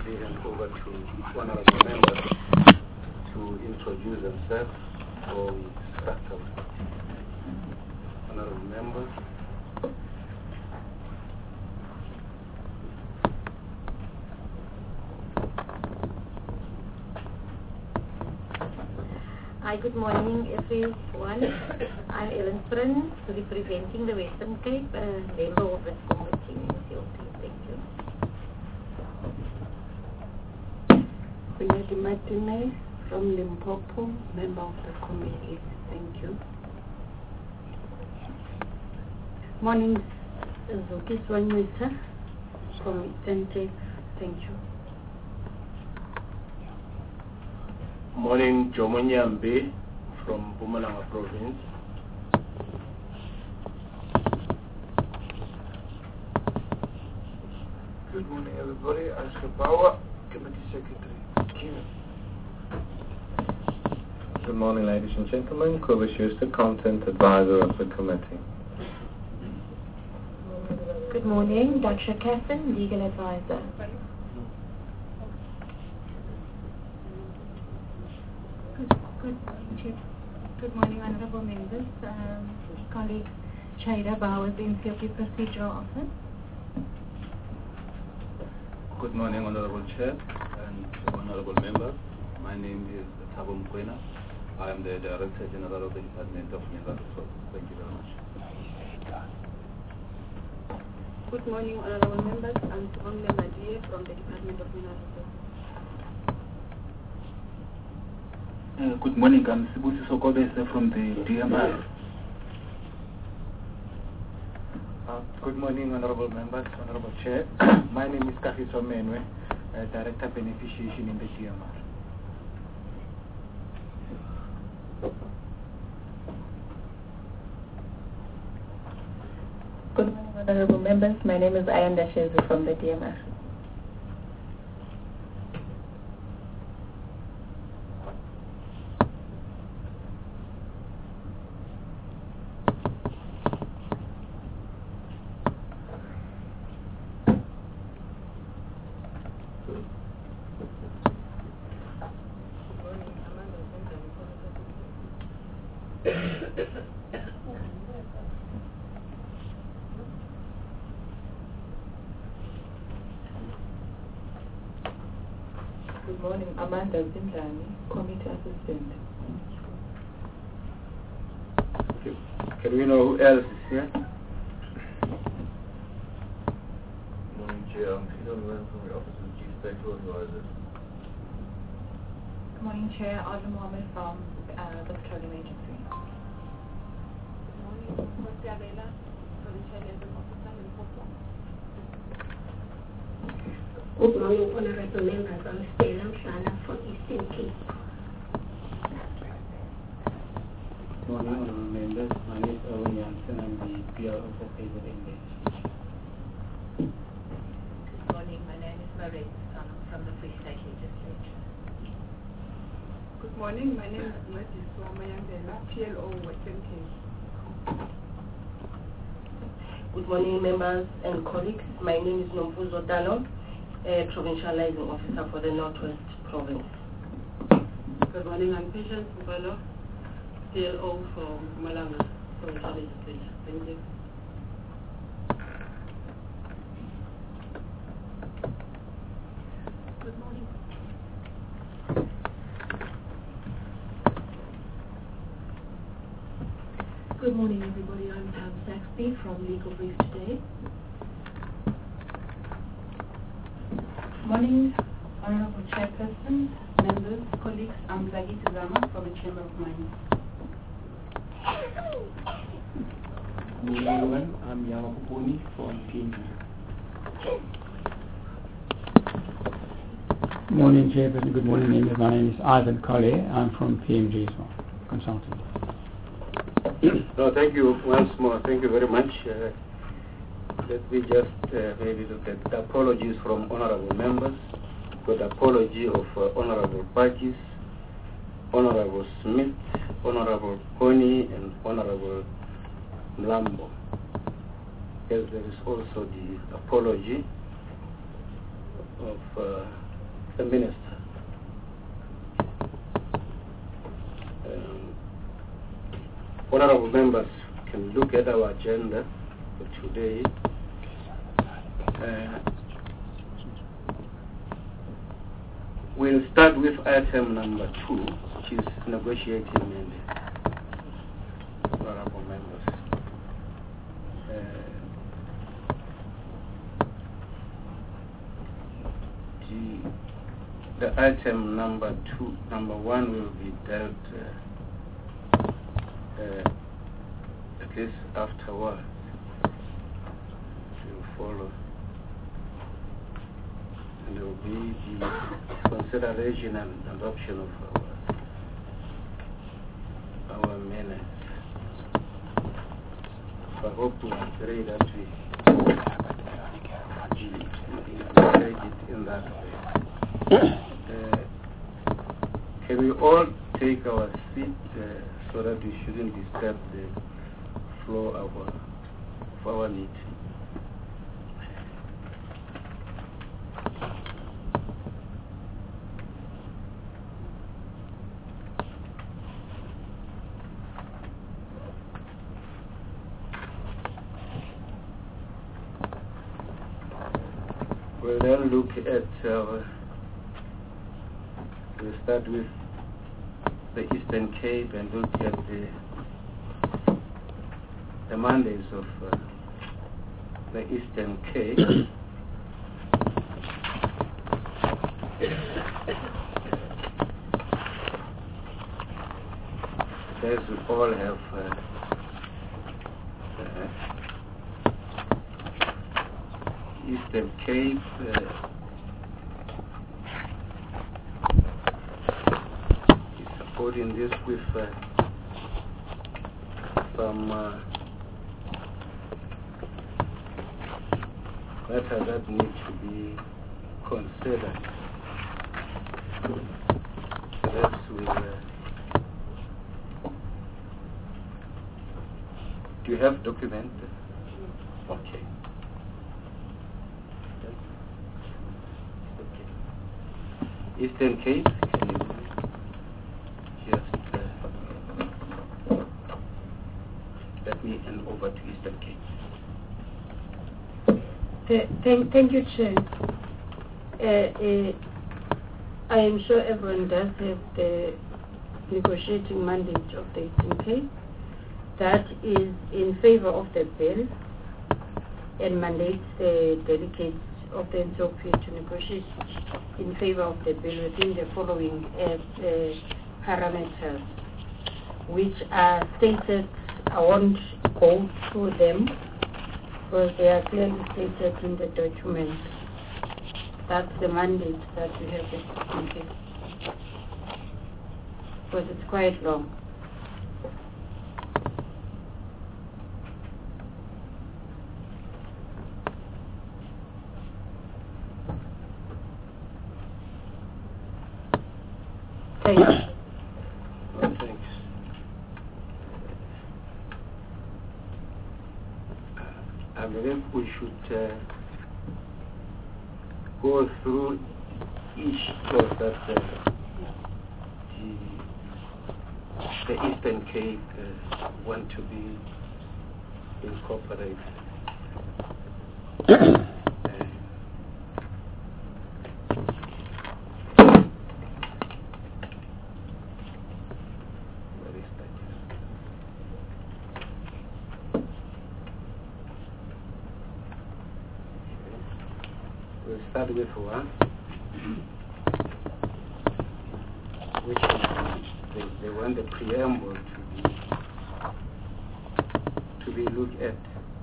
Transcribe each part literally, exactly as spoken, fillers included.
immediately hand over to honorable members to introduce themselves or we start out. Honorable members. Hi, good morning everyone. I'm Ellen Prince, representing the Western Cape, uh, member of this committee. Thank you. Quinette Martinez from Limpopo, member of the committee. Thank you. Morning, Zuki Swanyuta from Western Cape. Thank you. Morning, Jomo Nyambe from Mpumalanga Province. Good morning, everybody. Oscar Power, Committee Secretary. Good morning, ladies and gentlemen. Kobus Schuster, Content Advisor of the Committee. Good morning, Doctor Catherine, Legal Advisor. Good morning, Chief. Good morning, honorable members, um, colleagues. Shaira Bowers, N C O P Procedural Office. Good morning, honorable chair and honorable members. My name is Thabo Mkwena. I am the Director General of the Department of Mineral Resources. Thank you very much. Good morning, honorable members. I'm Sibongile Madie from the Department of Mineral Resources. Uh, good morning, I'm Sibusi Sokobese from the D M R. Uh, good morning, honorable members, honorable chair. My name is Kafiso Menwe, uh, Director Beneficiation in the D M R. Good morning, honorable members. My name is Ayanda Shezu from the D M R. Good morning, Amanda Zindlani, Committee Assistant. Okay. Can we know who else is here? Good morning, Chair. I'm Peter Nguyen from the Office of Chief Special Advisor. Good morning, Chair. Arthur Mohammed from uh, the Petroleum Agency. Good morning, Jose Abela, Provincial Liaison Officer in Limpopo. Good morning, honorable members. I'm Stella Msana from Eastern Cape. Good morning, honorable members. My name is Owen Jansen. I'm the P R Officer for Investigation. Good morning. My name is Maureen Son from the Free State Legislature. Good morning. My name is Nweti Swamayandela, P L O Western Cape. Good morning, members and colleagues. My name is Nomfuzo Dano, uh, Provincial Liaison Officer for the Northwest Province. Good morning. I'm Patience Mbalo, P L O from Mpumalanga Provincial Legislature. Thank you. Good morning. Good morning, everybody. I'm Pam Saxby from Legal Brief Today. Morning, Honorable Chairperson, members, colleagues. I'm Zagi Tizama from the Chamber of Mines. Good morning, everyone. I'm Yama Kupuni from P M G. Good morning, Chairperson. Good morning, members. My name is Ivan Collier. I'm from P M G as well, consultant. No, thank you once more. Thank you very much. Uh, let me just uh, maybe look at the apologies from honorable members. With apology of uh, Honorable Burgess, Honorable Smith, Honorable Kony, and Honorable Mlambo. Yes, there is also the apology of uh, the minister. Um, honorable members can look at our agenda for today. Uh, we'll start with item number two, which is negotiating mandate. Honorable members. Uh, the, the item number two, number one will be dealt uh, uh, at least afterwards. Will follow. And there will be the consideration and adoption of our, our minutes. I hope to agree that we integrate it in that way. Uh, can we all take our seat uh, so that we shouldn't disturb the flow of our, of our meeting? We'll then look at, uh, we'll start with the Eastern Cape and look at the, the mandates of uh, the Eastern Cape. As we all have uh, uh, Eastern Cape, uh, is supporting this with uh, some uh, matters that need to be considered. Perhaps we uh, do you have document? Okay. Eastern Cape, can you just uh, let me hand over to Eastern Cape. Th- thank, thank you, Chair. Uh, uh, I am sure everyone does have the negotiating mandate of the Eastern Cape that is in favor of the bill and mandates the delegates of the N C O P to negotiate in favor of the bill within the following uh, uh, parameters, which are stated. I won't go through them because they are clearly stated in the document. That's the mandate that we have in case, because it's quite long. Thank you. Well, thanks. I believe we should uh, go through each clause that uh, the, the Eastern Cape uh, want to be incorporated. We'll start with one, which is they, they want the preamble to be to be looked at.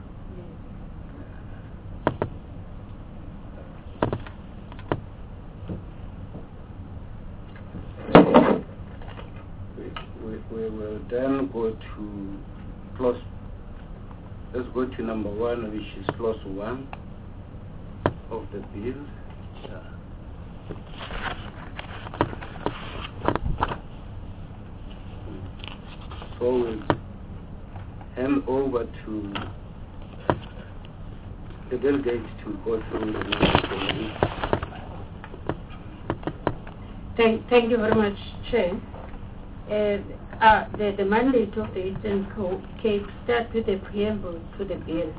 We, we, we will then go to clause. Let's go to number one, which is clause one of the bill. Uh, so we'll hand over to the delegates to go through the Thank, thank you very much, Chair. Uh, uh, the, the mandate of the Eastern Cape starts with the preamble to the bill.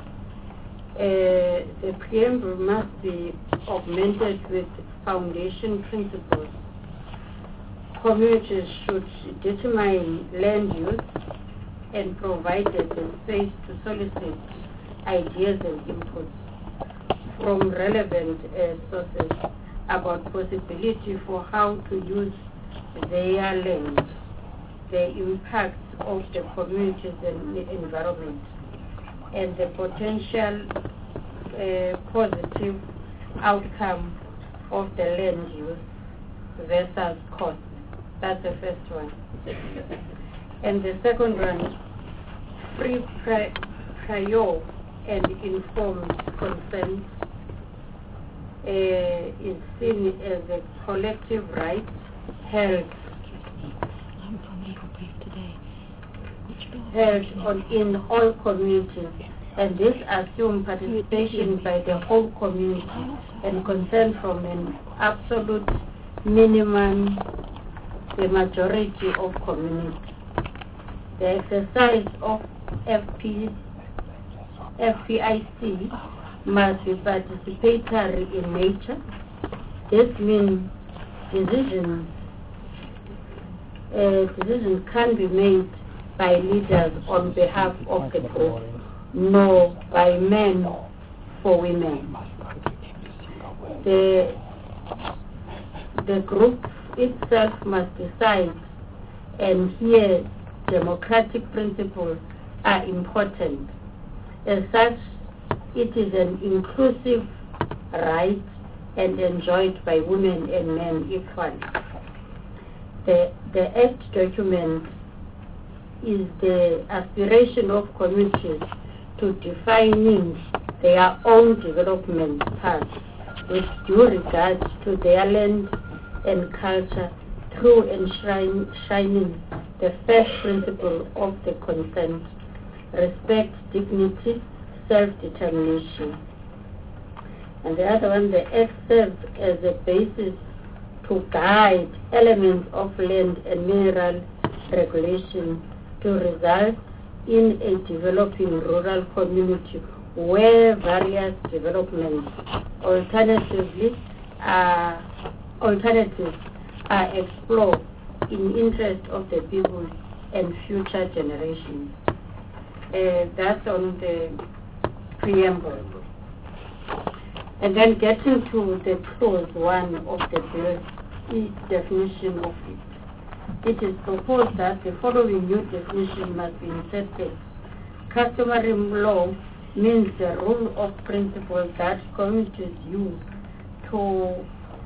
Uh, the preamble must be augmented with foundation principles. Communities should determine land use and provide the space to solicit ideas and inputs from relevant uh, sources about possibility for how to use their land, the impacts of the communities and the environment, and the potential uh, positive outcome of the land use versus cost. That's the first one. And the second one, free pri prior and informed consent uh, is seen as a collective right held held on in all communities, and this assumes participation by the whole community and consent from an absolute minimum the majority of community. The exercise of F P, F P I C must be participatory in nature. This means decisions uh, decisions can be made by leaders on behalf of the group, nor by men for women. The, the group itself must decide, and here democratic principles are important. As such, it is an inclusive right and enjoyed by women and men equally. The, the Act document is the aspiration of communities to defining their own development path with due regard to their land and culture through enshrining the first principle of the consent, respect, dignity, self-determination. And the other one, the Act serves as a basis to guide elements of land and mineral regulation to result in a developing rural community where various developments alternatively are, alternatives are explored in interest of the people and future generations. Uh, that's on the preamble. And then getting to the clause one of the bill, is definition of it. It is proposed that the following new definition must be inserted. Customary law means the rule of principle that communities use to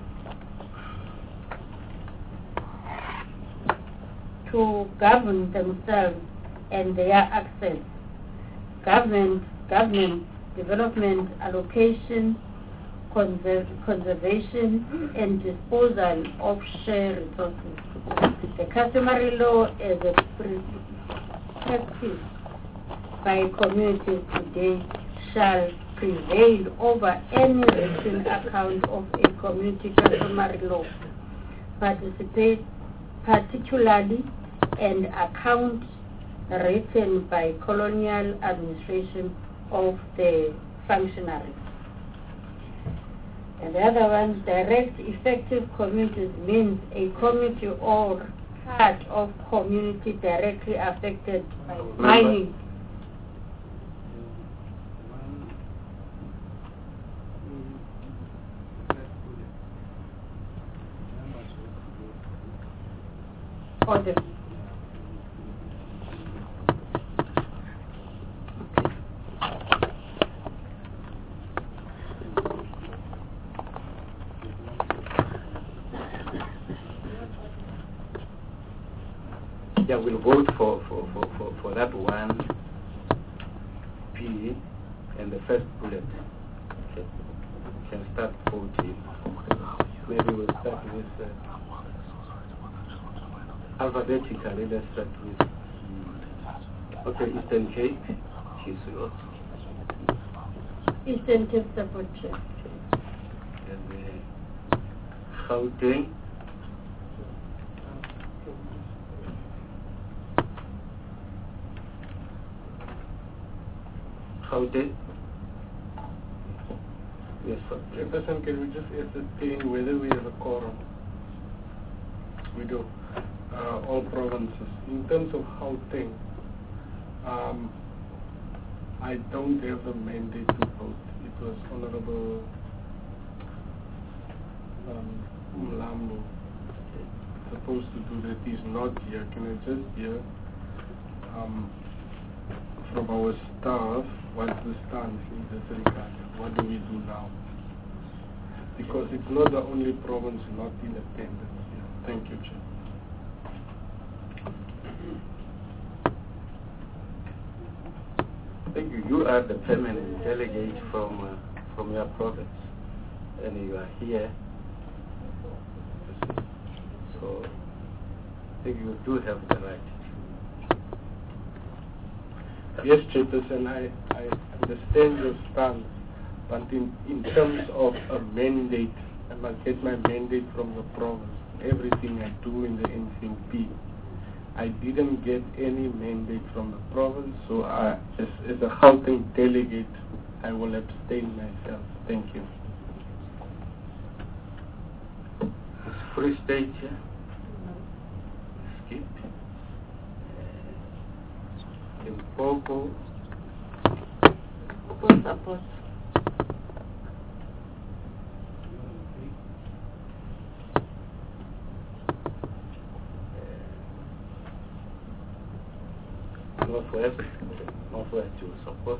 to govern themselves and their access, government, government, development, allocation, conserv conservation, and disposal of shared resources. The customary law as a practice by communities today shall prevail over any written account of a community customary law, participate particularly and account written by colonial administration of the functionaries. And the other one, direct effective communities means a community or part of community directly affected by mining. Or the Yeah, we'll vote for, for, for, for, for that one P and the first bullet. Okay. We can start voting. Maybe we'll start with uh, alphabetically. Let's start with okay, Eastern Cape. Chiswell. Eastern Cape support check. And uh, Gauteng. Gauteng. Yes, sir. Chairperson, can we just ascertain whether we have a quorum? We do. Uh, all provinces. In terms of Gauteng, um, I don't have a mandate to vote. It was Honorable um, Mlambo supposed to do that. He's not here. Can I just hear um, from our staff what's the stance in this regard? What do we do now? Because it's not the only province not in attendance here. Thank you, Chair. Thank you. You are the permanent delegate from uh, from your province, and you are here. So I think you do have the right. Yes, Chairperson, I, I understand your stance, but in, in terms of a mandate, I must get my mandate from the province. Everything I do in the N C O P, I didn't get any mandate from the province, so I, as, as a Gauteng delegate, I will abstain myself. Thank you. It's Free State here. Skip. Limpopo. Support, support. Northwest, Northwest to support.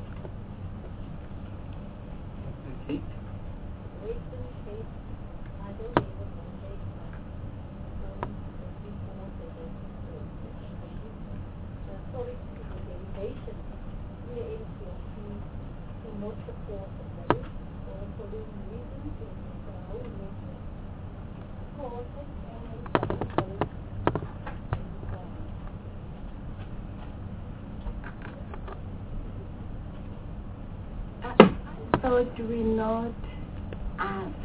Okay. Thought we not asked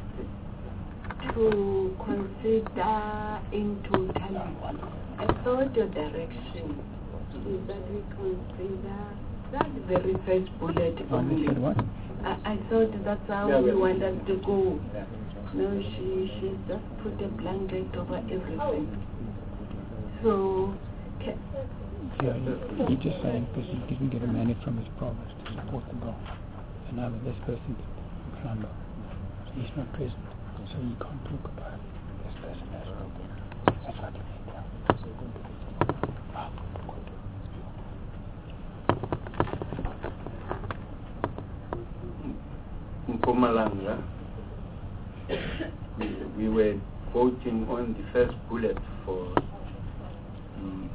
to consider in totality. I thought your direction is that we consider that very first bullet only. I, I thought that's how yeah, we yeah. wanted to go. Yeah. No, she she just put a blanket over everything. So, ca- Yeah, he, he just saying because he didn't get a mandate from his province to support the bill. And now this person, Mlambo, he's not present, so he can't talk about this person as well. That's what you mean, yeah. Ah, In Mpumalanga, we, we were voting on the first bullet for um,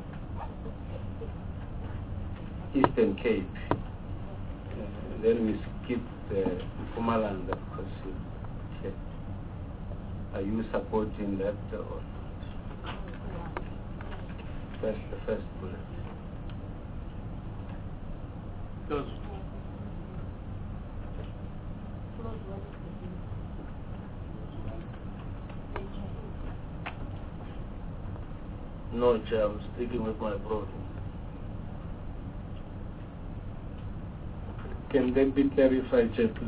Eastern Cape. Uh, then we skipped uh, Mpumalanga because uh, are you supporting that or not? That's the first bullet. Those. No, Chair, I'm sticking with my province. Can that be clarified, Chairperson?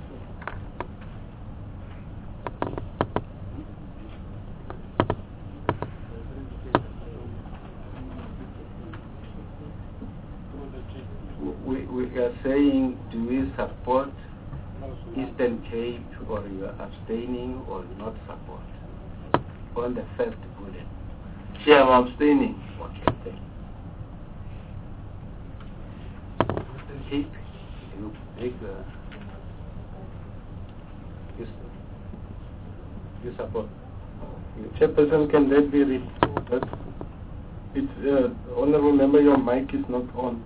We, we are saying, do we support Eastern Cape, or you are abstaining or not support on the first bullet? Chair, I'm abstaining. Okay, thank you. Cape, you make uh, you, you support. You Chairperson, can that be reported? It's uh, honourable member, your mic is not on.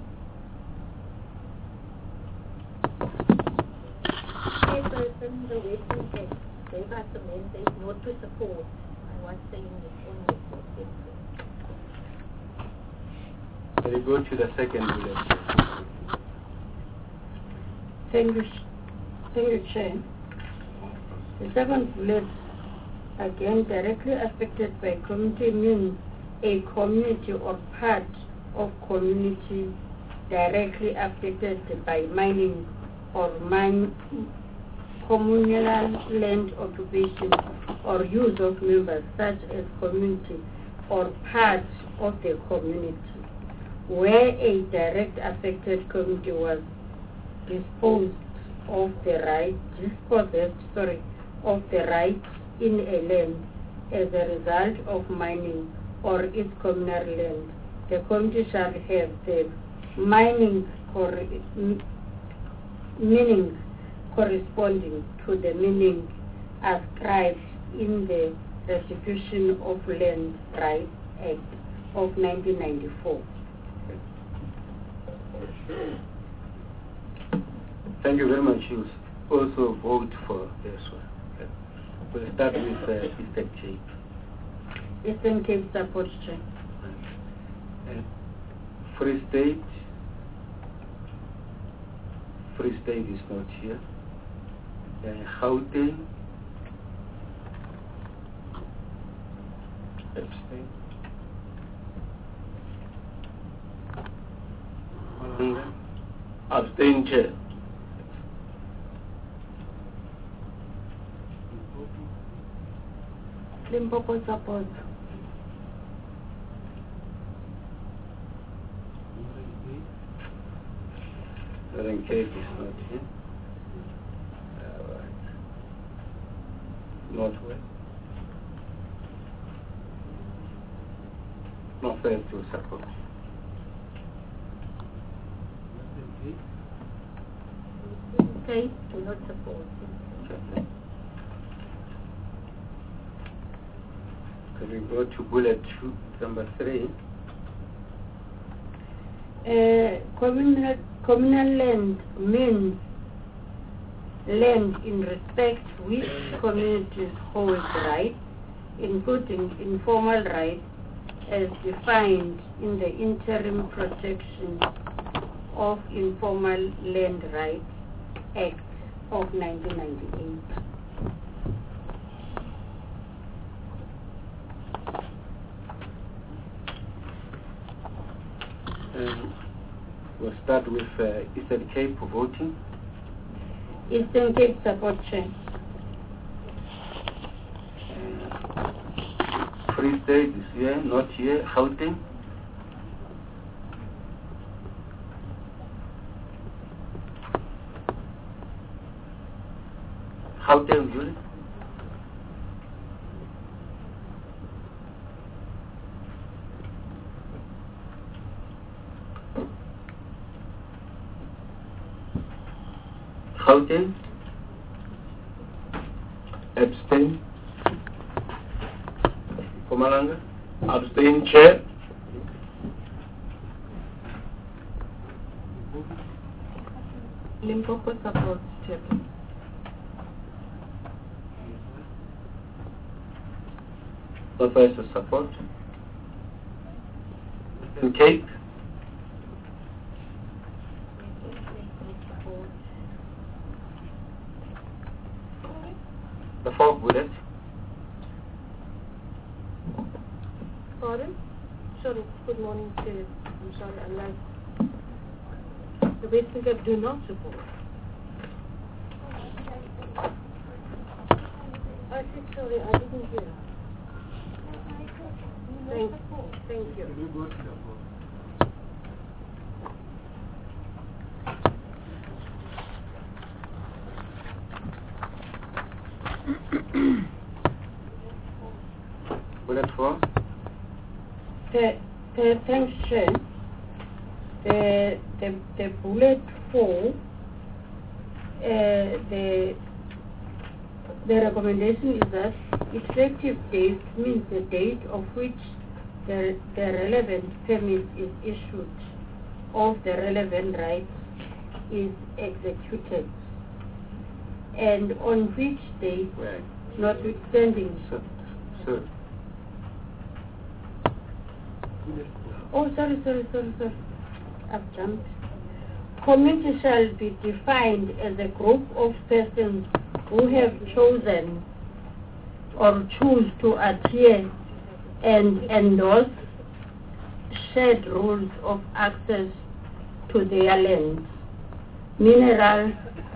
Chairperson, the Western Cape gave us a mandate not to support. I was saying this only for Can you go to the second bullet? Thank you, thank you, Chair. The second bullet, again, directly affected by community means a community or part of community directly affected by mining or mine, communal land occupation or use of members such as community or part of the community, where a direct affected community was disposed of the right, dispossessed, sorry, of the right in a land as a result of mining or its communal land, the community shall have the mining cor- meaning corresponding to the meaning ascribed in the Restitution of Land Rights Act of nineteen ninety-four. Thank you very much. You also vote for this one. We'll start with uh, Eastern Cape. Eastern Cape Support Chair. Uh, Free State. Free State is not here. Uh, Gauteng. Abstain. Malanga. Abstain, Chair. Limpopo Support. Northern Cape is not here. All right. Northwest. Northwest to support. Cape do not support. Okay. Can we go to bullet two, number three? Uh, communal, communal land means land in respect which communities hold rights, including informal rights as defined in the Interim Protection of Informal Land Rights Act of nineteen ninety-eight. Um, we'll start with uh, Eastern Cape voting. Eastern Cape Support Chair. Uh, Free State is here, not here. Gauteng. Gauteng, Julie. Gauteng. Abstain. Mpumalanga. Abstain, Chair. Limpopo Support, Chair. Northwest to support. Eastern Cape. The fourth bullet. Pardon? Sorry, good morning, Chair. I'm sorry, unlike the Western Cape do not support. I said sorry, I didn't hear. Thank, thank you. Bullet four. The, the, thanks, Chair. The, the, the bullet four, uh, the, the recommendation is that effective date means the date of which the, the relevant permit is issued of the relevant rights is executed, and on which date, right, notwithstanding. So, so. Oh, sorry, sorry, sorry, sorry. I've jumped. Community shall be defined as a group of persons who have chosen or choose to adhere and endorse shared rules of access to their lands, mineral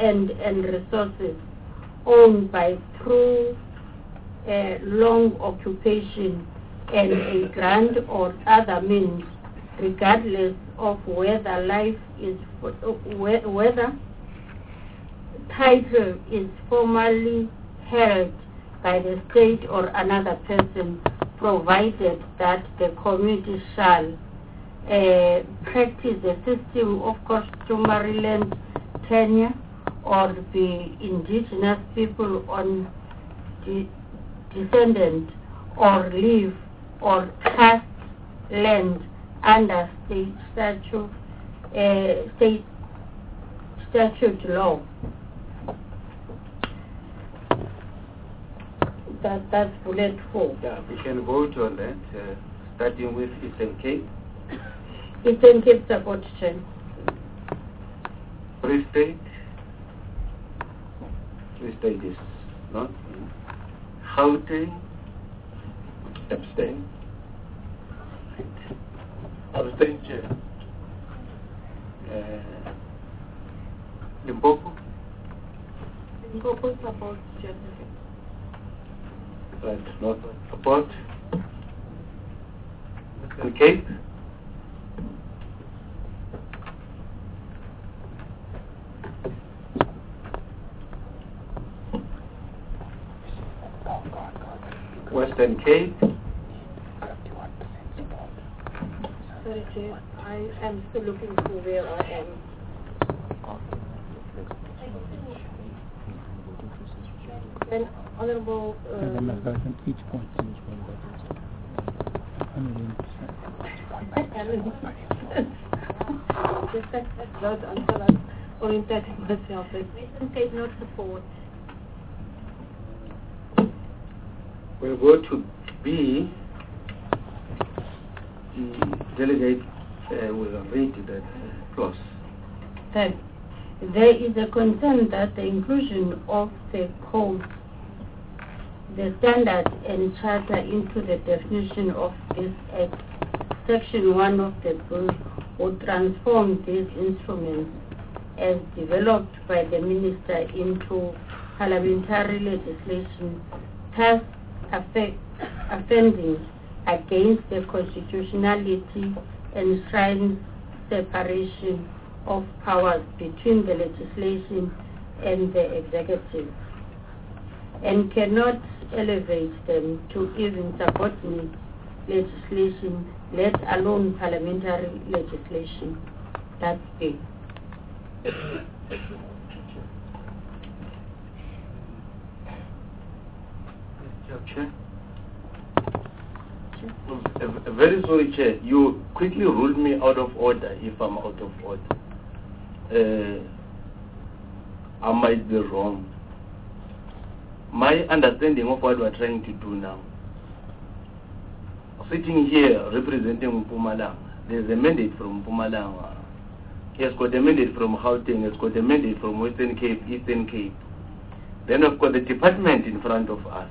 land and resources owned by through a long occupation and a grant or other means, regardless of whether life is whether title is formally held by the state or another person, provided that the community shall uh, practice a system of customary land tenure or be indigenous people on de descendant or live or trust land under state statute, uh, state statute law. That, that's bullet four. Yeah, we can vote on that, uh, starting with Eastern Cape. Eastern Cape support chain. Free State. Free State is not. Gauteng. Abstain. Abstain, Chair. Uh, Limpopo. Limpopo support, Chair. Right, not support. Western Cape. Western Cape. Sorry, Chair. I am still looking for where I am. Then, Honorable. Uh, and then must go from each point. Just that, that vote until I'm orientating myself. Western Cape not support. We'll go to B. The delegate uh, will read that clause. That there is a concern that the inclusion of the code, the standard and charter into the definition of this act, section one of the bill, would transform these instruments as developed by the minister into parliamentary legislation, thus affect, offending against the constitutionality enshrines separation of powers between the legislation and the executive, and cannot elevate them to even subordinate legislation, let alone parliamentary legislation. That's big. Chair. Uh, very sorry, Chair. You quickly ruled me out of order if I'm out of order. Uh, I might be wrong. My understanding of what we're trying to do now, sitting here representing Mpumalanga, there's a mandate from Mpumalanga. He has got a mandate from Gauteng, he has got a mandate from Western Cape, Eastern Cape. Then we've got the department in front of us.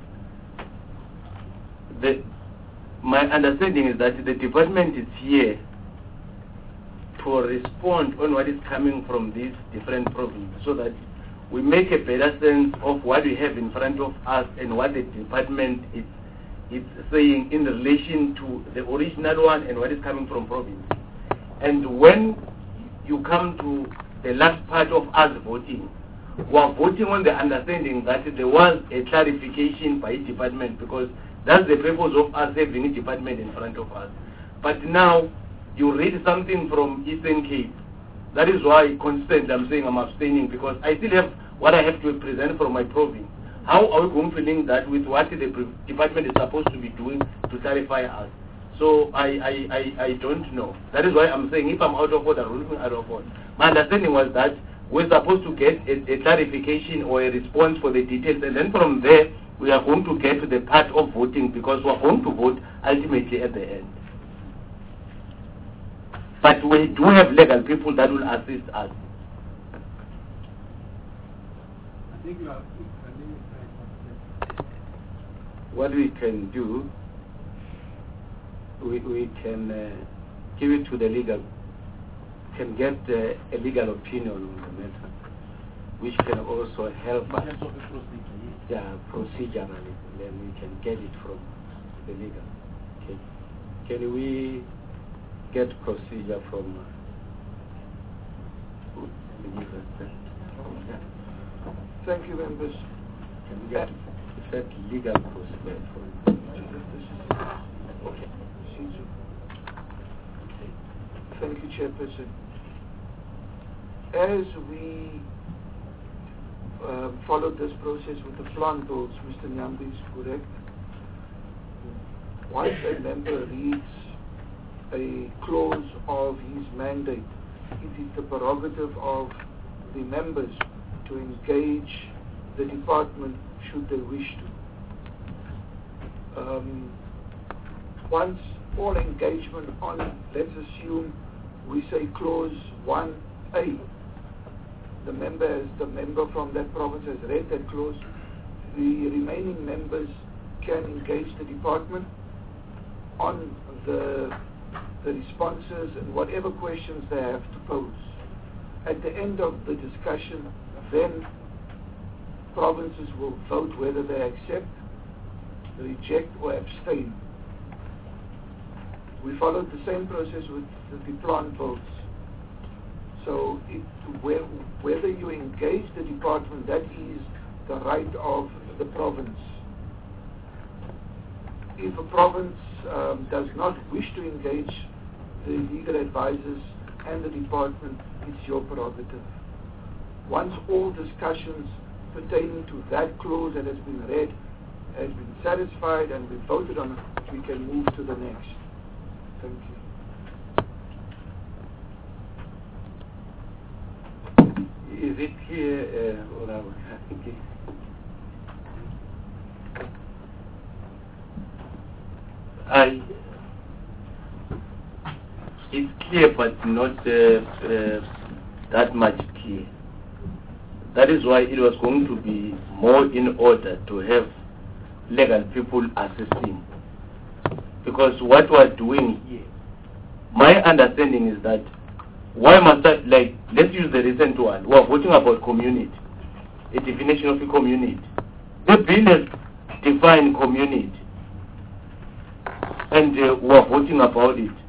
The, my understanding is that the department is here to respond on what is coming from these different provinces, so that we make a better sense of what we have in front of us and what the department is, is saying in relation to the original one and what is coming from province. And when you come to the last part of us voting, we are voting on the understanding that there was a clarification by each department, because that's the purpose of us having a department in front of us. But now, you read something from Eastern Cape. That is why constantly I'm saying I'm abstaining, because I still have what I have to present from my province. How are we going to link that with what the department is supposed to be doing to clarify us? So I, I, I, I don't know. That is why I'm saying if I'm out of order, rule me out of order. My understanding was that we're supposed to get a, a clarification or a response for the details, and then from there we are going to get to the part of voting, because we're going to vote ultimately at the end. But we do have legal people that will assist us. I think you are, what we can do, we, we can uh, give it to the legal, can get uh, a legal opinion on the matter. which can also help us, yeah, procedurally, then we can get it from the legal. Okay. Can we get procedure from uh, the legal? Yeah. Thank you, members. Can we get set legal procedure for Okay. Thank you, Chairperson. As we uh, followed this process with the plant bills, Mister Nyambi is correct. Once a member reads a clause of his mandate, it is the prerogative of the members to engage the department should they wish to. Um, once all engagement on, let's assume we say clause one A, the member, as the member from that province has read that clause, the remaining members can engage the department on the, the responses and whatever questions they have to pose. At the end of the discussion, then provinces will vote whether they accept, reject or abstain. We followed the same process with the plant votes. So it, whether you engage the department, that is the right of the province. If a province um, does not wish to engage the legal advisors and the department, it's your prerogative. Once all discussions pertaining to that clause that has been read has been satisfied and we voted on it, we can move to the next. Thank you. Is it here, uh, or I think it, I, it's clear but not uh, uh, that much clear. That is why it was going to be more in order to have legal people assisting. Because what we're doing here, my understanding is that why must I, like, let's use the recent one. We're voting about community, a definition of a community. The bill has defined community, and uh, we're voting about it.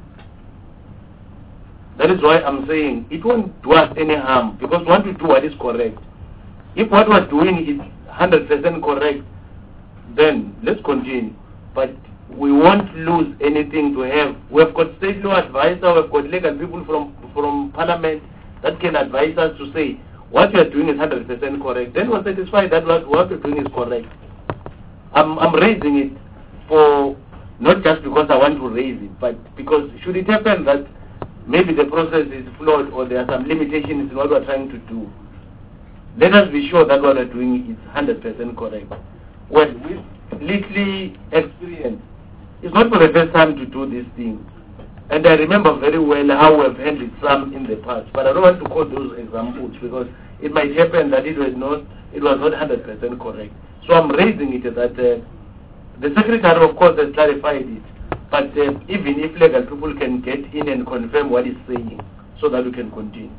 That is why I'm saying it won't do us any harm, because we want to do what is correct. If what we're doing is one hundred percent correct, then let's continue. But we won't lose anything to have. We've got state law advisor, we've got legal people from, from parliament that can advise us to say, what you are doing is one hundred percent correct. Then we're satisfied that what, what you're doing is correct. I'm, I'm raising it for, not just because I want to raise it, but because should it happen that maybe the process is flawed or there are some limitations in what we're trying to do, let us be sure that what we're doing is one hundred percent correct. Well, with little experience, it's not for the first time to do this thing. And I remember very well how we've handled some in the past, but I don't want to quote those examples because it might happen that it was not it was not one hundred percent correct. So I'm raising it that uh, the Secretary, of course, has clarified it, but uh, even if legal people can get in and confirm what he's saying so that we can continue.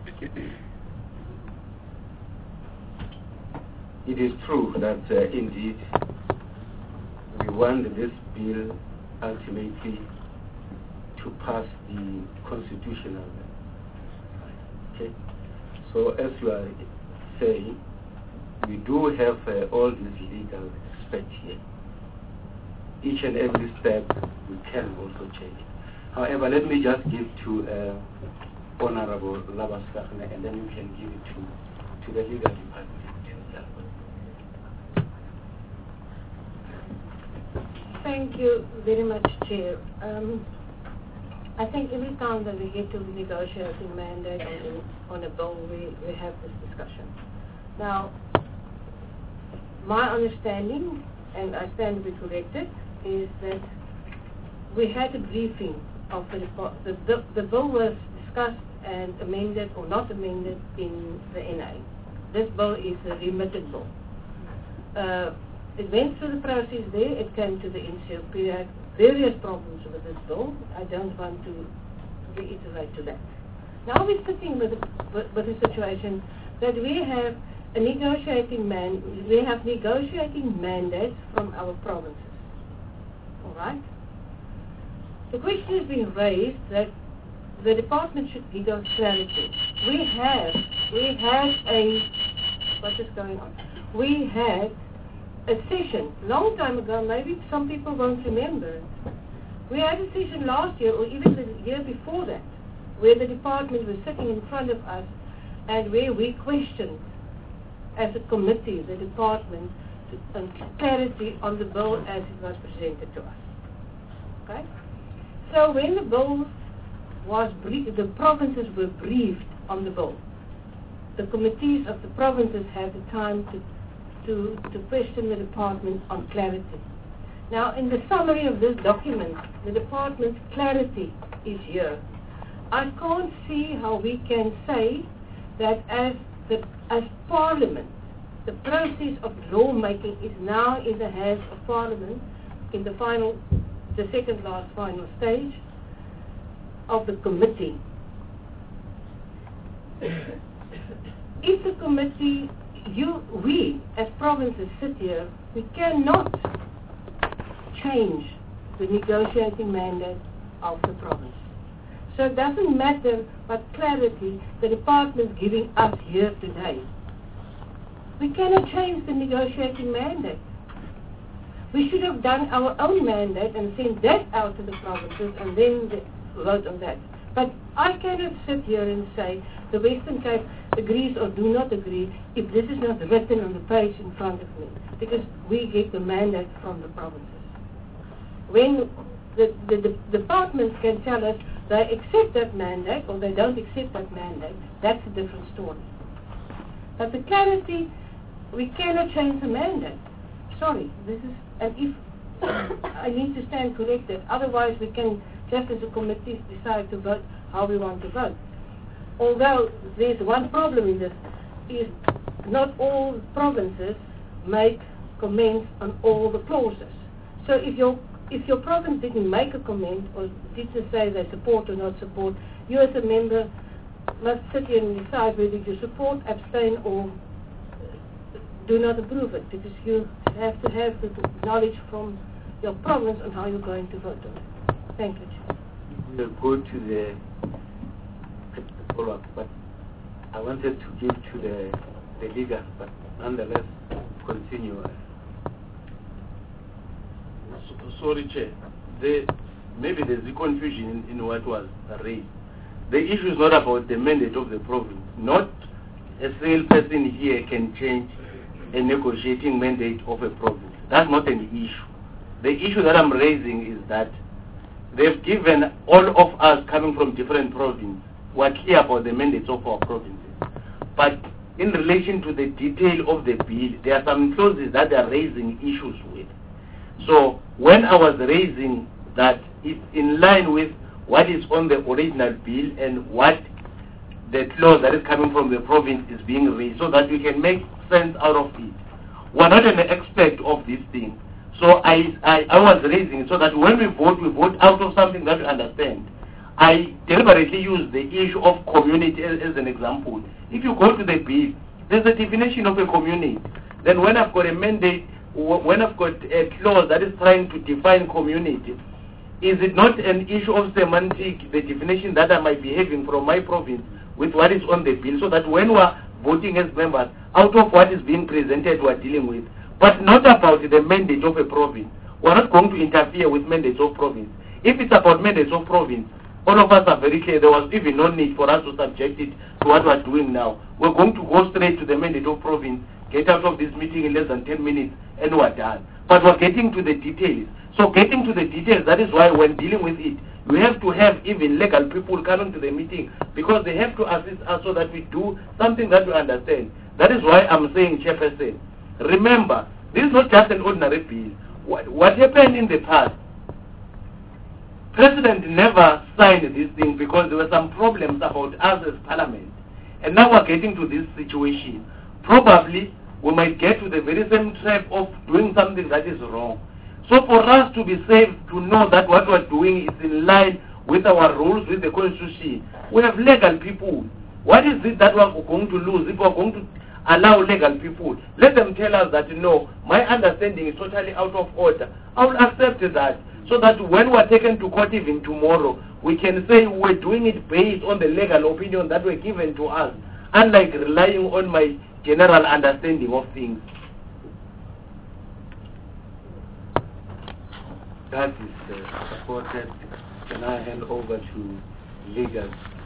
It is true that uh, indeed we want this bill ultimately to pass the constitutional. Okay, so as you are saying, we do have uh, all these legal aspects here. Each and every step we can also change. However, let me just give to uh, Honorable Labasakne, and then you can give it to, to the legal department. Thank you very much, Chair. Um, I think every time that we get to negotiating mandate on, on a bill, we, we have this discussion. Now, my understanding, and I stand to be corrected, is that we had a briefing of the report. The, the, the bill was discussed and amended or not amended in the N A. This bill is a remitted bill. Uh, It went through the process there, it came to the N C O P. I had various problems with this bill. I don't want to reiterate to that. Now we're sitting with a, with, with a situation that we have a negotiating man, we have negotiating mandates from our provinces. All right? The question has been raised that the department should give us clarity. We have, we have a, what is going on? We had a session long time ago, maybe some people won't remember it. We had a session last year or even the year before that where the department was sitting in front of us and where we questioned as a committee the department to, um, clarity on the bill as it was presented to us. Okay? So when the bill was briefed, the provinces were briefed on the bill. The committees of the provinces had the time to To, to question the department on clarity. Now, in the summary of this document, the department's clarity is here. I can't see how we can say that as the as Parliament, the process of lawmaking is now in the hands of Parliament in the final, the second last final stage of the committee. If the committee You, we, as provinces sit here, we cannot change the negotiating mandate of the province. So it doesn't matter what clarity the department is giving us here today. We cannot change the negotiating mandate. We should have done our own mandate and sent that out to the provinces and then the, vote on that. But I cannot sit here and say the Western Cape agrees or do not agree if this is not written on the page in front of me, because we get the mandate from the provinces. When the, the, the departments can tell us they accept that mandate or they don't accept that mandate, that's a different story. But the clarity, we cannot change the mandate. Sorry, this is, and if I need to stand corrected, otherwise we can just as a committee decide to vote how we want to vote. Although there's one problem in this, is not all provinces make comments on all the clauses. So if your if your province didn't make a comment or didn't say they support or not support, you as a member must sit here and decide whether you support, abstain or do not approve it, because you have to have the knowledge from your province on how you're going to vote on it. Thank you. We'll go to the follow-up, but I wanted to give to the, the leader, but nonetheless, continue. So, sorry, Chair. The, maybe there's a confusion in, in what was raised. The issue is not about the mandate of the province. Not a single person here can change a negotiating mandate of a province. That's not an issue. The issue that I'm raising is that they've given all of us coming from different provinces who are clear about the mandates of our provinces. But in relation to the detail of the bill, there are some clauses that they are raising issues with. So when I was raising that it's in line with what is on the original bill and what the clause that is coming from the province is being raised, so that we can make sense out of it. We're not an expert of this thing. So I, I, I was raising it so that when we vote, we vote out of something that we understand. I deliberately use the issue of community as, as an example. If you go to the bill, there's a definition of a community. Then when I've got a mandate, when I've got a clause that is trying to define community, is it not an issue of semantic, the definition that I might be having from my province with what is on the bill, so that when we're voting as members, out of what is being presented, we're dealing with, but not about the mandate of a province. We're not going to interfere with mandates of province. If it's about mandates of province, all of us are very clear. There was even no need for us to subject it to what we're doing now. We're going to go straight to the mandate of province, get out of this meeting in less than ten minutes, and we're done. But we're getting to the details. So getting to the details, that is why when dealing with it, we have to have even legal people coming to the meeting, because they have to assist us so that we do something that we understand. That is why I'm saying, Chairperson, remember, this is not just an ordinary bill. What, what happened in the past, President never signed this thing because there were some problems about us as Parliament. And now we're getting to this situation. Probably we might get to the very same trap of doing something that is wrong. So for us to be safe, to know that what we're doing is in line with our rules, with the Constitution, we have legal people What is it that we're going to lose if we're going to allow legal people? Let them tell us that, no, my understanding is totally out of order. I will accept that, so that when we're taken to court even tomorrow, we can say we're doing it based on the legal opinion that were given to us, unlike relying on my general understanding of things. That is uh, supported. Can I hand over to legal?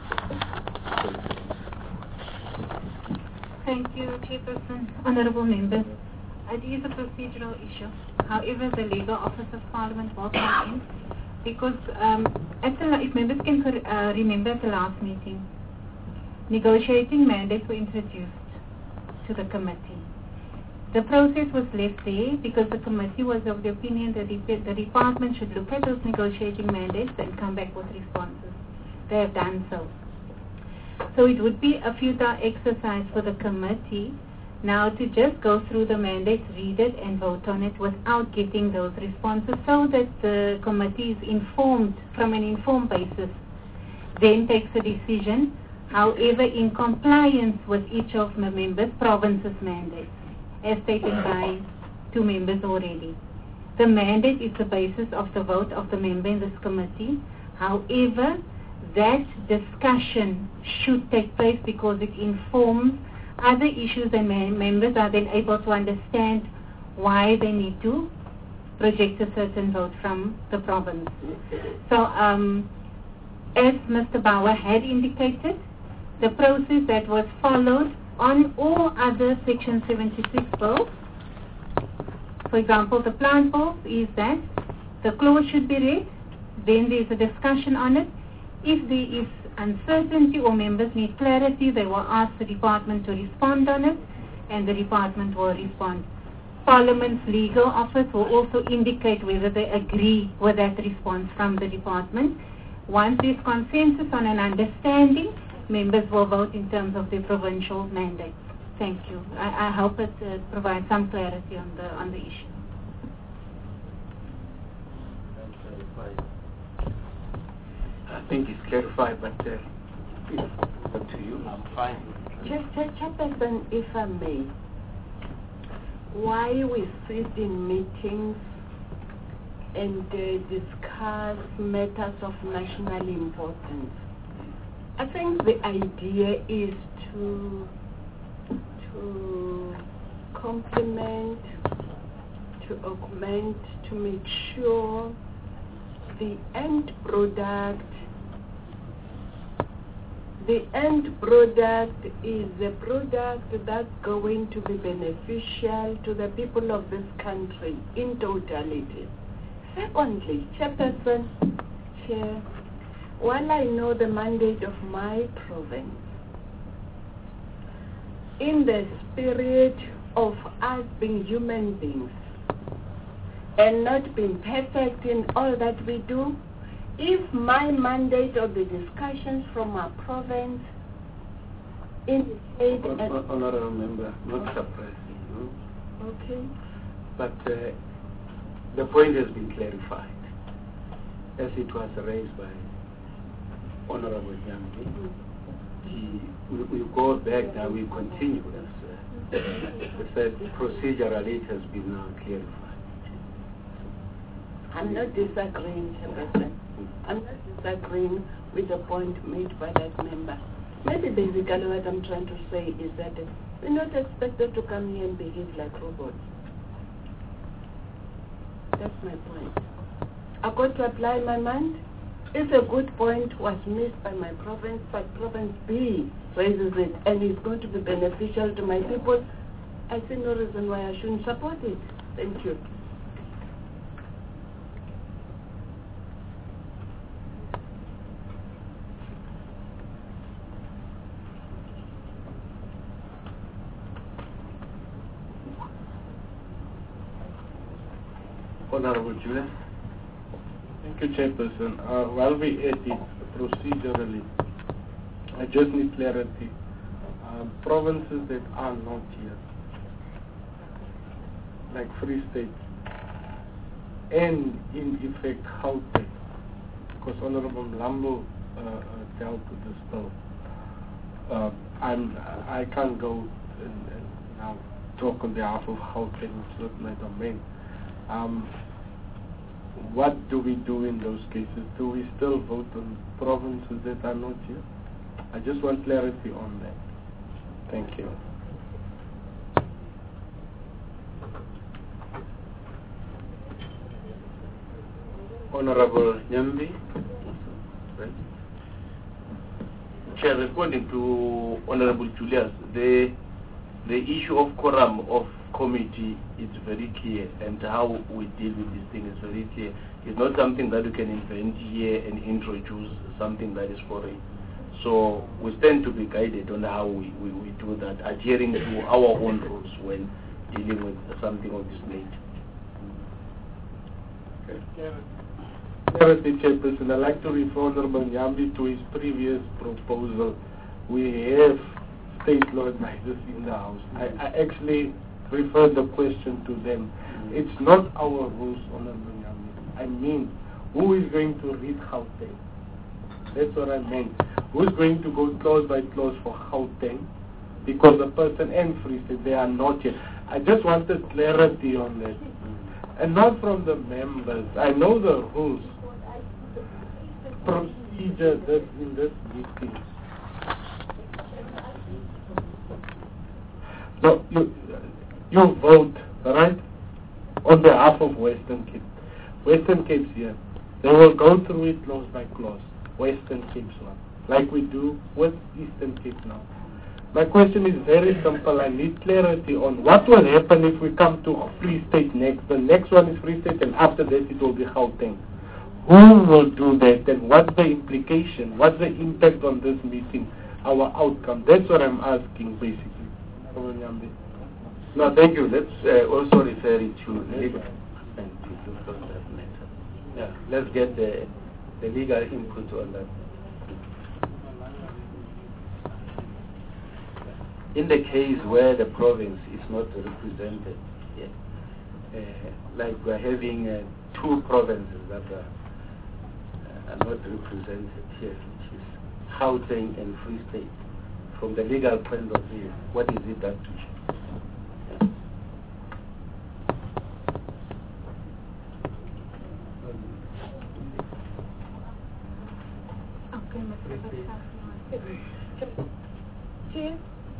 Thank you, Chairperson. Honourable members, it is a procedural issue. However, the Legal Office of Parliament will come in because um, at the, if members can uh, remember at the last meeting, negotiating mandates were introduced to the committee. The process was left there because the committee was of the opinion that the, the department should look at those negotiating mandates and come back with responses. They have done so. So it would be a futile exercise for the committee now to just go through the mandates, read it and vote on it without getting those responses, so that the committee is informed from an informed basis, then takes a decision, however in compliance with each of the members' province's mandates, as stated by two members already. The mandate is the basis of the vote of the member in this committee. However, that discussion should take place because it informs other issues, and members are then able to understand why they need to project a certain vote from the province. So, um, as Mister Bauer had indicated, the process that was followed on all other Section seventy-six bills, for example, the plant bills, is that the clause should be read, then there is a discussion on it. If there is uncertainty or members need clarity, they will ask the department to respond on it, and the department will respond. Parliament's legal office will also indicate whether they agree with that response from the department. Once there is consensus on an understanding, members will vote in terms of their provincial mandates. Thank you. I, I hope it uh, provides some clarity on the on the issue. I think it's clarified, but uh, it's up to you. I'm fine. Chairperson, if I may, why we sit in meetings and uh, discuss matters of national importance? I think the idea is to to complement, to augment, to make sure the end product the end product is a product that's going to be beneficial to the people of this country in totality. Secondly, Chairperson, Chair, while I know the mandate of my province, in the spirit of us being human beings and not being perfect in all that we do, if my mandate or the discussions from our province indicate... Hon hon honorable member, not surprising, no? Okay. But uh, the point has been clarified, as it was raised by Honorable Yambi. Mm-hmm. we, we go back now, we continue as uh, I said, procedurally it has been now clarified. I'm not disagreeing, Chairperson. I'm not disagreeing with the point made by that member. Maybe basically what I'm trying to say is that we're not expected to come here and behave like robots. That's my point. I've got to apply my mind. If a good point was missed by my province, but Province B raises it and it's going to be beneficial to my people, I see no reason why I shouldn't support it. Thank you. Honorable Julius. Thank you, Chairperson. Uh, while we edit procedurally, I just need clarity. Uh, provinces that are not here, like Free State, and in effect Gauteng, because Honorable Mlambo uh, uh, dealt with this bill. uh, I'm, I can't go and, and now talk on behalf of Gauteng, it's not my domain. Um, what do we do in those cases? Do we still vote on provinces that are not here? I just want clarity on that. Thank you. Honorable Nyambi. Chair, responding to Honorable Julius, the the issue of quorum of committee is very clear, and how we deal with this thing is very clear. It's not something that you can invent here and introduce something that is foreign. So we stand to be guided on how we, we, we do that, adhering to our own rules when dealing with something of this nature. Mister Chairperson, I'd like to refer Honorable Nyambi to his previous proposal. We have state law advisors in the House. I, I actually referred the question to them. It's not our rules, Honorable Nyambi. I mean, who is going to read Gauteng? That's what I meant. Who's going to go clause by clause for Gauteng? Because the person and Free State, they are not here. I just wanted clarity on that. And not from the members. I know the rules. Procedure that in this meeting. So you, you vote, right, on behalf of Western Cape. Western Cape's here. They will go through it clause by clause. Western Cape's one, like we do with Eastern Cape now. My question is very simple. I need clarity on what will happen if we come to Free State next. The next one is Free State, and after that it will be Gauteng. Who will do that, and what's the implication? What's the impact on this meeting, our outcome? That's what I'm asking, basically. No, thank you. Let's uh, also refer it to legal and to discuss that matter. Yeah, let's get the, the legal input on that. In the case where the province is not represented, yeah, uh, like we're having uh, two provinces that are, uh, are not represented here, which is Gauteng and Free State. From the legal point of view, what is it that we should? Chair?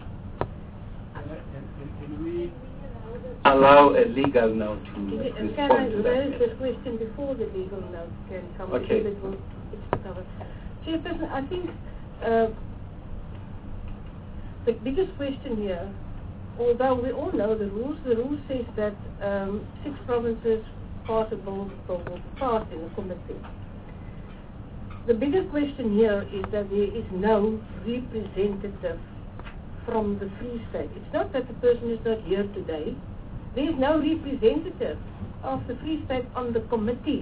Allow a legal now to respond Can I to that. raise this question before the legal now can come? Okay. Because it will, it's covered. Chairperson, I think uh, the biggest question here, although we all know the rules, the rule says that um, six provinces pass a bill will be passed in the committee. The bigger question here is that there is no representative from the Free State. It's not that the person is not here today. There is no representative of the Free State on the committee.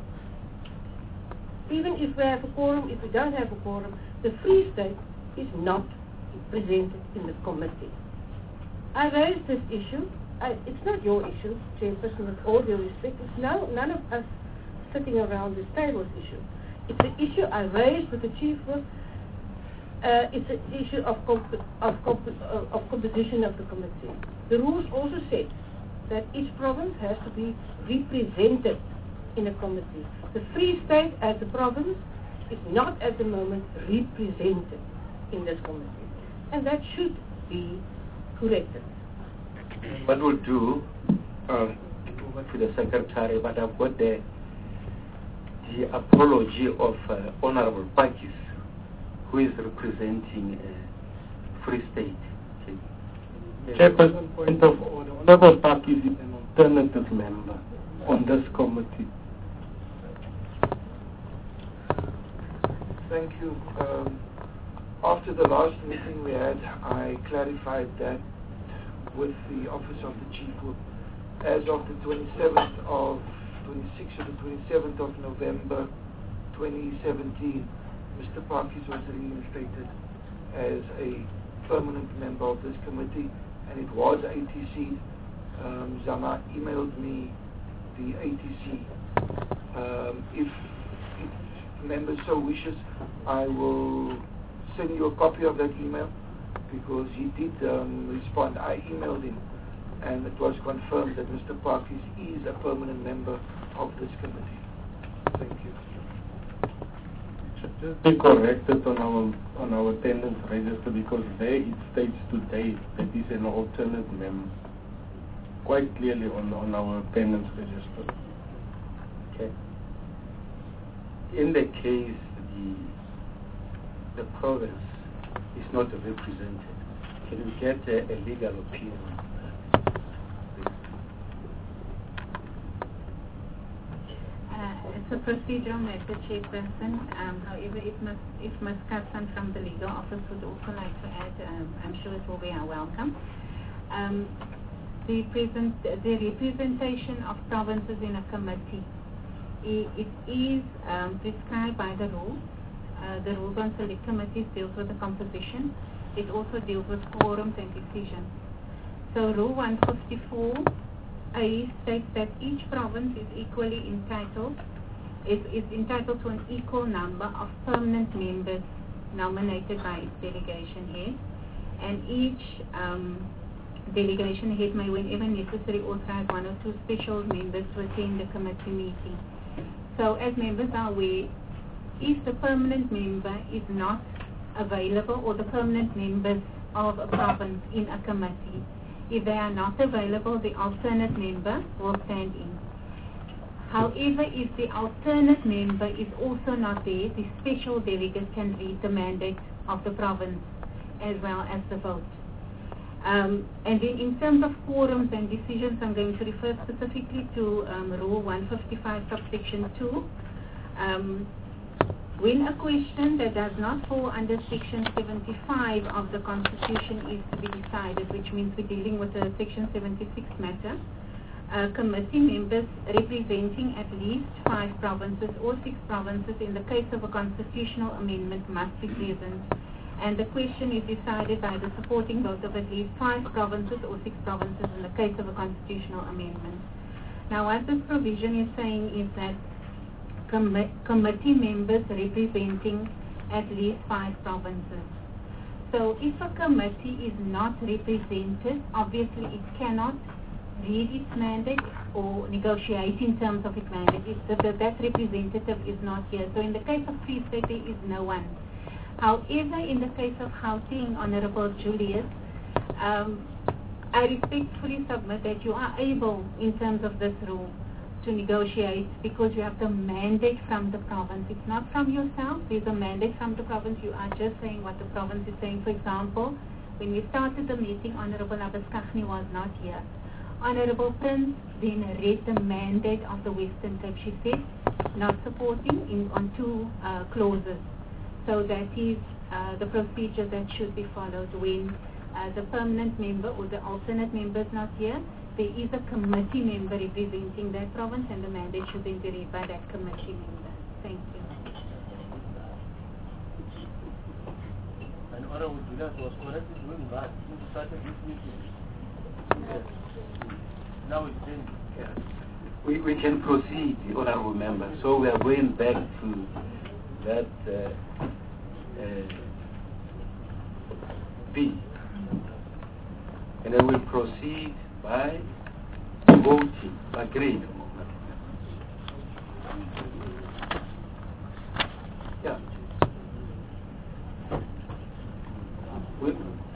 Even if we have a quorum, if we don't have a quorum, the Free State is not presented in the committee. I raised this issue. I, it's not your issue, Chairperson, with all due respect. It's no, none of us sitting around this table's issue. It's an issue I raised with the Chief Whip. Uh, it's an issue of, comp of, comp uh, of composition of the committee. The rules also say that each province has to be represented in a committee. The Free State as a province is not at the moment represented in this committee. And that should be corrected. What we'll do, uh, over to the Secretary, but I've got the, the apology of uh, Honorable Pakis, who is representing uh, Free State. Okay. Chairperson, point of order. Honorable Pakis is an alternative member on this committee. Thank you. Um, after the last meeting we had, I clarified that with the Office of the Chief Whip. As of the twenty-seventh of, twenty-sixth or the twenty-seventh of November twenty seventeen, Mister Pakis was reinstated as a permanent member of this committee, and it was A T C. Um, Zama emailed me the A T C. Um, if, if members so wishes, I will send you a copy of that email because he did um, respond. I emailed him and it was confirmed that Mister Parkes is a permanent member of this committee. Thank you. Just be corrected on our on our attendance register because there it states today that he's an alternate member. Quite clearly on on our attendance register. Okay. In the case the the province is not represented, can you get a, a legal opinion? Uh, it's a procedural matter, Chairperson. Um, however, if Miz if Miz Katsan from the legal office would also like to add, um, I'm sure it will be a welcome. Um, the present the representation of provinces in a committee, it, it is um, prescribed by the rules. Uh, the rules on select committees deals with the composition. It also deals with quorums and decisions. So Rule one fifty-four A states that each province is equally entitled, is, is entitled to an equal number of permanent members nominated by its delegation head, and each um, delegation head may, whenever necessary, authorize one or two special members to attend the committee meeting. So as members are aware, if the permanent member is not available, or the permanent members of a province in a committee, if they are not available, the alternate member will stand in. However, if the alternate member is also not there, the special delegate can read the mandate of the province as well as the vote. Um, and then in terms of quorums and decisions, I'm going to refer specifically to um, Rule one fifty-five subsection two. Um, When a question that does not fall under Section seventy-five of the Constitution is to be decided, which means we're dealing with a Section seventy-six matter, uh, committee members representing at least five provinces or six provinces in the case of a constitutional amendment must be present. And the question is decided by the supporting vote of at least five provinces or six provinces in the case of a constitutional amendment. Now, what this provision is saying is that Com- committee members representing at least five provinces. So if a committee is not represented, obviously it cannot read its mandate or negotiate in terms of its mandate. If the, that representative is not here. So in the case of Free State, there is no one. However, in the case of Gauteng, Honorable Julius, um, I respectfully submit that you are able, in terms of this rule, to negotiate because you have the mandate from the province. It's not from yourself. There's a mandate from the province. You are just saying what the province is saying. For example, when we started the meeting, Honorable Abaskachni was not here. Honorable Prince then read the mandate of the Western Cape. She said not supporting in, on two uh, clauses. So that is uh, the procedure that should be followed when uh, the permanent member or the alternate member is not here. There is a committee member representing that province, and the mandate should then be read by that committee member. Thank you. And Honorable Julius was correct in doing that. He started this meeting. Yes. Now it's been. Yeah. We, we can proceed, Honorable Member. So we are going back to that uh, uh, B. And then we proceed by voting. Agreed. Yeah. We,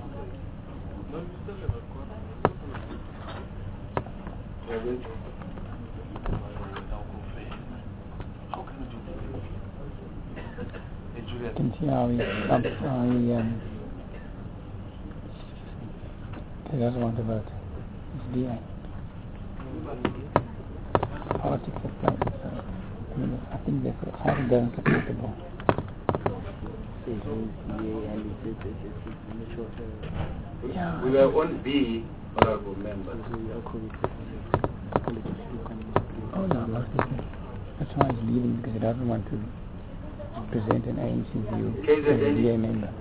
You can see how he, how he um, he doesn't want to vote. It's D I. Politics apply. So, I mean, I think that's how it doesn't support the law. Yeah. We were on B, Honorable Member. Oh no, no, that's why he's leaving, because he doesn't want to present an A N C view as a D A member.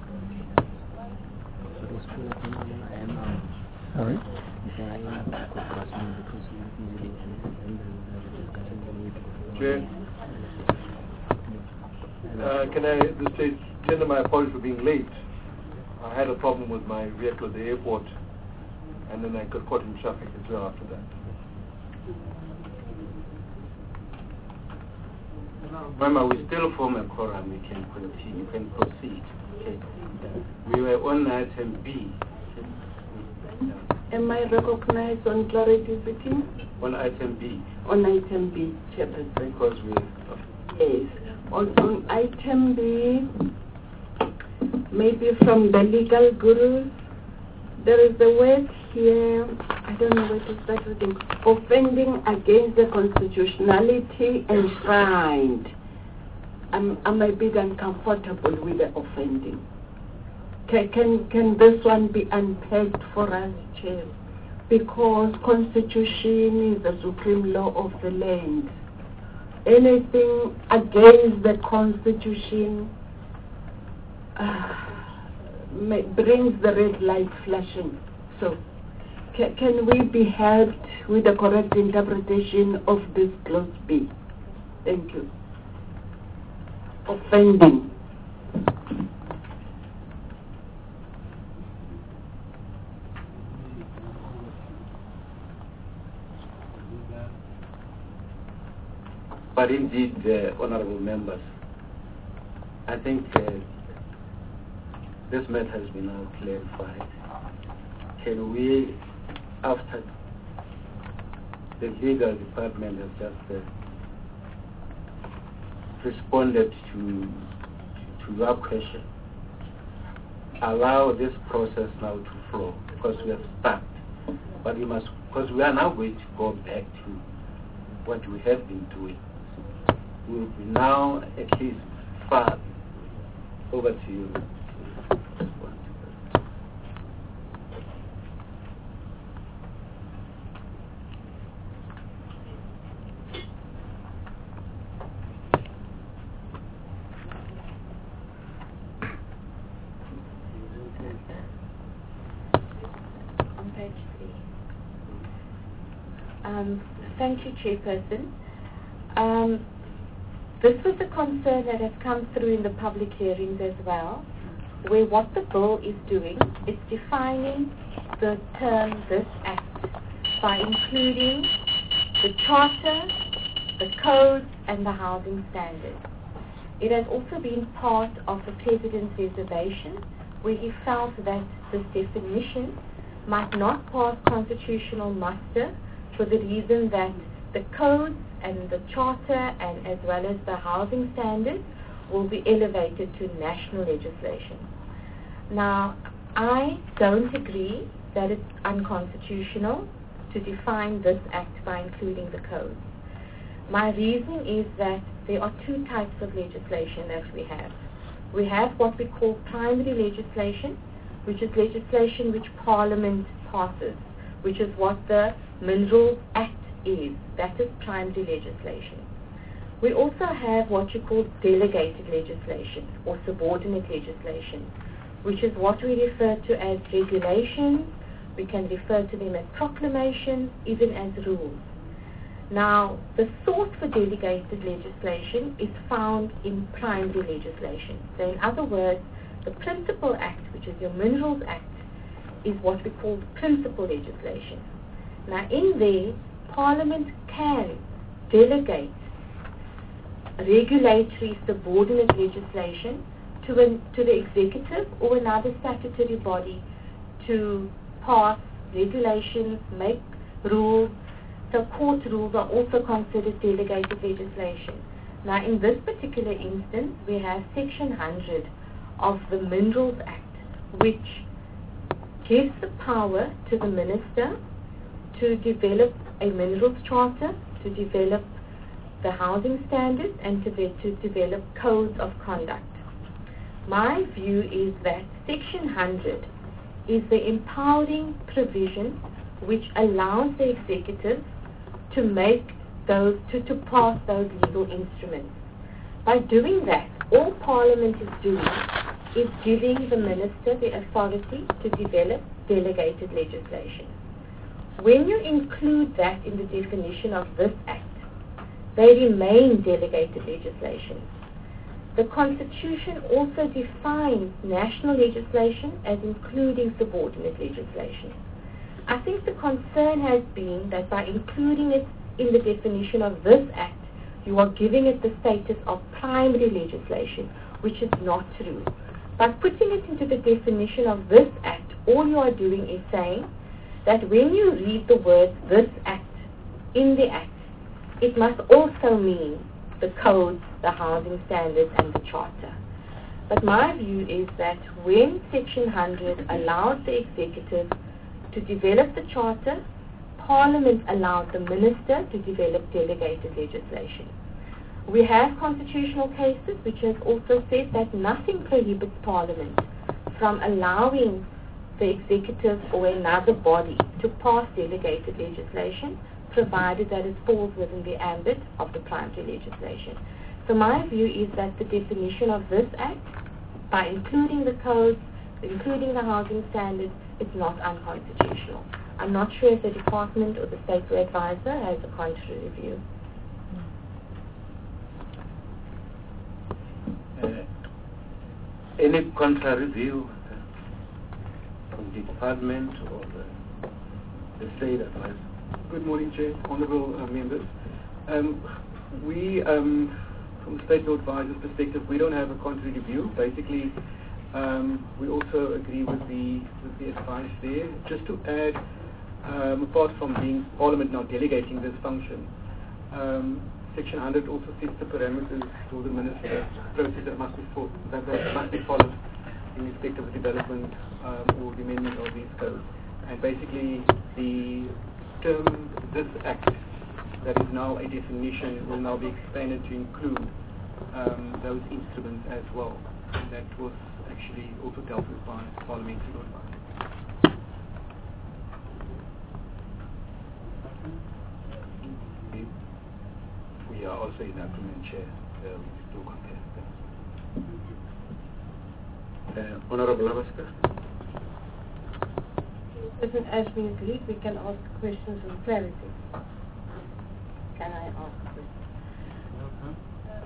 Sorry? Chair, uh, can I at this stage tender my apologies for being late? I had a problem with my vehicle at the airport, and then I got caught in traffic as well after that. Mama, we still form a quorum. We can continue. You can proceed. Okay. We were on item B. Am I recognized on clarity sitting? On item B. On item B, Chairperson. Because we. Yes. On, on item B, maybe from the legal gurus, there is a word here, I don't know where to start with it, offending against the constitutionality enshrined. I'm, I'm a bit uncomfortable with the offending. Can, can, can this one be unpacked for us, Chair? Because Constitution is the supreme law of the land. Anything against the Constitution uh, may, brings the red light flashing. So, ca can we be helped with the correct interpretation of this clause B? Thank you. Offending. But indeed, uh, honorable members, I think uh, this matter has been now clarified. Can we, after the legal department has just uh, responded to, to your question, allow this process now to flow, because we have started. But we must, because we are now going to go back to what we have been doing. We will be now at least far. Over to you. On page three. Um, thank you, Chairperson. Um, This was a concern that has come through in the public hearings as well, where what the bill is doing is defining the term this act by including the charter, the codes, and the housing standards. It has also been part of the President's reservation, where he felt that this definition might not pass constitutional muster for the reason that the codes and the charter and as well as the housing standards will be elevated to national legislation. Now, I don't agree that it's unconstitutional to define this act by including the codes. My reason is that there are two types of legislation that we have. We have what we call primary legislation, which is legislation which Parliament passes, which is what the Minerals Act is. That is primary legislation. We also have what you call delegated legislation or subordinate legislation, which is what we refer to as regulations. We can refer to them as proclamations, even as rules. Now, the source for delegated legislation is found in primary legislation. So in other words, the Principal Act, which is your Minerals Act, is what we call principal legislation. Now, in there, Parliament can delegate regulatory subordinate legislation to, an, to the executive or another statutory body to pass regulations, make rules. So court rules are also considered delegated legislation. Now, in this particular instance, we have Section one hundred of the Minerals Act, which gives the power to the minister to develop a minerals charter, to develop the housing standards, and to, be, to develop codes of conduct. My view is that Section one hundred is the empowering provision which allows the executive to make those, to, to pass those legal instruments. By doing that, all Parliament is doing is giving the minister the authority to develop delegated legislation. when you include that in the definition of this Act, they remain delegated legislation. The Constitution also defines national legislation as including subordinate legislation. I think the concern has been that by including it in the definition of this Act, you are giving it the status of primary legislation, which is not true. By putting it into the definition of this Act, all you are doing is saying that when you read the word this Act in the Act, it must also mean the codes, the housing standards, and the charter. But my view is that when Section one hundred allows the executive to develop the charter, Parliament allowed the minister to develop delegated legislation. We have constitutional cases which have also said that nothing prohibits Parliament from allowing the executive or another body to pass delegated legislation, provided that it falls within the ambit of the primary legislation. So my view is that the definition of this Act, by including the codes, including the housing standards, it's not unconstitutional. I'm not sure if the department or the state advisor has a contrary view. Uh, any contrary view uh, from the department or the, the state advisor? Good morning, Chair, honourable uh, members. Um, we, um, from the State Law Advisor's perspective, we don't have a contrary view. Basically, um, we also agree with the with the advice there. Just to add, um, apart from being Parliament now delegating this function, um, Section one hundred also sets the parameters for the minister's process that must be fo- that, that must be followed in respect of the development um, or the amendment of these codes. And basically, the term this Act, that is now a definition, will now be expanded to include um, those instruments as well. And that was actually also dealt with by parliamentary advice. We are also in agreement, Chair. Uh, we do contest. Uh, Honourable Labaska. Listen, as we agreed, we can ask questions of clarity. Can I ask a question?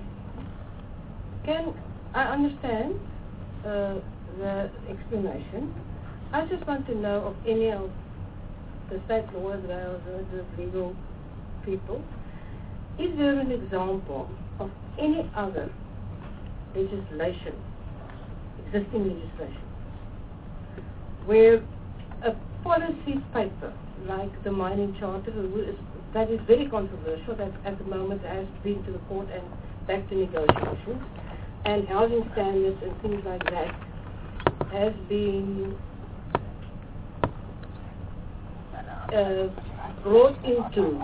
Can I understand uh, the explanation? I just want to know of any of the state lawyers or the legal people, is there an example of any other legislation, existing legislation, where a policy paper like the mining charter that is very controversial, that at the moment has been to the court and back to negotiations, and housing standards and things like that has been uh, brought into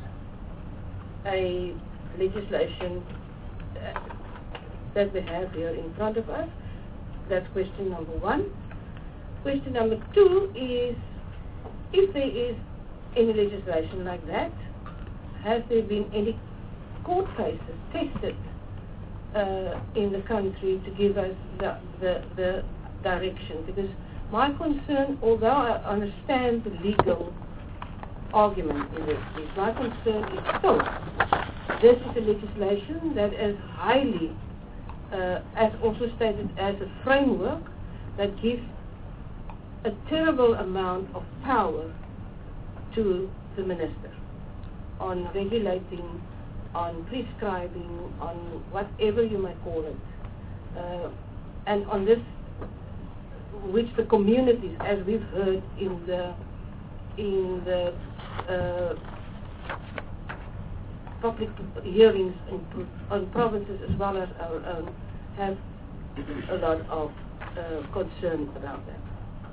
a legislation uh, that we have here in front of us. That's question number one. Question number two is, if there is any legislation like that, has there been any court cases tested uh, in the country to give us the, the, the direction? Because my concern, although I understand the legal argument in this case, my concern is still, this is a legislation that is highly, uh, as also stated, as a framework that gives a terrible amount of power to the minister on regulating, on prescribing, on whatever you might call it, uh, and on this, which the communities, as we've heard in the in the uh, public hearings in, on provinces as well as our own, have a lot of uh, concern about that.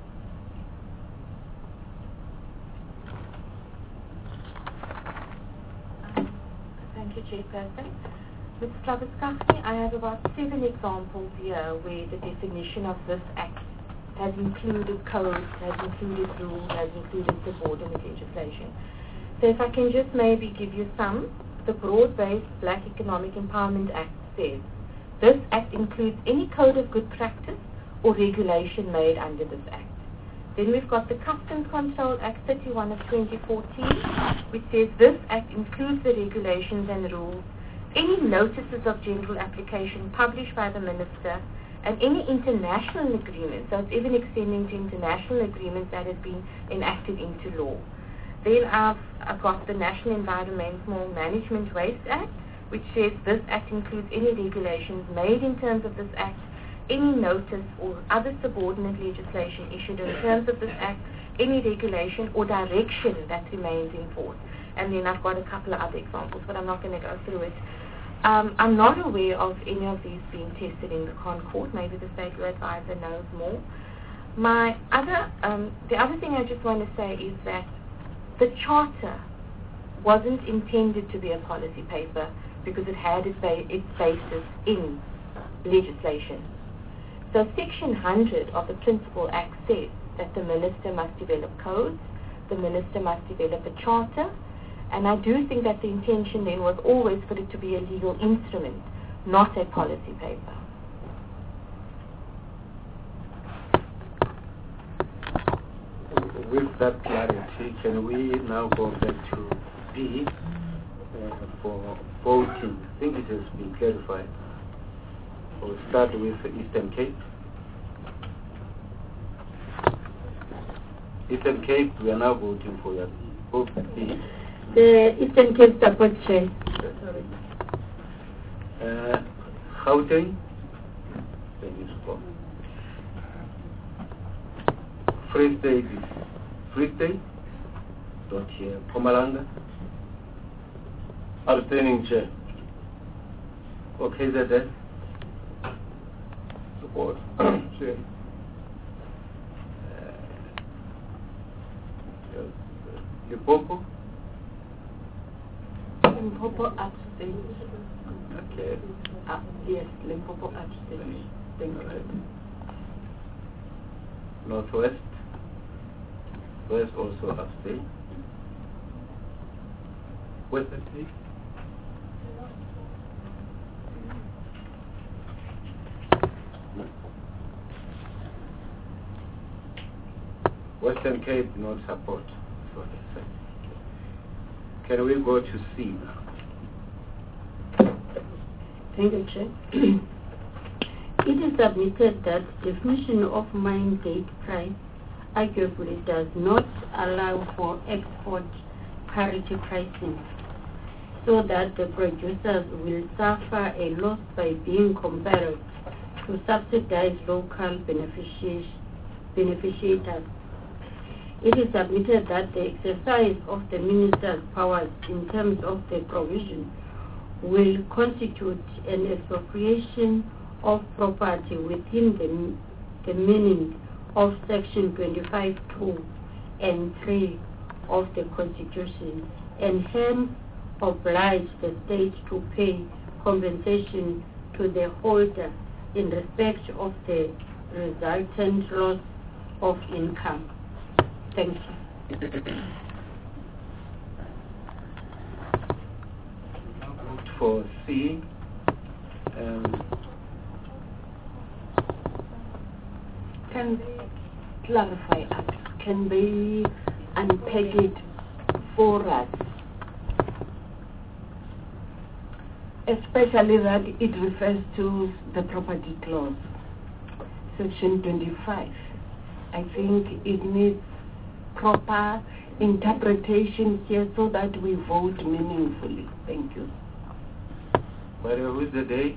Thank you, Chairperson. Miz Klabuskowski, I have about seven examples here where the definition of this Act has included codes, has included rules, has included subordinate legislation. So if I can just maybe give you some, the Broad-Based Black Economic Empowerment Act says, this Act includes any code of good practice or regulation made under this Act. Then we've got the Customs Control Act thirty-one of twenty fourteen, which says this act includes the regulations and rules, any notices of general application published by the Minister, and any international agreements, so it's even extending to international agreements that have been enacted into law. Then I've, I've got the National Environmental Management Waste Act, which says this act includes any regulations made in terms of this act, any notice or other subordinate legislation issued in terms of this act, any regulation or direction that remains in force. And then I've got a couple of other examples, but I'm not going to go through it. Um, I'm not aware of any of these being tested in the Concord. Maybe the state law advisor knows more. My other, um, the other thing I just want to say is that the charter wasn't intended to be a policy paper because it had its, ba- its basis in legislation. So Section one hundred of the Principal Act says that the minister must develop codes, the minister must develop a charter, and I do think that the intention then was always for it to be a legal instrument, not a policy paper. With that clarity, can we now go back to B uh, for voting? I think it has been clarified. We'll start with Eastern Cape. Eastern Cape, we are now voting for your vote B. The Eastern Cape support chair. Sorry. Uh, Gauteng. Free State. Free State. Not here. Mpumalanga. Abstaining, Chair. Okay, that. Support. Chair. Limpopo? Limpopo abstains. Okay. Uh, yes, Limpopo abstains. Thank you. Right. Northwest? West also abstain. Western Cape? Western Cape not support for the site. Can we go to C now? Thank you, Chair. It is submitted that definition of mine gate price arguably does not allow for export parity pricing, so that the producers will suffer a loss by being compelled to subsidize local beneficiaries. beneficiaries. It is submitted that the exercise of the minister's powers in terms of the provision will constitute an expropriation of property within the, the meaning of Section twenty-five two and three of the Constitution, and hence oblige the state to pay compensation to the holder in respect of the resultant loss of income. Thank you. For C, um, can they clarify us? Can they unpack it for us? Especially that it refers to the property clause, Section twenty-five. I think it needs proper interpretation here so that we vote meaningfully. Thank you. But who is the day?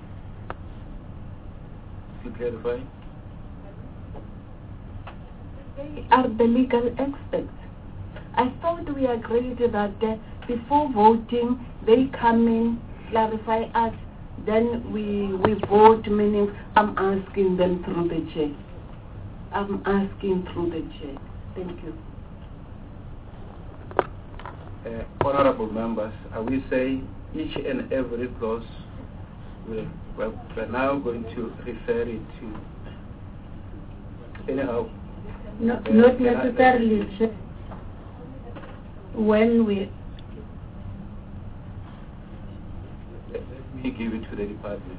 To clarify? They are the legal experts. I thought we agreed that uh, before voting, they come in, clarify us, then we, we vote, meaning I'm asking them through the chair. I'm asking through the chair. Thank you. Uh, honorable members, are we saying each and every clause, we're, we're, we're now going to refer it to, anyhow? No, uh, not necessarily, Chair. When we... Let me give it to the department.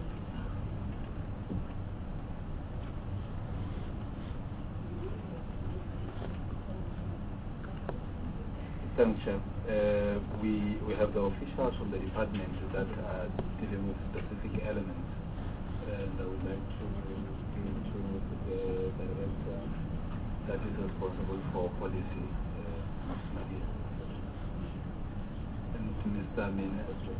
Thanks, Chair. Uh, we, we have the officials from the department that are dealing with specific elements, and I would like to give to the director that is responsible for policy, uh, Nadia, and to Mister Amin as well.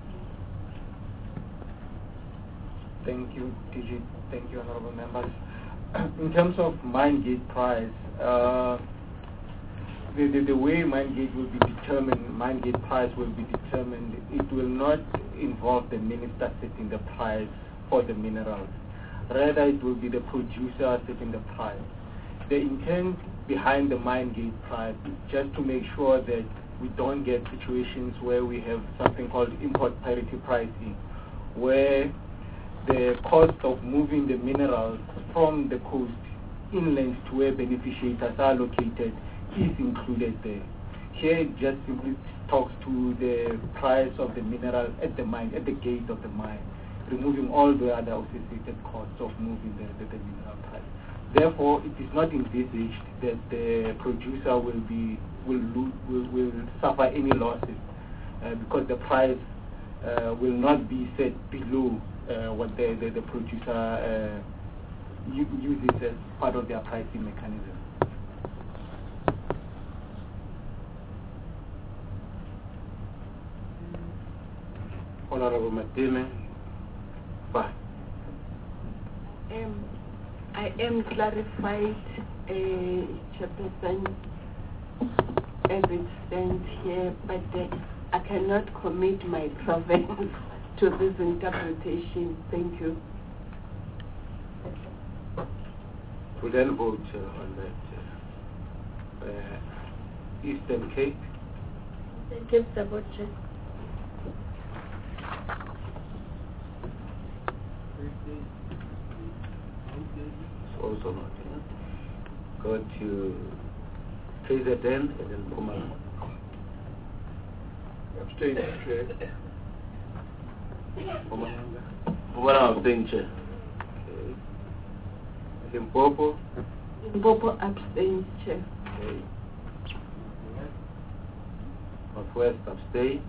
Thank you, T G. Thank you, honorable members. In terms of mine gate price, uh, the, the, the way mine gate will be determined, mine gate price will be determined, it will not involve the minister setting the price for the minerals. Rather, it will be the producer setting the price. The intent behind the mine gate price is just to make sure that we don't get situations where we have something called import parity pricing, where the cost of moving the minerals from the coast inland to where beneficiaries are located is included there. Here it just simply talks to the price of the mineral at the mine, at the gate of the mine, removing all the other associated costs of moving the, the, the mineral price. Therefore, it is not envisaged that the producer will be will lo- will, will suffer any losses uh, because the price uh, will not be set below uh, what the, the, the producer uh, u- uses as part of their pricing mechanism. Honorable Matime, fine. Um, I am clarified, uh, Chairperson, as it stands here, but uh, I cannot commit my province to this interpretation. Thank you. We then vote uh, on that. Uh, uh, Eastern Cape. Eastern Cape support, Chair. Also not. Yeah? Go to President and then Pumalanga. Abstain, Chair. Pumalanga. Pumalanga abstain, Chair. Okay. Limpopo. Limpopo abstains, Chair. Okay. Northwest abstain.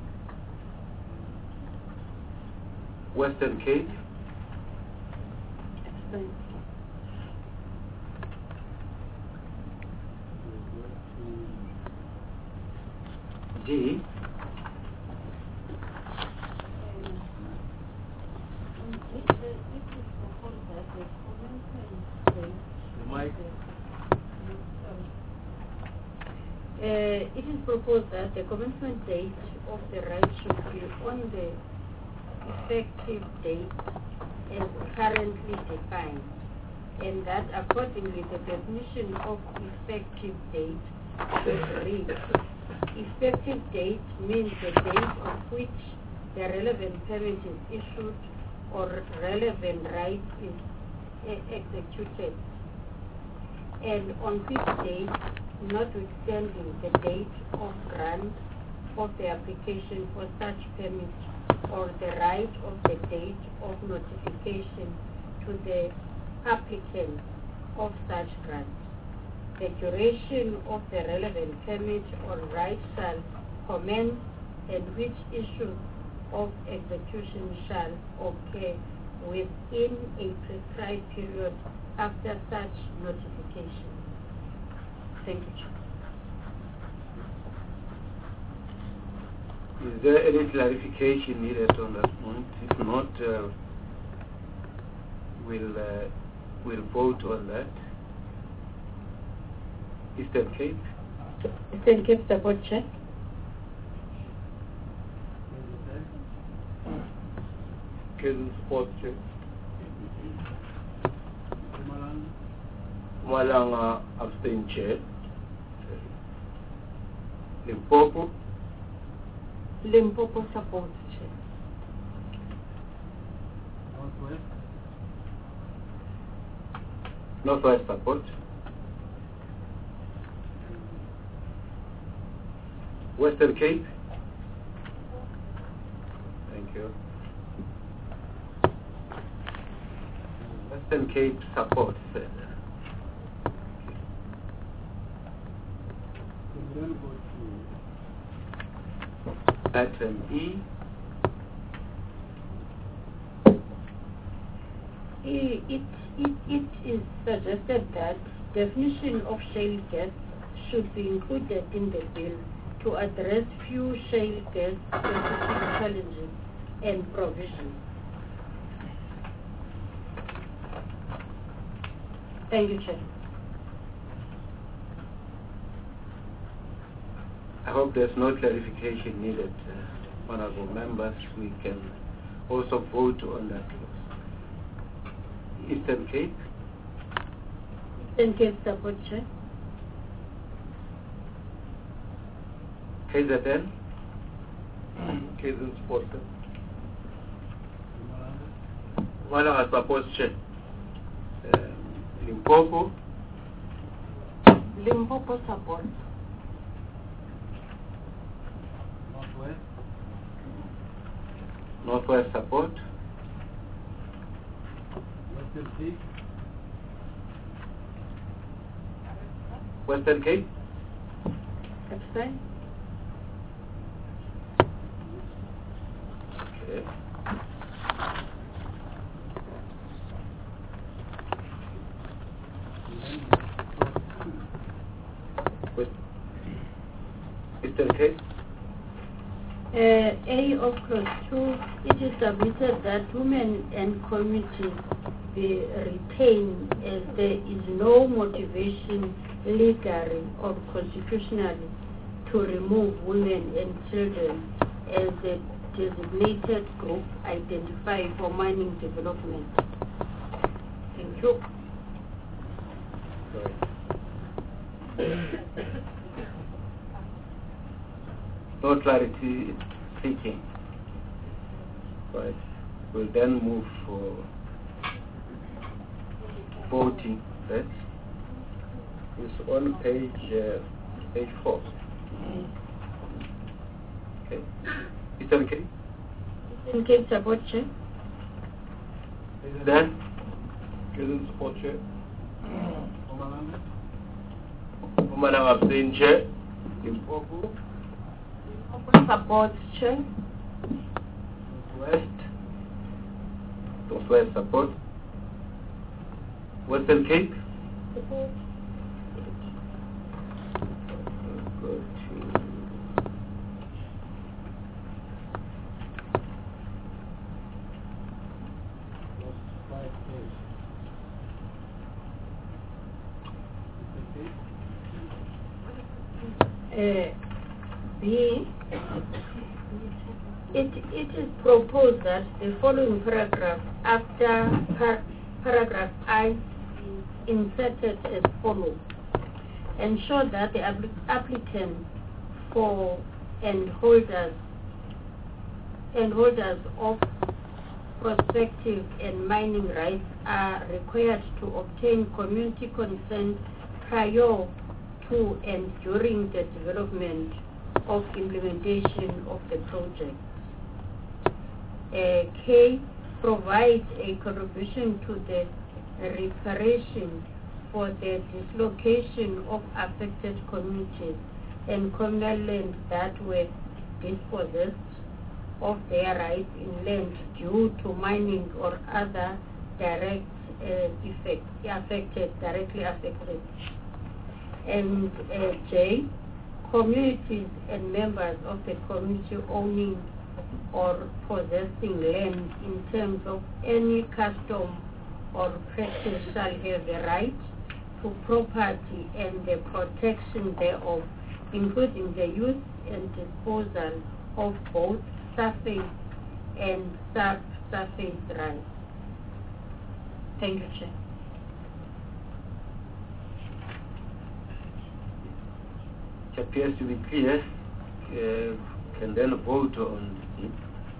Western Cape. Abstain. G. Mike. Uh, it is proposed that the commencement date of the right should be on the effective date as currently defined, and that accordingly the definition of effective date should read: effective date means the date on which the relevant permit is issued or relevant right is e- executed, and on which date, notwithstanding the date of grant of the application for such permit or the right of the date of notification to the applicant of such grant, the duration of the relevant permit or right shall commence, and which issue of execution shall occur within a prescribed period after such notification. Thank you. Is there any clarification needed on that point? If not, uh, we'll, uh, we'll vote on that. Eastern Cape. Eastern Cape support, Chair. Can support, Chair. Pumalanga abstain, Chair. Limpopo. Limpopo support, Chair. Northwest. Northwest support. Western Cape. Thank you. Western Cape support, sir. We then go to item E. It, it, it, it is suggested that definition of shale gas should be included in the bill to address few shale gas specific challenges and provisions. Thank you, Chair. I hope there's no clarification needed, uh, honorable members. We can also vote on that clause. Eastern Cape. Eastern Cape support, Chair. K Z N. K Z N support. Malanga support, Chair. Limpopo. Limpopo support. Northwest. Northwest support. Western Cape. Western Cape. Abstain. Okay. Eastern Cape. Uh, A of clause two, it is submitted that women and communities be retained as there is no motivation legally or constitutionally to remove women and children as a designated group identified for mining development. Thank you. No clarity seeking. Right. We'll then move for voting. Right? It's on page uh, page four. Okay. Eastern Cape. Eastern Cape support, Chair. Then. Eastern support, Chair. Umalanga abstain, Chair. Limpopo. Support, Chair. West. Northwest support. Western Cape. Support. Go to Uh, B, it, it is proposed that the following paragraph after par paragraph I is inserted as follows. Ensure that the applic applicant for and holders and holders of prospective and mining rights are required to obtain community consent prior to and during the development of implementation of the project. Uh, K, provides a contribution to the reparation for the dislocation of affected communities and communal land that were dispossessed of their rights in land due to mining or other direct uh, effects affected, directly affected. And uh, J, communities and members of the community owning or possessing land in terms of any custom or practice shall have the right to property and the protection thereof, including the use and disposal of both surface and subsurface rights. Thank you, Chair. It appears to be clear. Uh, can then vote on it.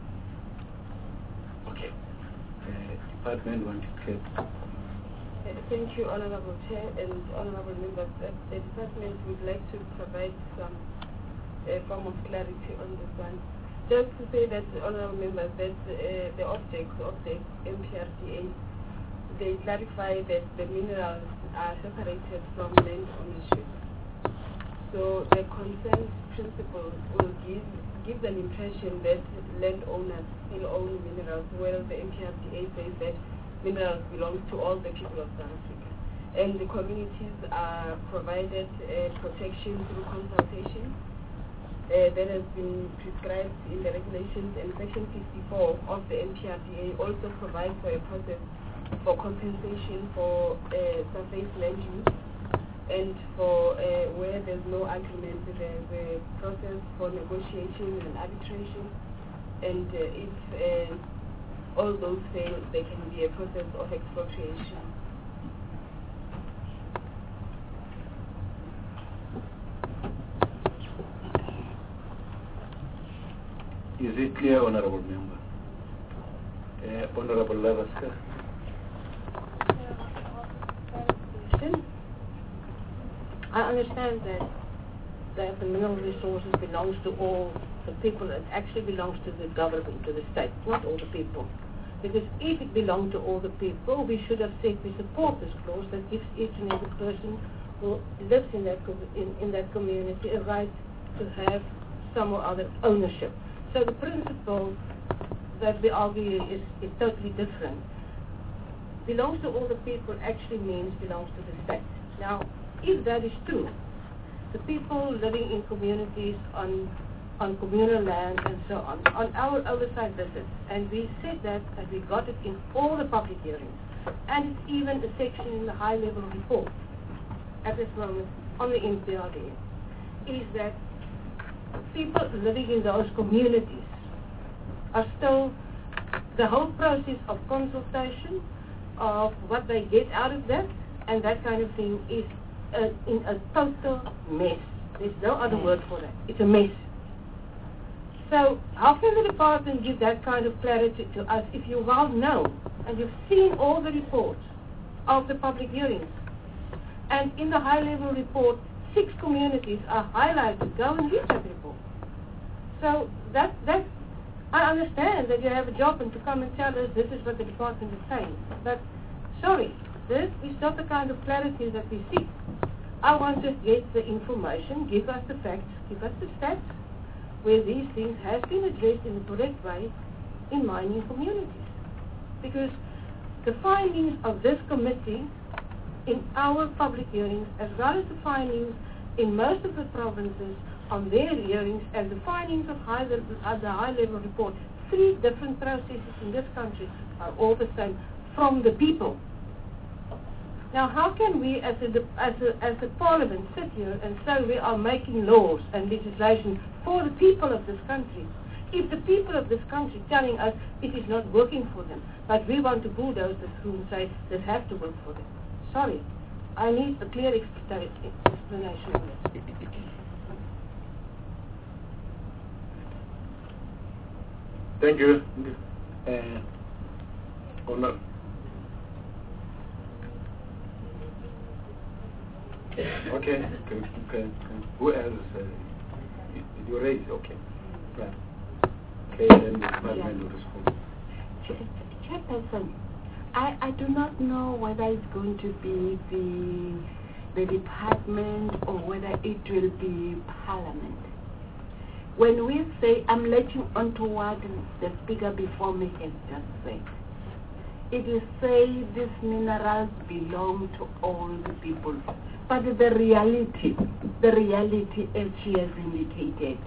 Okay. Uh, department want to take. Uh, Thank you, Honorable Chair and Honorable Members. Uh, the department would like to provide some uh, form of clarity on this one. Just to say that, Honorable Members, that uh, the objects of the M P R D A, they clarify that the minerals are separated from land ownership. So the consent principle will give gives an impression that landowners still own minerals, whereas the M P R D A says that minerals belong to all the people of South Africa. And the communities are provided uh, protection through consultation uh, that has been prescribed in the regulations, and Section fifty-four of the M P R D A also provides for a process for compensation for uh, surface land use, and for uh, where there's no agreement, there's a process for negotiation and arbitration, and uh, if uh, all those fail, there can be a process of expropriation. Is it clear, Honorable Member? Uh, Honorable Lavaska? I understand that that the mineral resources belongs to all the people. It actually belongs to the government, to the state, not all the people. Because if it belonged to all the people, we should have said we support this clause that gives each and every person who lives in that co- in, in that community a right to have some or other ownership. So the principle that we argue is, is totally different. Belongs to all the people actually means belongs to the state. Now, if that is true, the people living in communities on on communal land and so on, on our oversight visits, and we said that, and we got it in all the public hearings, and it's even a section in the high-level report at this moment on the M P R D A, is that people living in those communities are still, the whole process of consultation, of what they get out of that, and that kind of thing is uh, in a total mess. There's no other word for that. It's a mess. So how can the department give that kind of clarity to us if you well know and you've seen all the reports of the public hearings, and in the high-level report, six communities are highlighted? Go and read that report. So that that I understand that you have a job and to come and tell us this is what the department is saying, but sorry, this is not the kind of clarity that we seek. I want to get the information, give us the facts, give us the stats, where these things have been addressed in the correct way in mining communities. Because the findings of this committee in our public hearings, as well as the findings in most of the provinces on their hearings, and the findings of high level, uh, the high-level report, three different processes in this country are all the same from the people. Now, how can we, as a, as a, as a parliament, sit here and say we are making laws and legislation for the people of this country, if the people of this country telling us it is not working for them, but we want to bulldoze this through and say this has to work for them? Sorry, I need a clear explanation of this. Thank you. Uh, Honor. Okay. Can, can, can, who else? Uh, you, you raise? Okay. Right. Okay, then the department will respond. Chairperson, I, I do not know whether it's going to be the the department or whether it will be Parliament. When we say, I'm letting on to what the speaker before me has just said, it is say these minerals belong to all the people. But the reality, the reality as she has indicated,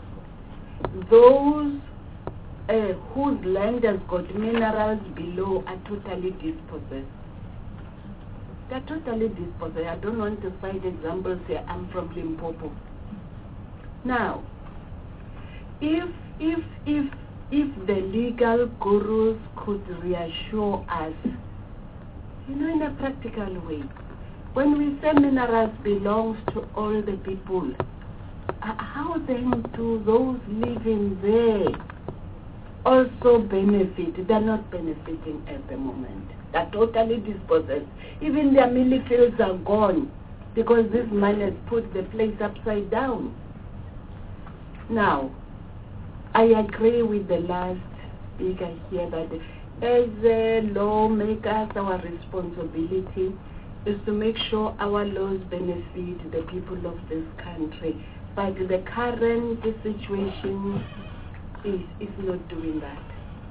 those uh, whose land has got minerals below are totally dispossessed. They're totally dispossessed. I don't want to cite examples here. I'm from Limpopo. Now, if if if if the legal gurus could reassure us, you know, in a practical way, when we say minerals belongs to all the people, uh, how then do those living there also benefit? They're not benefiting at the moment. They're totally dispossessed. Even their milling fields are gone because this man has put the place upside down. Now, I agree with the last speaker here that as uh, lawmakers, our responsibility is to make sure our laws benefit the people of this country. But the current situation is, is not doing that.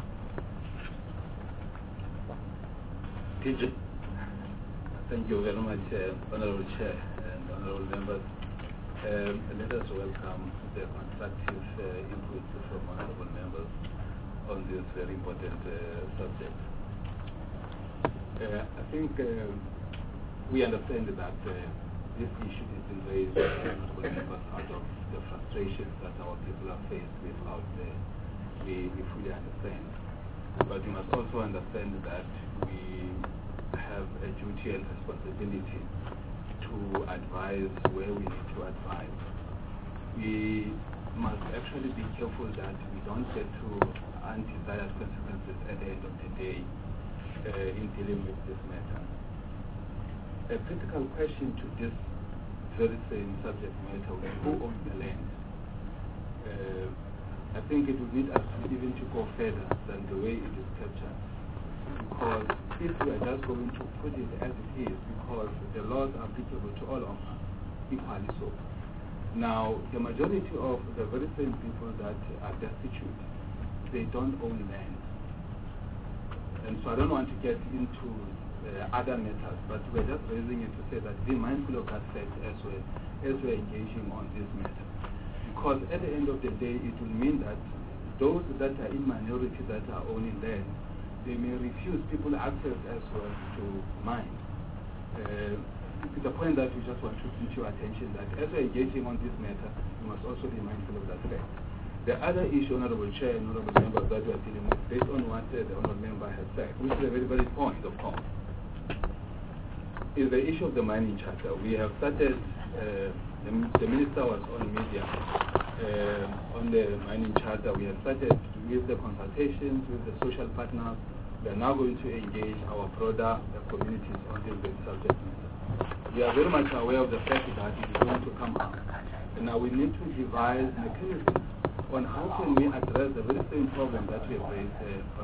T J. Thank you very much, uh, Honorable Chair and Honorable Members. Um, let us welcome the constructive uh, input from Honorable Members on this very important uh, subject. Uh, I think uh, we understand that uh, this issue has been raised by Honorable Members out of the frustrations that our people are faced with out there. We, we fully understand. But you must also understand that we have a duty and responsibility to advise where we need to advise. We must actually be careful that we don't get to undesired consequences at the end of the day uh, in dealing with this matter. A critical question to this very same subject matter is who owns the land. Uh, I think it would need us to even to go further than the way it is captured. Because if we are just going to put it as it is, because the laws are applicable to all of us, equally so. Now, the majority of the very same people that are destitute, they don't own land. And so I don't want to get into uh, other matters, but we're just raising it to say that be mindful of that fact as we're, as we're engaging on this matter. Because at the end of the day, it will mean that those that are in minority that are owning land, they may refuse people access as well to mine. Uh, it's a point that we just want to bring to your attention that as we're engaging on this matter, we must also be mindful of that fact. The other issue, Honorable Chair and Honorable Members, that we are dealing with, based on what uh, the Honorable Member has said, which is a very valid point, of course, is the issue of the mining charter. We have started, uh, the, the Minister was on media uh, on the mining charter. We have started with the consultations with the social partners. We are now going to engage our broader uh, communities on this very subject matter. We are very much aware of the fact that it is going to come up. And now we need to devise mechanisms on how can we address the very same problem that we have raised, uh,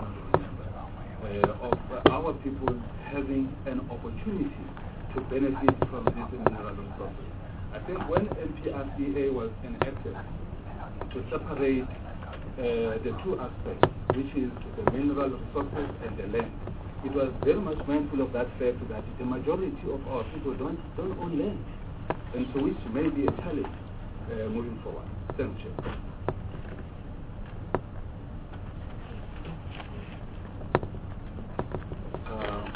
uh, of uh, our people having an opportunity to benefit from this mineral resources. I think when N P R C A was enacted to separate uh, the two aspects, which is the mineral resources and the land, it was very much mindful of that fact that the majority of our people don't, don't own land, and so which may be a challenge uh, moving forward. Thank you. Uh,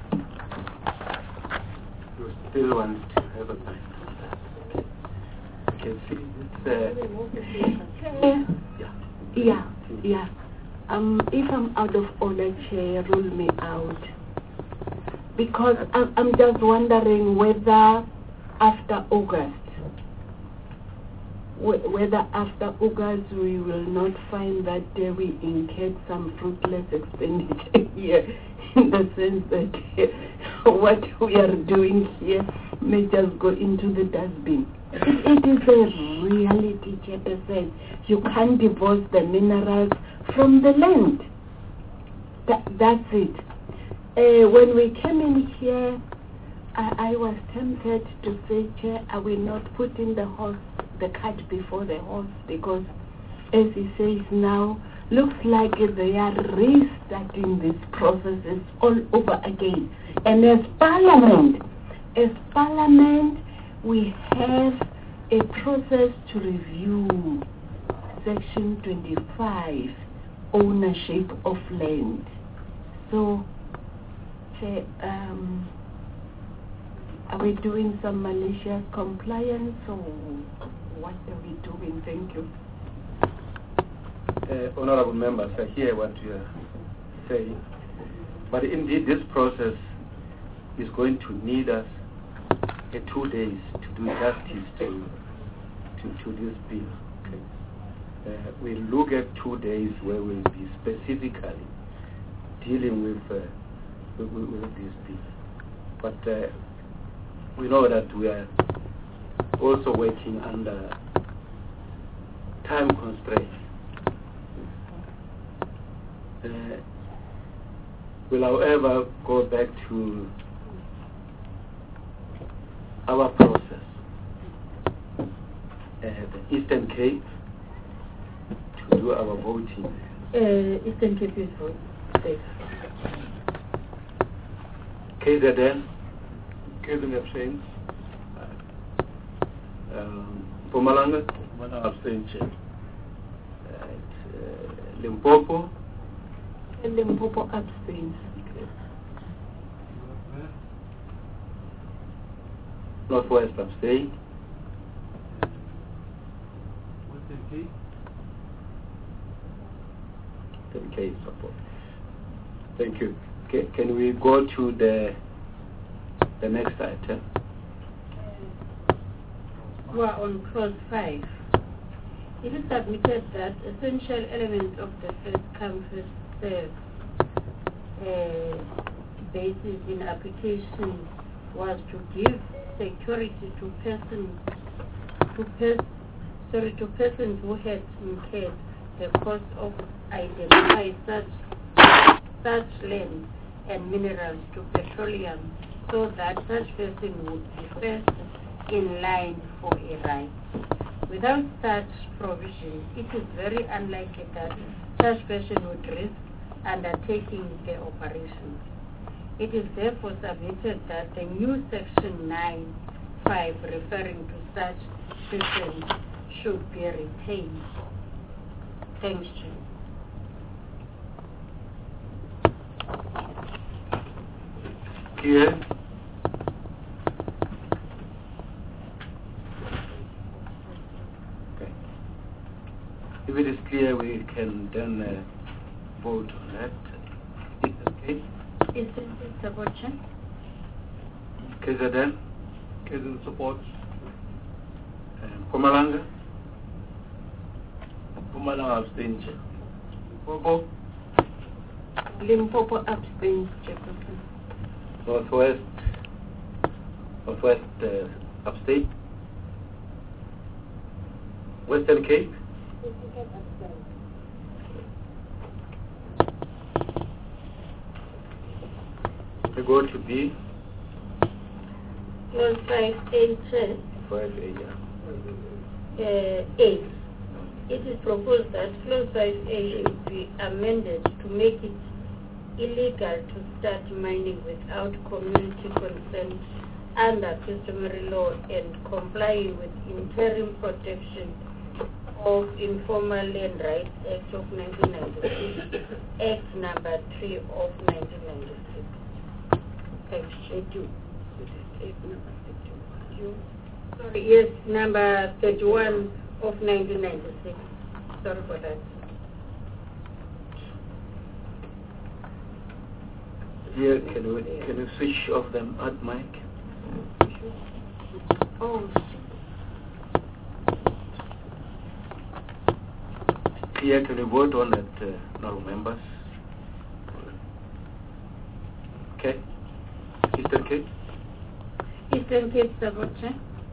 you still want to have a time? Okay, see, it's, uh, yeah, yeah, yeah. Um, if I'm out of order, Chair, rule me out. Because I'm, I'm just wondering whether after August, whether after August we will not find that uh, we incurred some fruitless expenditure here, in the sense that uh, what we are doing here may just go into the dustbin. It, it is a reality, Chairperson. You can't divorce the minerals from the land. That, that's it. Uh, when we came in here, I, I was tempted to say, Chair, are we not putting the horse, the cart before the horse? Because, as he says now, looks like they are restarting these processes all over again. And as Parliament, as Parliament, we have a process to review Section twenty-five, ownership of land. So, Chair, um, are we doing some malicious compliance, or what are we doing? Thank you. Uh, honorable members, I hear what you are saying, but indeed this process is going to need us uh, two days to do justice to to, to this bill. Okay. Uh, we look at two days where we'll be specifically dealing with, uh, with, with this bill. But uh, we know that we are also working under time constraints. Uh, we'll, however, go back to our process at the Eastern Cape to do our voting. Uh, Eastern Cape is vote safe. K Z N? K Z N abstains. Um, Mpumalanga? Mpumalanga abstains, Chair. Right. Uh, Limpopo? And Limpopo abstains. Northwest abstain. Western Cape? Eastern Cape support. Thank you. Okay, can we go to the the next item? We are on clause five. It is submitted that essential elements of the first come first served uh, basis in application was to give security to persons to pers- sorry to persons who had incurred the cost of identify such such land and minerals to petroleum, so that such person would be first in line for a right. Without such provision, it is very unlikely that such person would risk undertaking the operations. It is therefore submitted that the new section nine five referring to such persons should be retained. Thanks, Chair. Clear? Okay. If it is clear, we can then uh, vote on that. Is it okay? Is it support, Chair? K Z N? K Z N supports. Uh, Mpumalanga? Mpumalanga abstains, Chair. Limpopo? Limpopo abstains, Chairperson. Northwest? Northwest uh, abstain? Western Cape? We go to B. Clause five A, Chair. five A, yeah. Uh, A. It is proposed that clause five A be amended to make it illegal to start mining without community consent under customary law and complying with interim protection of Informal Land Rights Act of nineteen ninety-six, Act number three of nineteen ninety-six. Schedule. Sorry, yes, number thirty-one of nineteen ninety-six. Sorry for that. Here, can we can you switch off them at mic? Oh, Here, can you vote on that, uh, no members? Okay. Eastern Cape? Eastern Cape support, Chair.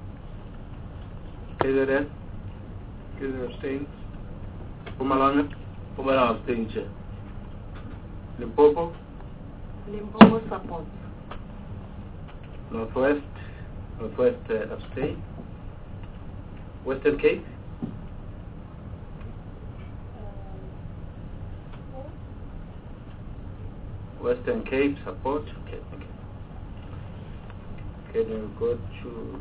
K Z N? K Z N abstains. Mpumalanga? Mpumalanga abstains, Chair. Limpopo? Limpopo supports. Northwest? Northwest uh, abstain. Western Cape? Western Cape support. Okay, okay. Can you go to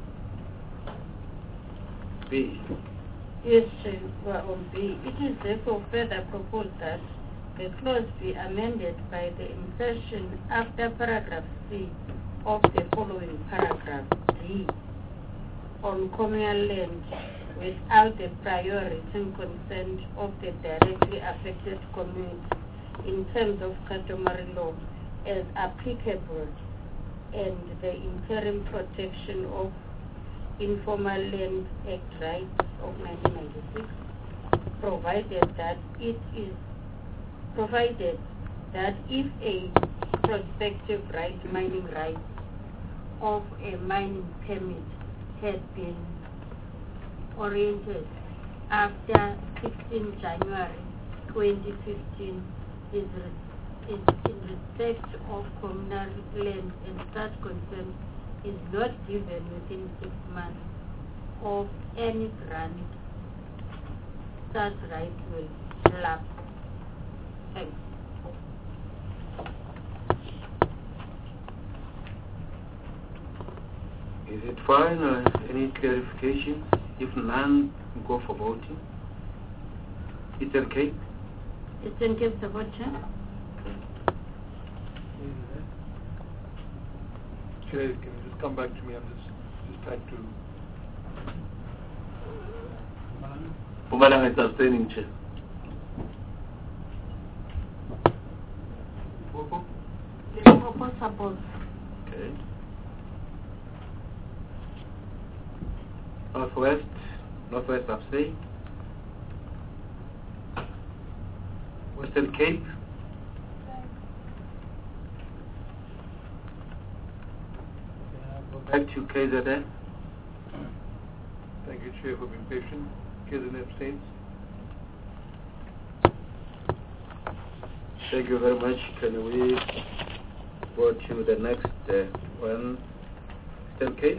B? Yes, Chair, we are on B. It is therefore further proposed that the clause be amended by the insertion after paragraph C of the following paragraph D on communal land without the prior written consent of the directly affected community in terms of customary law as applicable and the interim protection of Informal Land Act rights of nineteen ninety-six, provided that it is provided that if a prospective right mining right of a mining permit had been oriented after sixteenth January twenty fifteen is, re- is in respect of communal land and such consent is not given within six months of any grant, such right will lapse. Thanks. Is it fine or any clarifications? If none, go for voting. It's okay? It's in case the vote, Chair. Chair, can you just come back to me? I'm just, just trying to... Pumalanga is abstaining, Chair. Popo? Popo support. Okay. Northwest, Northwest abstain. Western Cape. Go back to K Z N. Thank you, Chair, for being patient. K Z N abstains. Thank you very much. Can we go to the next uh, one? Western Cape.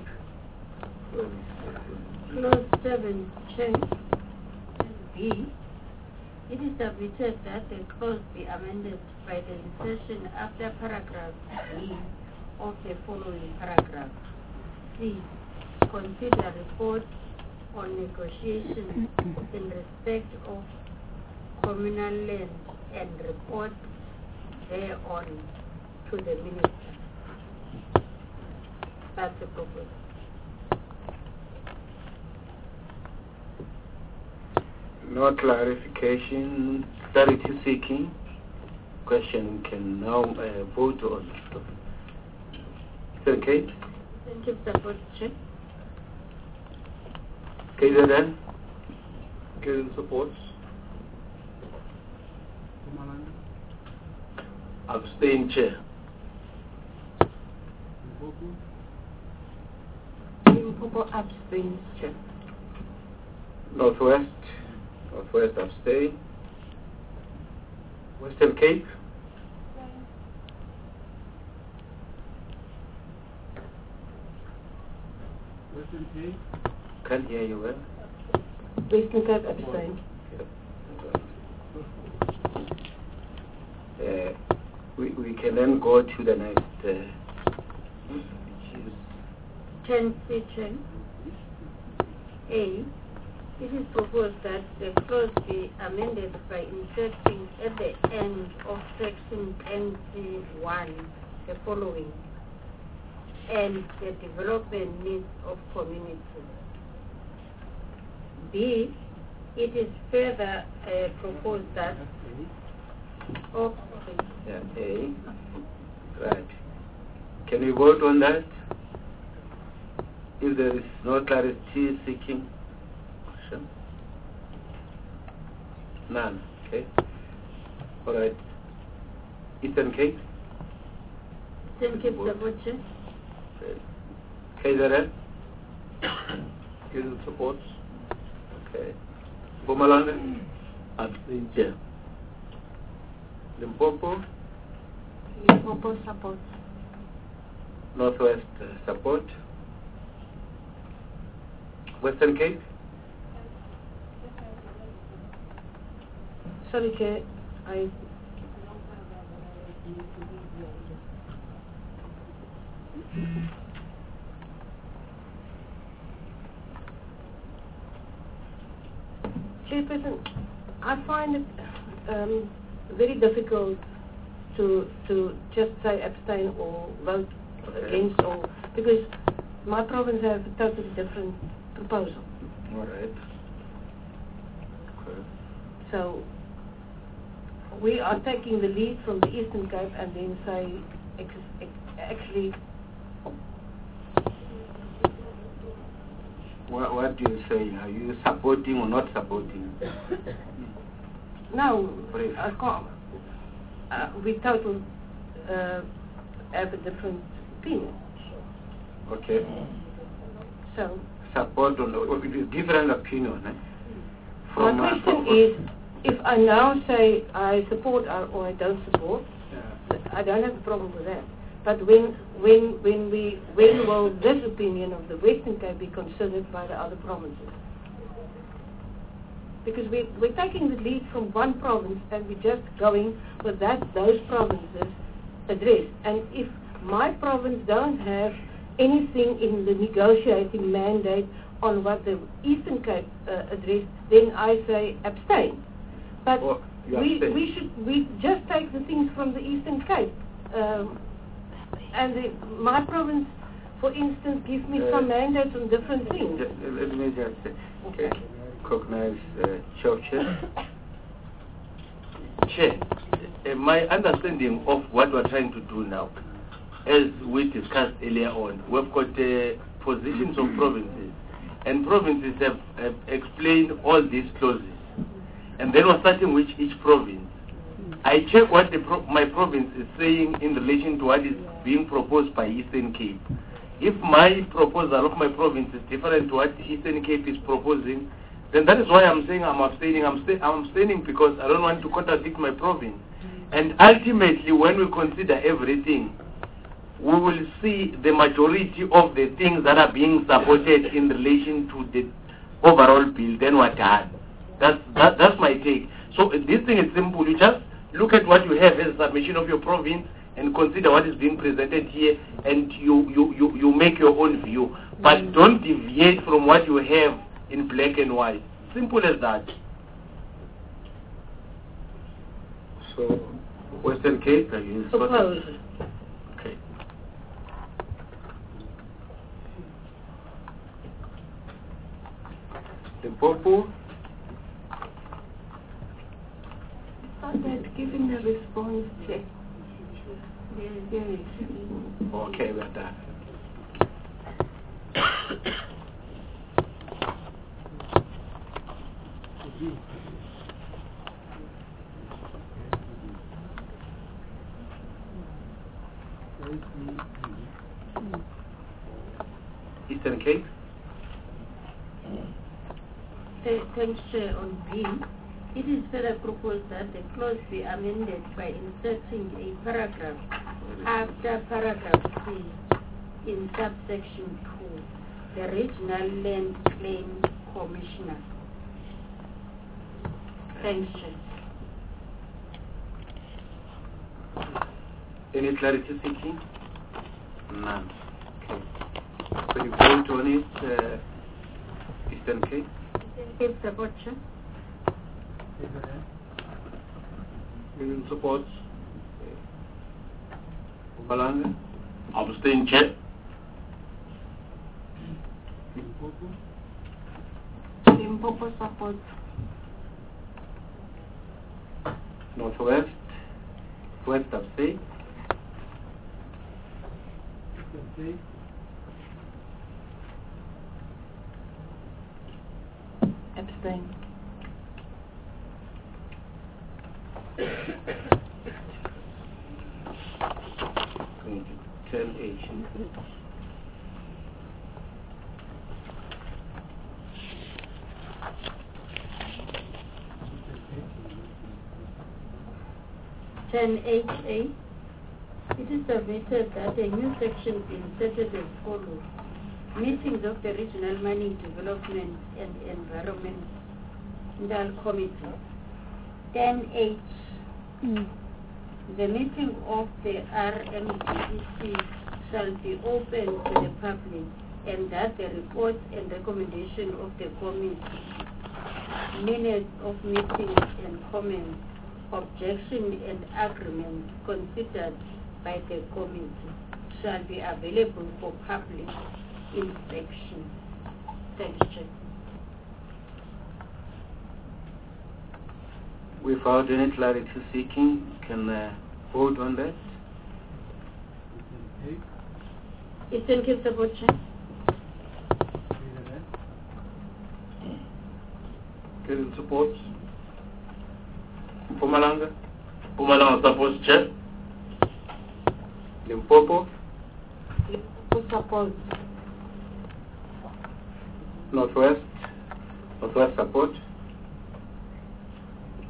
Clause seven, change B. It is submitted that the clause be amended by the insertion after paragraph B of the following paragraph. C. Consider report on negotiations in respect of communal land and report thereon to the minister. That's the proposal. No clarification, clarity seeking. Question can now uh, vote on. Is that okay? Thank you, support, Chair. K Z N? K Z N supports. Abstain, Chair. Limpopo abstains, Chair. Northwest? Northwest abstain. Western Cape? Western Cape? Can't hear you well. Western Cape abstain. Uh, we, we can then go to the next, uh, which is ten C change. A. It is proposed that the clause be amended by inserting at the end of section ten C one the following: and the development needs of communities. B. It is further uh, proposed that oh, yeah, A. Right. Can we vote on that? If there is no clarity seeking? None. Okay. All right. Eastern Cape. Eastern Cape Saboche. K Z N. K Z N supports. Okay. Mpumalanga. Abstain, Chair. Limpopo. Limpopo supports. Northwest uh, support. Western Cape. Sorry, Chair. I. Chairperson, I find it um, very difficult to to just say abstain or vote against, or because my province has a totally different proposal. All right. Okay. So we are taking the lead from the Eastern Cape and then say ex ex actually. What, what do you say? Are you supporting or not supporting? No, I can't. Uh, we total uh, have a different opinion. Okay. So support on the different opinion. Eh? My question is, if I now say I support or I don't support, I don't have a problem with that. But when, when, when, we, when will this opinion of the Western Cape be considered by the other provinces? Because we, we're taking the lead from one province and we're just going with that those provinces addressed. And if my province don't have anything in the negotiating mandate on what the Eastern Cape uh, addressed, then I say abstain. But well, we, abstain. we should we just take the things from the Eastern Cape. Um, and the, my province, for instance, gives me uh, some mandates on different things. Just, let me just say, okay. Recognize uh, Chair. Chair, uh, my understanding of what we're trying to do now, as we discussed earlier on, we've got uh, positions of provinces, and provinces have, have explained all these clauses, and then we're starting with each province. I check what the pro my province is saying in relation to what is being proposed by Eastern Cape. If my proposal of my province is different to what Eastern Cape is proposing, then that is why I'm saying I'm abstaining. I'm, I'm abstaining because I don't want to contradict my province. And ultimately, when we consider everything, we will see the majority of the things that are being supported in relation to the overall bill, then what done. That's, that, that's my take. So uh, this thing is simple. You just look at what you have as a submission of your province and consider what is being presented here, and you, you, you, you make your own view. But don't deviate from what you have in black and white. Simple as that. So, Western Cape is Opposed. Okay. Limpopo? So that giving a response check. Yes, yes. Okay, we're done. Eastern Cape? Thanks, Chair. On B, it is further proposed that the clause be amended by inserting a paragraph after paragraph C in subsection two, the Regional Land Claim Commissioner. Thanks, Chair. Any clarity seeking? None. Okay. So you vote on it, uh, Eastern Cape? Cape support, Chair. Union supports. Mpumalanga? Abstain, Chair. Limpopo supports. Northwest? West abstain? Abstain. ten H. ten H A. It is submitted that a new section be inserted as follows. Meetings of the Regional Mining Development and Environmental Committee. ten H. Mm. The meeting of the R M D E C shall be open to the public, and that the reports and recommendation of the committee, minutes of meetings and comments, objection and agreement considered by the committee shall be available for public inspection. Thanks, Chair. Without any clarity seeking, can uh, vote on that? Eastern Cape support, Chair. Kevin supports. Mpumalanga? Mpumalanga supports, Chair. Limpopo? Limpopo supports. Northwest? Northwest support.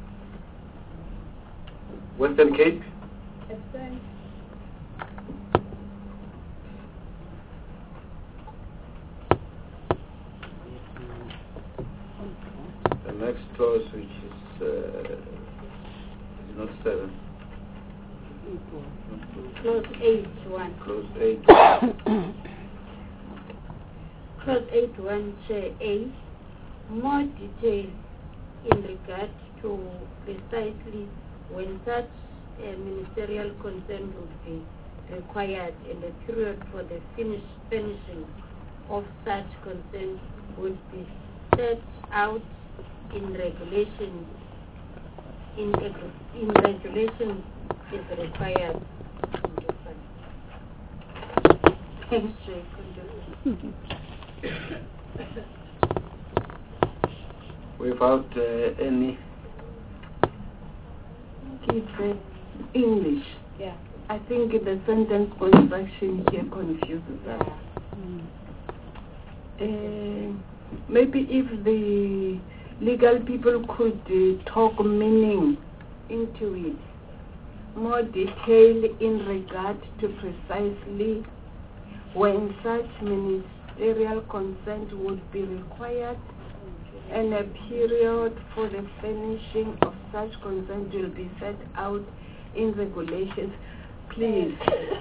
Western Cape? Abstain. next clause, which is uh, not seven. Clause eight one. Clause eight. Clause eight one, Chair A. More detail in regard to precisely when such a ministerial consent would be required and the period for the finish, finishing of such consent would be set out in regulations. In, in regulations is required. Thanks, Without uh, any. It's uh, English. Yeah. I think the sentence construction here confuses us. Mm. Uh, maybe if the legal people could uh, talk meaning into it, more detail in regard to precisely when such ministerial consent would be required, and a period for the finishing of such consent will be set out in regulations. Please.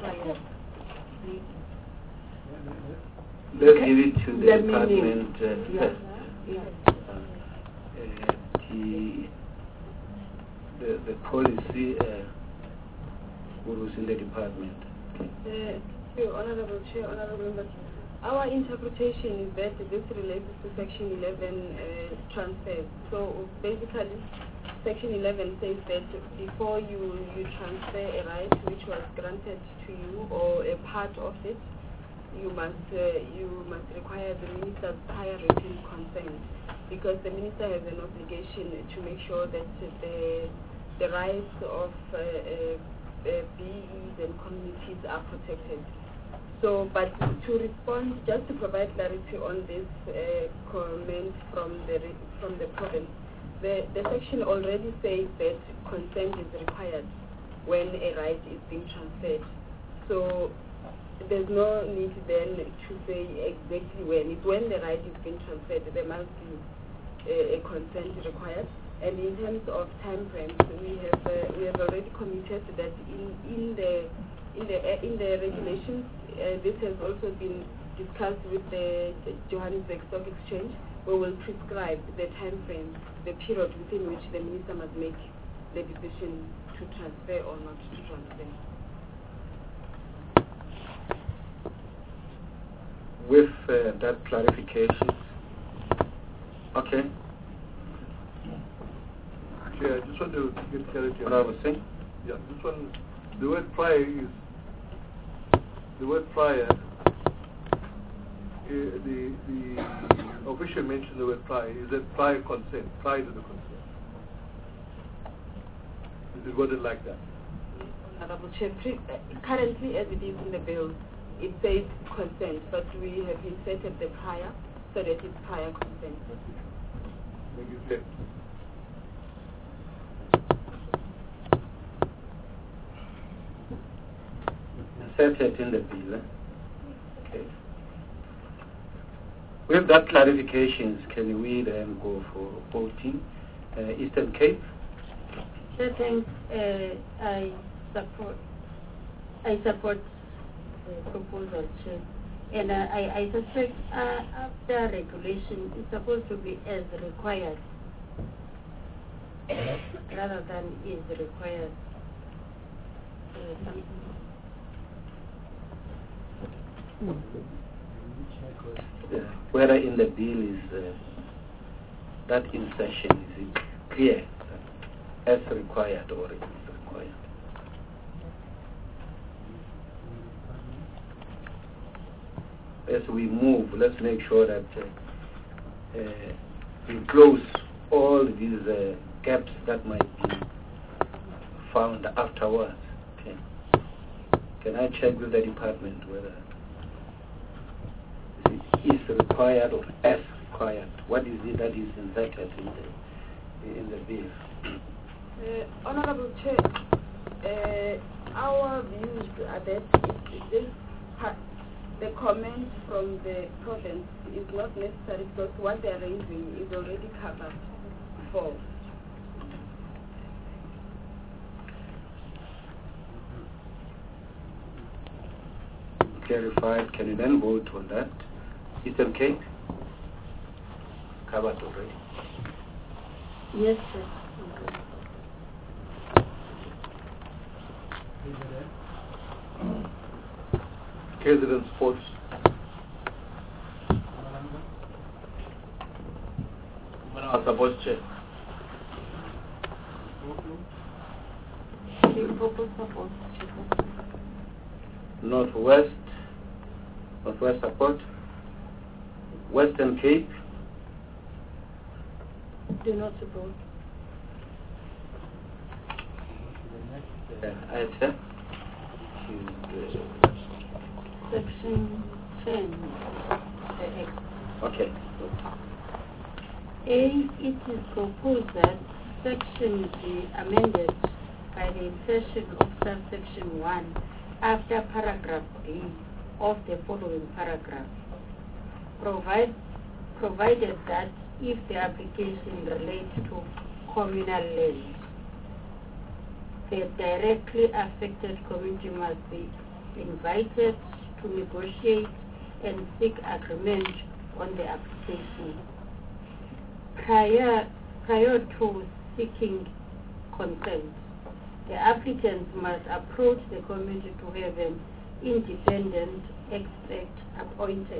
Let's give it to the, the department uh, yeah. first. Yeah. Uh, the, the the policy uh, who's in the department. Uh, to Honorable Chair, Honorable Members, our interpretation is that this relates to Section eleven uh, transfers. So basically, Section eleven says that before you, you transfer a right which was granted to you or a part of it, you must uh, you must require the minister's prior written consent, because the minister has an obligation to make sure that the the rights of uh, uh, uh, B Es and communities are protected. So, but to respond, just to provide clarity on this uh, comment from the from the province, the the section already says that consent is required when a right is being transferred. So there's no need then to say exactly when. It's when the right is being transferred, there must be a, a consent required. And in terms of time frames, we have uh, we have already committed that in in the in the uh, in the regulations, uh, this has also been discussed with the, the Johannesburg Stock Exchange. We will prescribe the time frame, the period within which the minister must make the decision to transfer or not to transfer. With uh, that clarification, okay. Chair, I just want to get clarity on what I was saying. Yeah, this one, the word prior is, the word prior, uh, the, the official mentioned the word prior, is that prior consent, prior to the consent? Is it worded like that? Honorable Chair, pre- uh, currently as it is in the bill, it says consent, but we have inserted the prior so that it's prior consent. Make it clear. Inserted in the bill. Eh? Okay. With that clarifications, can we then go for voting? Uh, Eastern Cape? Sure, thanks. Uh, I support. I support the proposal, Chair. And uh, I, I suspect uh, after regulation, it's supposed to be as required rather than is required. Uh, Yeah. Whether in the bill is uh, that insertion, is it clear uh, as required or it is required? As we move, let's make sure that uh, uh, we close all these uh, gaps that might be found afterwards. Okay. Can I check with the department whether it is required or as required? What is it that is inserted in the in the bill? Uh, Honorable Chair, uh, our views are that this part, the comment from the province is not necessary because what they are raising is already covered false. Clarified. Can you then vote on that? Eastern Cape? Covered already. Yes, sir. President Sports. I support Chair. Limpopo supports Northwest, Northwest support. Western Cape. do not support. Uh, I accept. Section ten. Okay. A, it is proposed that section be amended by the insertion of subsection one after paragraph B of the following paragraph. Provide, provided that if the application relates to communal land, the directly affected community must be invited to negotiate and seek agreement on the application. Prior, prior to seeking consent, the applicants must approach the community to have an independent expert appointed.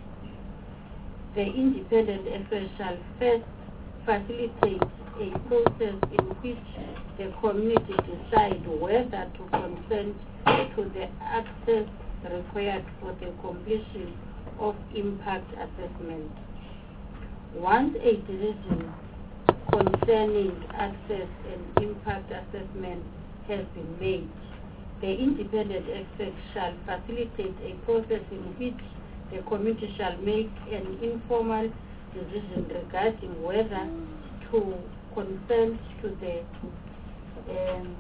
The independent expert shall first facilitate a process in which the community decide whether to consent to the access required for the completion of impact assessment. Once a decision concerning access and impact assessment has been made, the independent expert shall facilitate a process in which the committee shall make an informal decision regarding whether to consent to the um,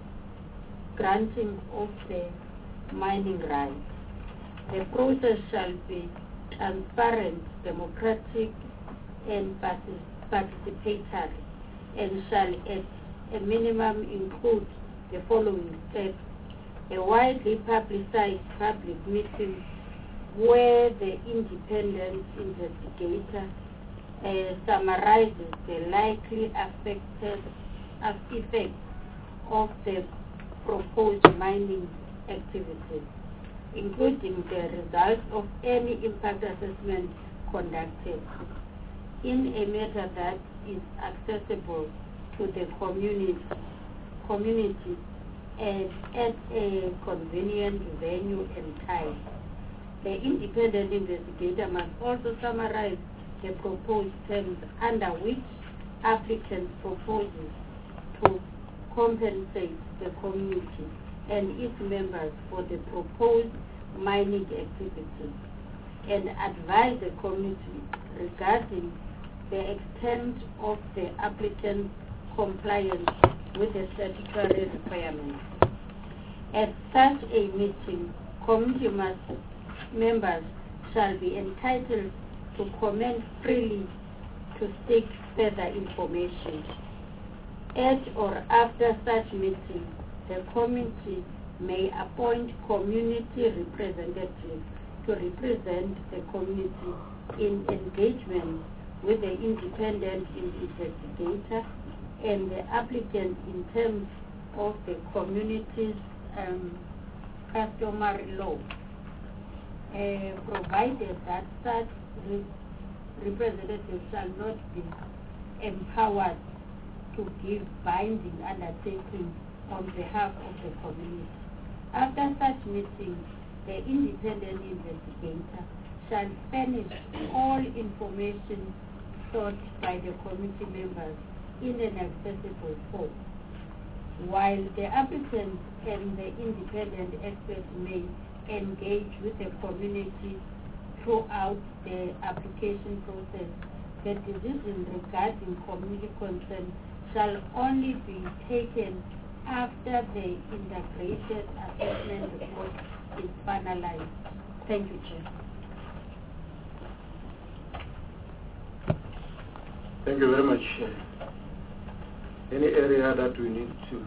granting of the mining rights. The process shall be transparent, democratic, and participatory, and shall at a minimum include the following steps: a widely publicized public meeting where the independent investigator uh, summarizes the likely affected uh, effects of the proposed mining activities, including the results of any impact assessment conducted, in a manner that is accessible to the community, community and at a convenient venue and time. The independent investigator must also summarize the proposed terms under which applicants proposes to compensate the community and its members for the proposed mining activities, and advise the community regarding the extent of the applicant's compliance with the statutory requirements. At such a meeting, community must, members shall be entitled to comment freely to seek further information. At or after such meeting, the committee may appoint community representatives to represent the community in engagement with the independent investigator and the applicant in terms of the community's um, customary law, uh, provided that such re representatives shall not be empowered to give binding undertakings on behalf of the community. After such meeting, the independent investigator shall furnish all information sought by the committee members in an accessible form, while the applicant and the independent expert may engage with the community throughout the application process. The decision regarding community consent shall only be taken after the integrated assessment report is finalized. Thank you, Chair. Thank you very much. Any area that we need to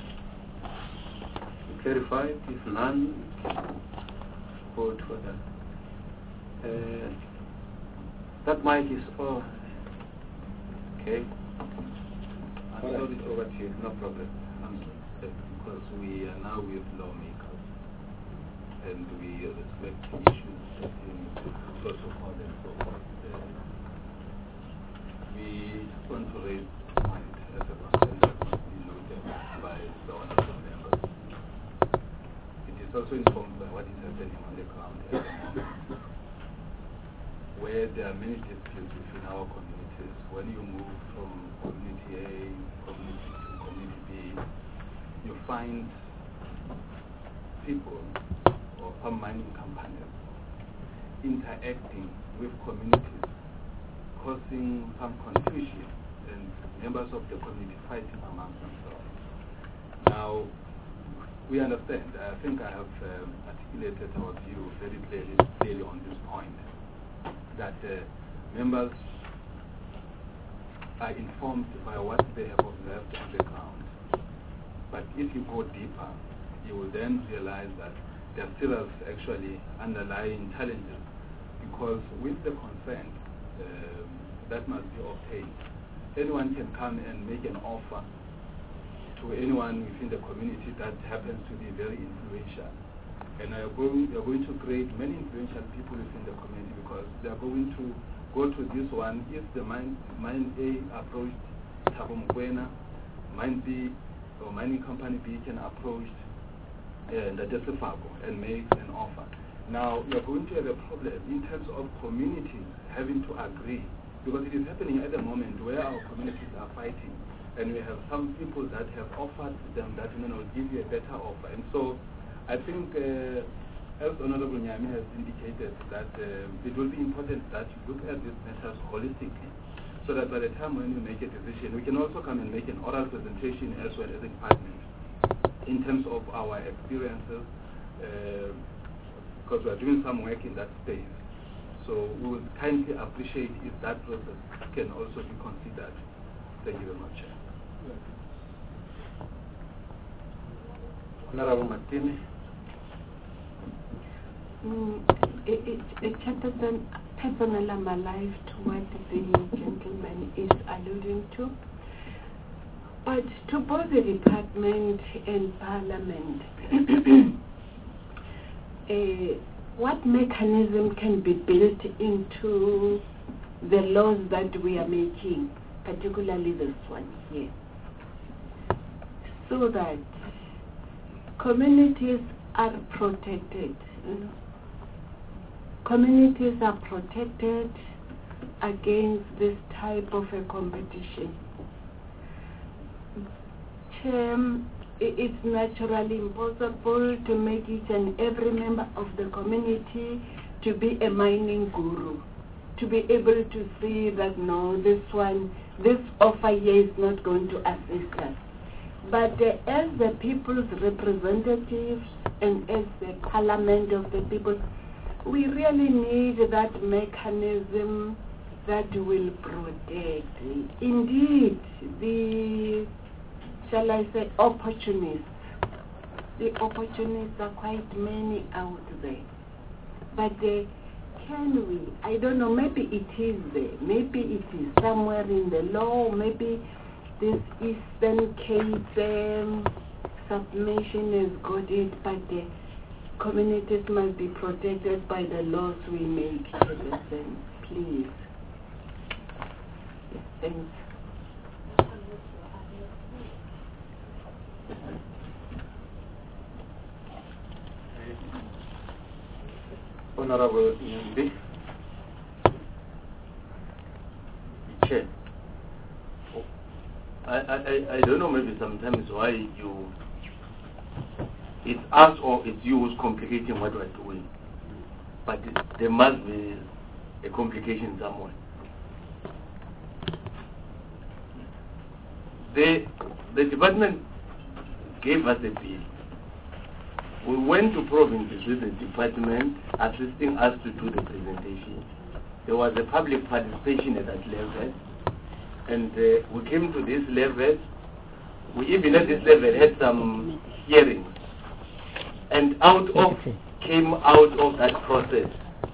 clarify? If none, we can vote for that. Uh, that mic is on. Okay. I'm sorry, it's over to you. No problem. I'm sorry, because we are now with lawmakers and we respect issues in protocol and so forth. Uh, we just want to raise mind as a concern that must be noted by the honorable members. It is also informed by what is happening on the ground at the moment, where there are many disputes within our communities. When you move from community A, community to community B, you find people or some mining companies interacting with communities, causing some confusion and members of the community fighting among themselves. Now, we understand. I think I have um, articulated our view very clearly, clearly on this point, that uh, members are informed by what they have observed on the ground. But if you go deeper, you will then realize that there are still actually underlying challenges, because with the consent um, that must be obtained, anyone can come and make an offer to anyone within the community that happens to be very influential. And they are going, they are going to create many influential people within the community, because they are going to go to this one. If the mine, mine A approached Thabo Mokoena, mine B or mining company B can approach uh, the Desefago and make an offer. Now, you are going to have a problem in terms of communities having to agree, because it is happening at the moment where our communities are fighting, and we have some people that have offered them that, you know, give you a better offer. And so I think, uh, as Honorable Nyami has indicated, that uh, it will be important that you look at these matters holistically, so that by the time when you make a decision, we can also come and make an oral presentation as well as a department in terms of our experiences, uh, because we are doing some work in that space. So we would kindly appreciate if that process can also be considered. Thank you very much. Honorable Martini. Mm, it, it, it Chairperson, personally, I'm alive to what the gentleman is alluding to. But to both the department and parliament, uh, what mechanism can be built into the laws that we are making, particularly this one here, so that communities are protected, you know? Communities are protected against this type of a competition. Chair, it's naturally impossible to make each and every member of the community to be a mining guru, to be able to see that no, this one, this offer here is not going to assist us. But uh, as the people's representatives and as the parliament of the people, we really need that mechanism that will protect, indeed, the, shall I say, opportunists. The opportunists are quite many out there. But uh, can we, I don't know, maybe it is there, maybe it is somewhere in the law, maybe this Eastern Cape um, submission has got it, but the communities must be protected by the laws we make. Please. Yes, thanks. Honorable Nyambi. Chair. I, I, I don't know, maybe sometimes why you, it's us or it's you who's complicating what we're doing. But it, there must be a complication somewhere. The, the department gave us a bill. We went to provinces with the department assisting us to do the presentation. There was a public participation at that level. And uh, we came to this level, We even at this level had some hearings. And out of, came out of that process,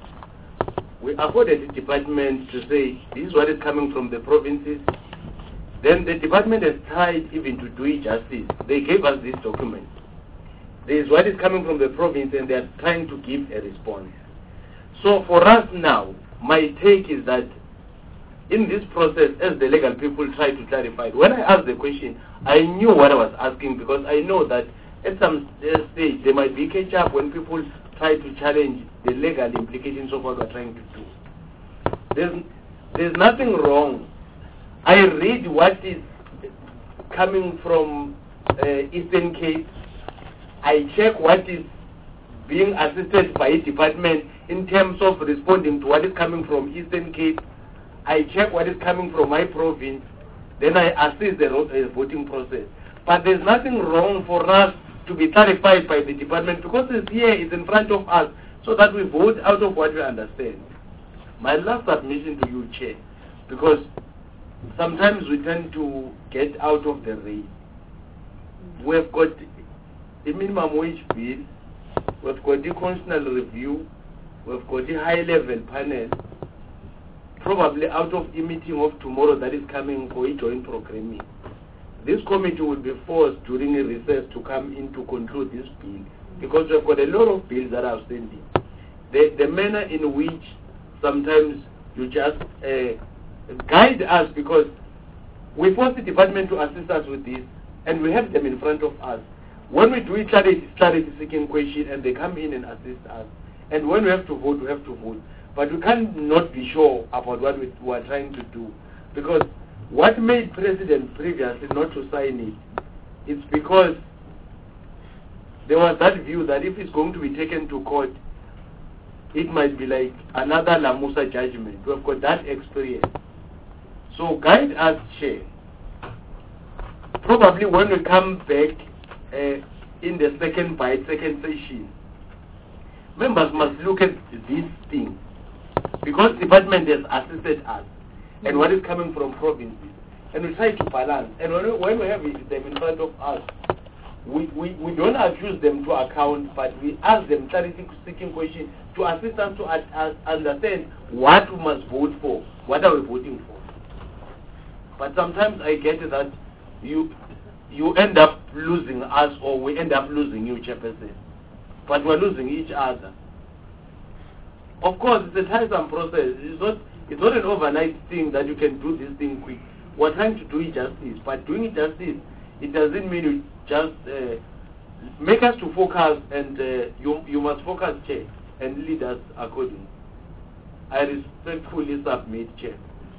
we afforded the department to say, this is what is coming from the provinces. Then the department has tried even to do it justice. They gave us this document. This is what is coming from the province, and they are trying to give a response. So for us now, my take is that in this process, as the legal people try to clarify, when I asked the question, I knew what I was asking, because I know that at some stage there might be catch up when people try to challenge the legal implications of what we're trying to do. There's, there's nothing wrong. I read what is coming from uh, Eastern Cape. I check what is being assisted by a department in terms of responding to what is coming from Eastern Cape. I check what is coming from my province. Then I assist the uh, voting process. But there's nothing wrong for us to be clarified by the department, because it's here, it's in front of us, so that we vote out of what we understand. My last submission to you, Chair, because sometimes we tend to get out of the race. We've got the minimum wage bill, we've got the constitutional review, we've got the high-level panel, probably out of the meeting of tomorrow that is coming for a joint programming. This committee will be forced during a recess to come in to conclude this bill, because we've got a lot of bills that are outstanding. The, the manner in which sometimes you just uh, guide us, because we force the department to assist us with this, and we have them in front of us. When we do a clarity, clarity seeking question, and they come in and assist us, and when we have to vote, we have to vote. But we can't not be sure about what we, we are trying to do, because what made President previously not to sign it, it's because there was that view that if it's going to be taken to court, it might be like another Lamusa judgment. We've got that experience. So guide us, Chair. Probably when we come back uh, in the second bite, second session, members must look at this thing, because the department has assisted us, and what is coming from provinces, and we try to balance. And when we, when we have them in front of us, we, we, we don't accuse them to account, but we ask them clarity seeking questions to assist us to ad, ad, understand what we must vote for, what are we voting for. But sometimes I get that you you end up losing us, or we end up losing you, Chairperson. But we're losing each other. Of course, it's a tiresome process. It's not It's not an overnight thing that you can do this thing quick. We're trying to do it justice. But doing it justice, it doesn't mean you just uh, make us to focus, and uh, you you must focus, Chair, and lead us accordingly. I respectfully submit, Chair.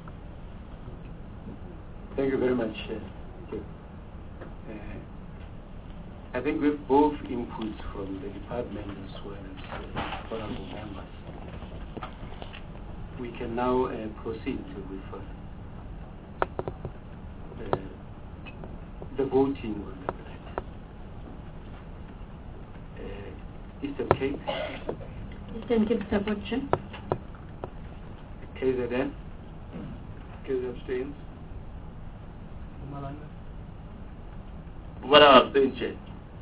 Thank you very much, Chair. Uh, I think with both inputs from the department as well as uh, honorable members, we can now uh, proceed with uh, the, the voting on the bill. Uh, Eastern Cape. Eastern Cape support, Chair. K Z N. K Z abstains. What are abstains, Chair?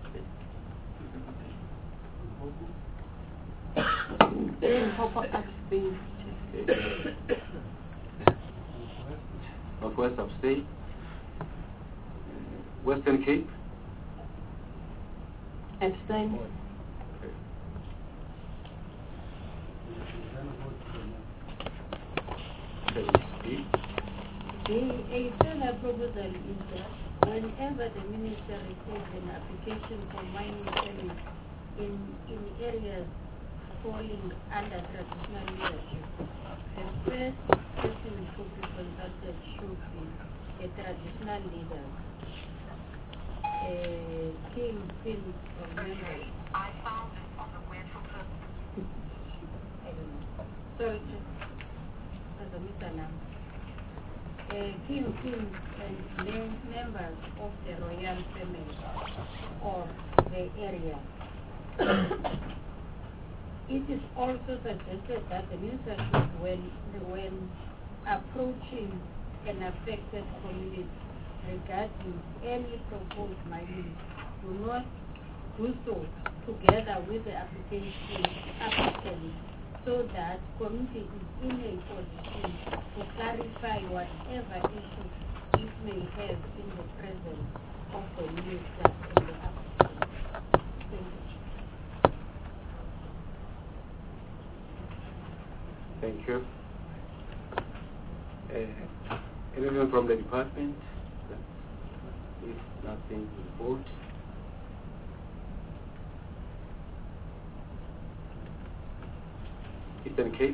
Northwest abstain. Western Cape. Abstain. The a further proposal is that whenever the minister receives an application for mining permit in, in areas falling under traditional leadership, the first person who be consulted should be a traditional leader, a king, pin of members. I found it on the web for I don't know. Sorry, as a mister Uh, king, king, and mem members of the royal family or the area. It is also suggested that the minister should, when, when approaching an affected community, regarding any proposed mining do not do so together with the application applicant, so that committee is in a position to clarify whatever issues it may have in the presence of the minister and the applicant. Thank you. Thank you. Uh, anyone from the department? If nothing, we vote. Eastern Cape?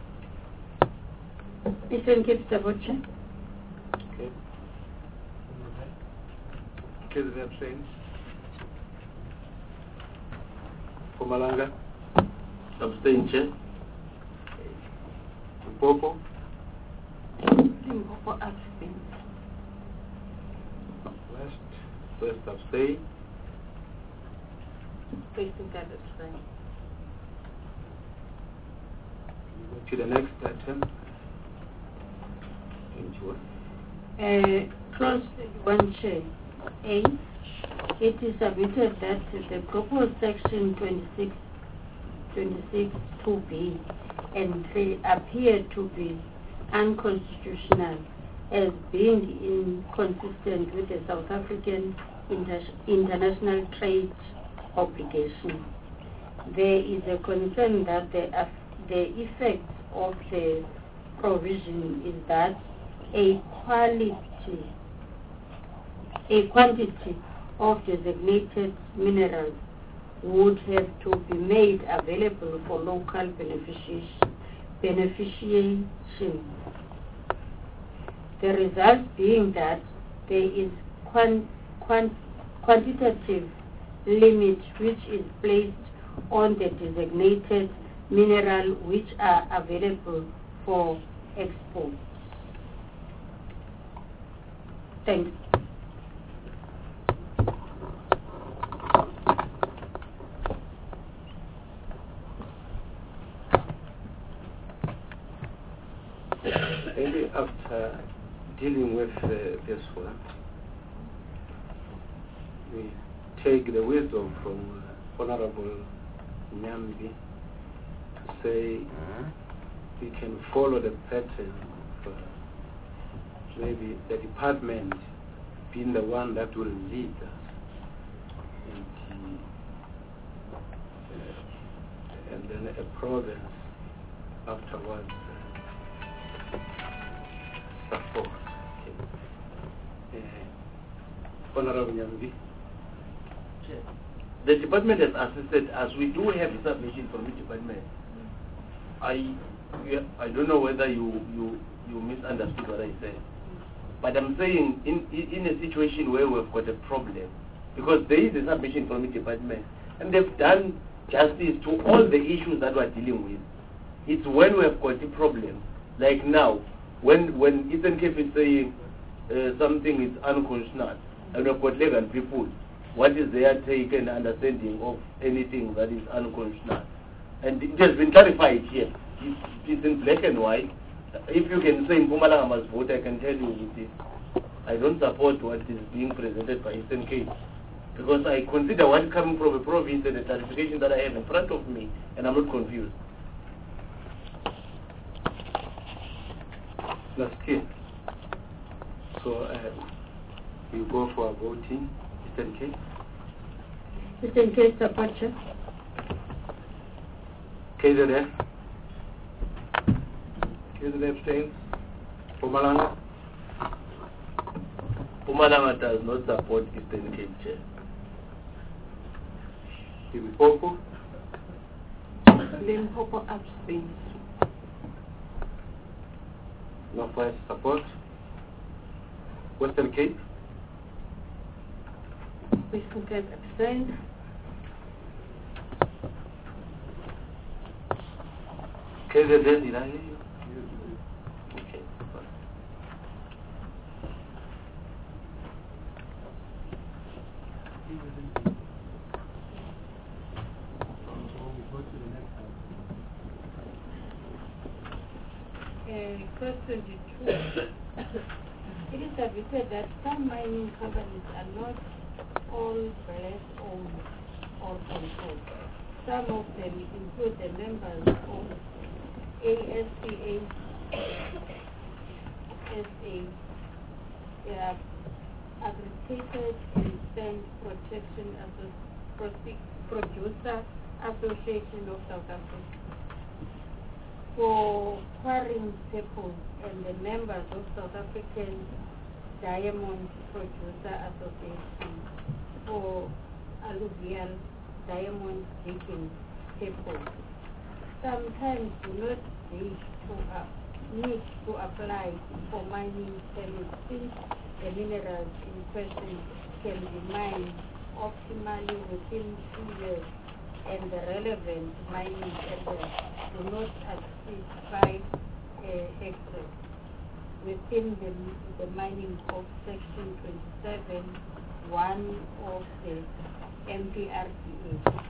Eastern Cape, Sabocha. Okay. Okay, the abstains. Pumalanga? Abstain, Chair. Limpopo? Limpopo abstain. West? West abstain. Facing that abstain. To the next item. Uh, clause one, Chair. A. It is submitted that the proposed section twenty-six, twenty-six two B and three appear to be unconstitutional as being inconsistent with the South African inter international trade obligation. There is a concern that the, uh, the effect of the provision is that a quality, a quantity of designated minerals would have to be made available for local beneficiation. beneficiation. The result being that there is quant, quant, quantitative limit which is placed on the designated mineral which are available for export. Thanks. Maybe after dealing with uh, this one, we take the wisdom from uh, Honorable Nyambi to say we can follow the pattern of uh, maybe the department being the one that will lead us, and, uh, and then a province afterwards uh, support. Okay. Uh, Honorable Nyambi. The department has assisted us. We do have a submission from the department. I I don't know whether you, you, you misunderstood what I said. But I'm saying in, in a situation where we've got a problem, because there is a submission from the department, and they've done justice to all the issues that we're dealing with. It's when we've got a problem, like now, when, when Eastern Cape is saying uh, something is unconstitutional, and we've got legal people, what is their take and understanding of anything that is unconstitutional? And it has been clarified here. It's, it's in black and white. If you can say in Mpumalanga must vote, I can tell you it is. I don't support what is being presented by Eastern Cape, because I consider what's coming from a province and the clarification that I have in front of me, and I'm not confused. That's clear. So uh, we go for voting. Eastern Cape. Eastern Cape, Sapacha. K Z F. K Z F abstains. Mpumalanga. Mpumalanga does not support Eastern Cape, Chair. Limpopo. Limpopo abstains. Northwest support. Western Cape. Western Cape abstain. K Z N, did I hear you? Okay. Uh, clause twenty-two. It is submitted that some mining companies are not all black owned or controlled. Some of them include the members of A S C A S A, they are Agricultural and Sand Protection Asso- Producer Association of South Africa. For quarrying purposes and the members of South African Diamond Producer Association for alluvial diamond digging purposes. Sometimes do not need to, uh, need to apply for mining permits since the minerals in question can be mined optimally within two years and the relevant mining areas do not exceed five uh, hectares within the, the mining of section twenty-seven one of the M P R D A.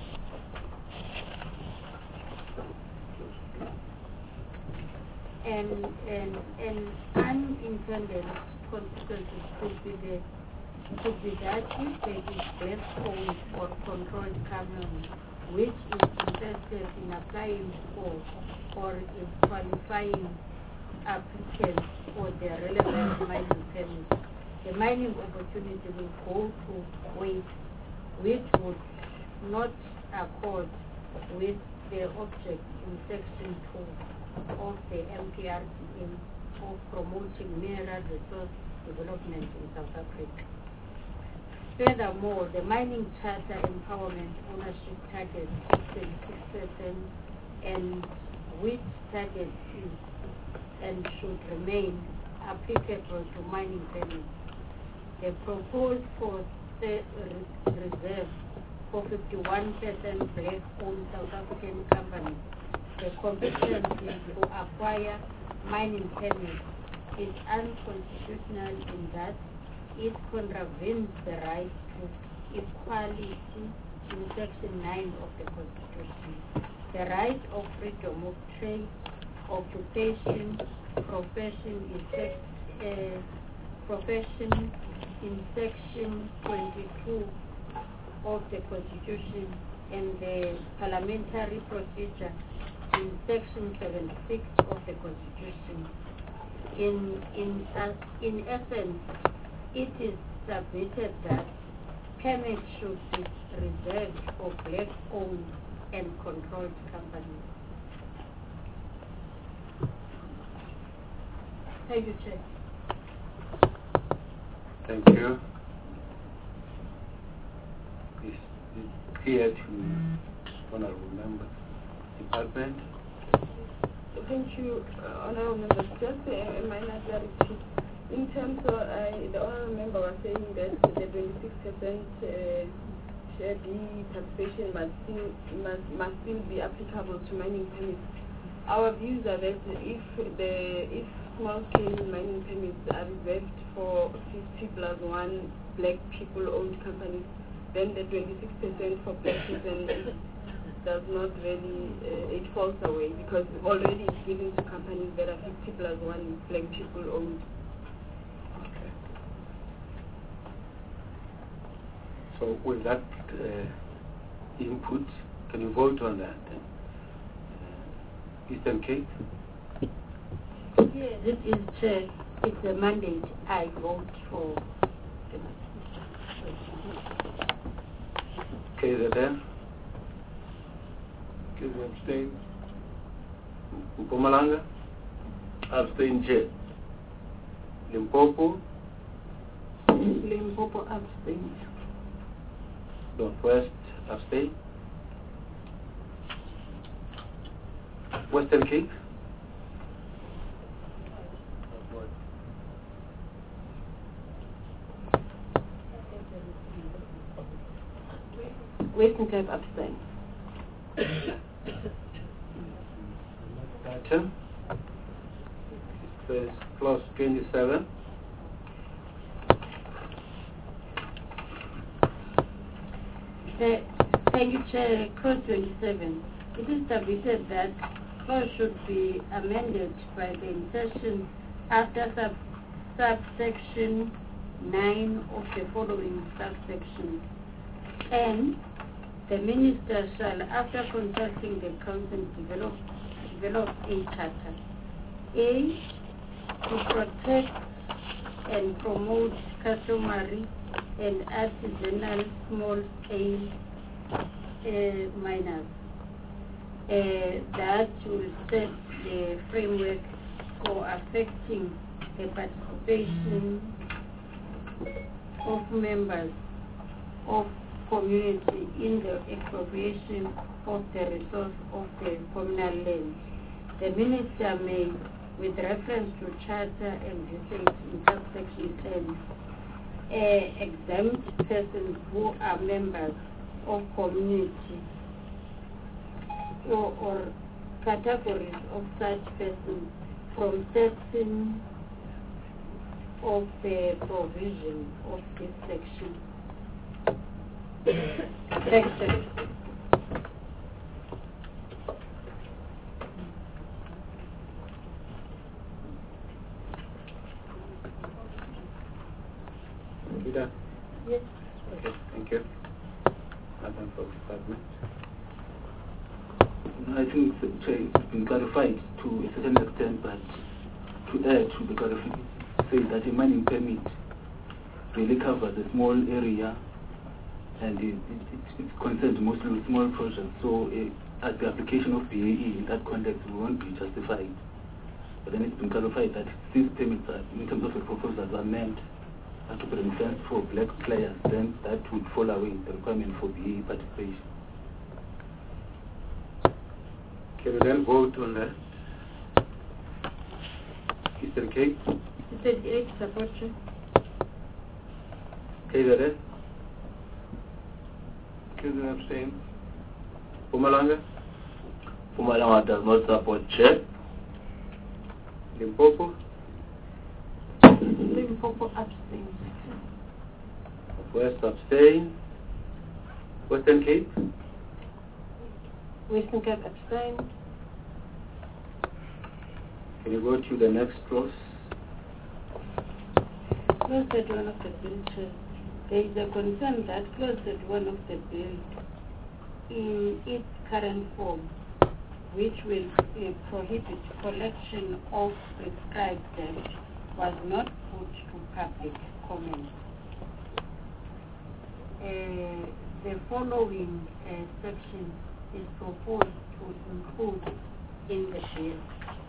And, and, and unintended consequences could be the could be that if there is left owned or controlled company which is interested in applying for or is qualifying applicants for their relevant mining permit, the mining opportunity will go to waste, which would not accord with the object in section two of the M P R D A of promoting mineral resource development in South Africa. Furthermore, the mining charter empowerment ownership target is twenty-six percent and which target is and should remain applicable to mining permits. The proposed for the reserve for fifty-one percent black-owned South African companies, the competency to acquire mining permits is unconstitutional in that it contravenes the right to equality in section nine of the Constitution, the right of freedom of trade, occupation, profession in, sec- uh, profession in section twenty-two of the Constitution, and the parliamentary procedure in section seventy-six of the Constitution. In, in, uh, in essence, it is submitted that permits should be reserved for black-owned and controlled companies. Thank you, Chair. Thank you. Is it clear to honorable members? Department? Thank you, uh, honorable members. Just a, a minor clarity. In terms of, uh, the honorable member was saying that the twenty-six percent uh, share D taxation must still, must, must still be applicable to mining permits. Our views are that if the if small-scale mining permits are reserved for fifty plus one black people-owned companies, then the twenty-six percent for black people does not really, uh, it falls away because already it's given to companies that are fifty plus one black people-owned. So with that uh, input, can you vote on that? Uh, Eastern Cape? Yes, it is, Chair. It's a mandate. I vote for the Okay, is that there? Okay, they abstain. Mpumalanga? Abstain, Chair. Limpopo? Limpopo abstains. Northwest abstain. Western Cape? Western Cape abstain. Item. This clause twenty-seven. Uh, thank you, Chair. Clause twenty-seven. It is submitted that clause should be amended by the insertion after sub subsection nine of the following subsections. And the minister shall, after consulting the council, develop, develop a charter. A, to protect and promote customary and artisanal small-scale uh, miners. Uh, that will set the framework for affecting the participation of members of community in the expropriation of the resource of the communal land. The minister may, with reference to charter and usage in subsection ten, uh, exempt persons who are members of community or, or categories of such persons from certain of the provision of this section. Section. You done? Yes. Okay, thank you. Nothing for department. I think it's been clarified to a certain extent, but to add to the clarification, say that a mining permit really covers a small area and it, it, it's concerned mostly with small projects. So uh, at the application of B A E in that context, we won't be justified. But then it's been clarified that these permits, are, in terms of the proposals, are meant uh, to present for black players, then that would fall away the requirement for B A E participation. Can we then vote on that? Mister K? Mister K, support you. K, the rest? Children abstain. Pumalanga? Pumalanga does not support Chair. Limpopo? Limpopo abstains. West abstain. Western Cape? Western Cape abstain. Can you go to the next clause? Clause thirty-one of the bill, Chair. There is a concern that clause thirty-one of the bill, in its current form, which will uh, prohibit collection of prescribed debt, was not put to public comment. Uh, the following uh, section is proposed to include in the bill.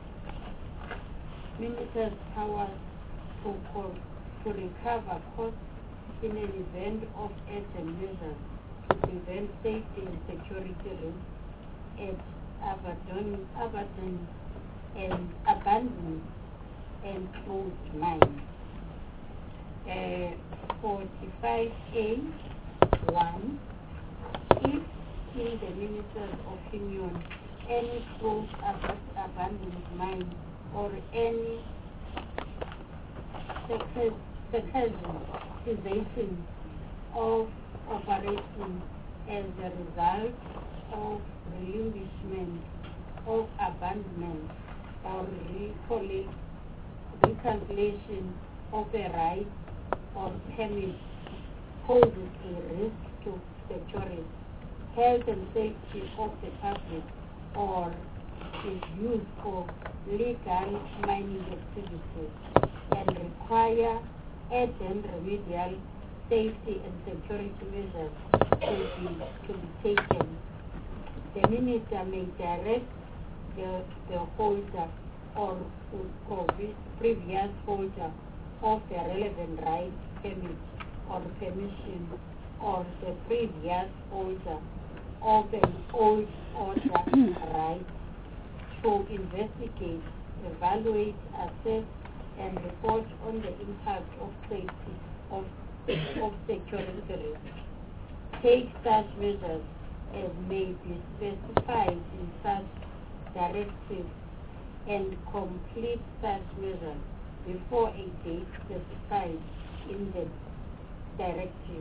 Minister's powers to, co- to recover costs in an event of urgent measures to prevent safety and security risks at abandoned, abandoned and abandoned and closed mines. Uh, forty-five A one, if in the minister's opinion any closed ab- abandoned mine or any cessation of operation as a result of relinquishment of abandonment or recall- recalculation of a right or permit poses a risk to security, health and safety of the public, or is used for legal mining activities and require urgent remedial safety and security measures to be, to be taken. The minister may direct the, the holder or, or previous holder of the relevant right, permit, or permission, or the previous holder of an old order right to investigate, evaluate, assess, and report on the impact of safety of, of security risks. Take such measures as may be specified in such directives and complete such measures before a date specified in the directive.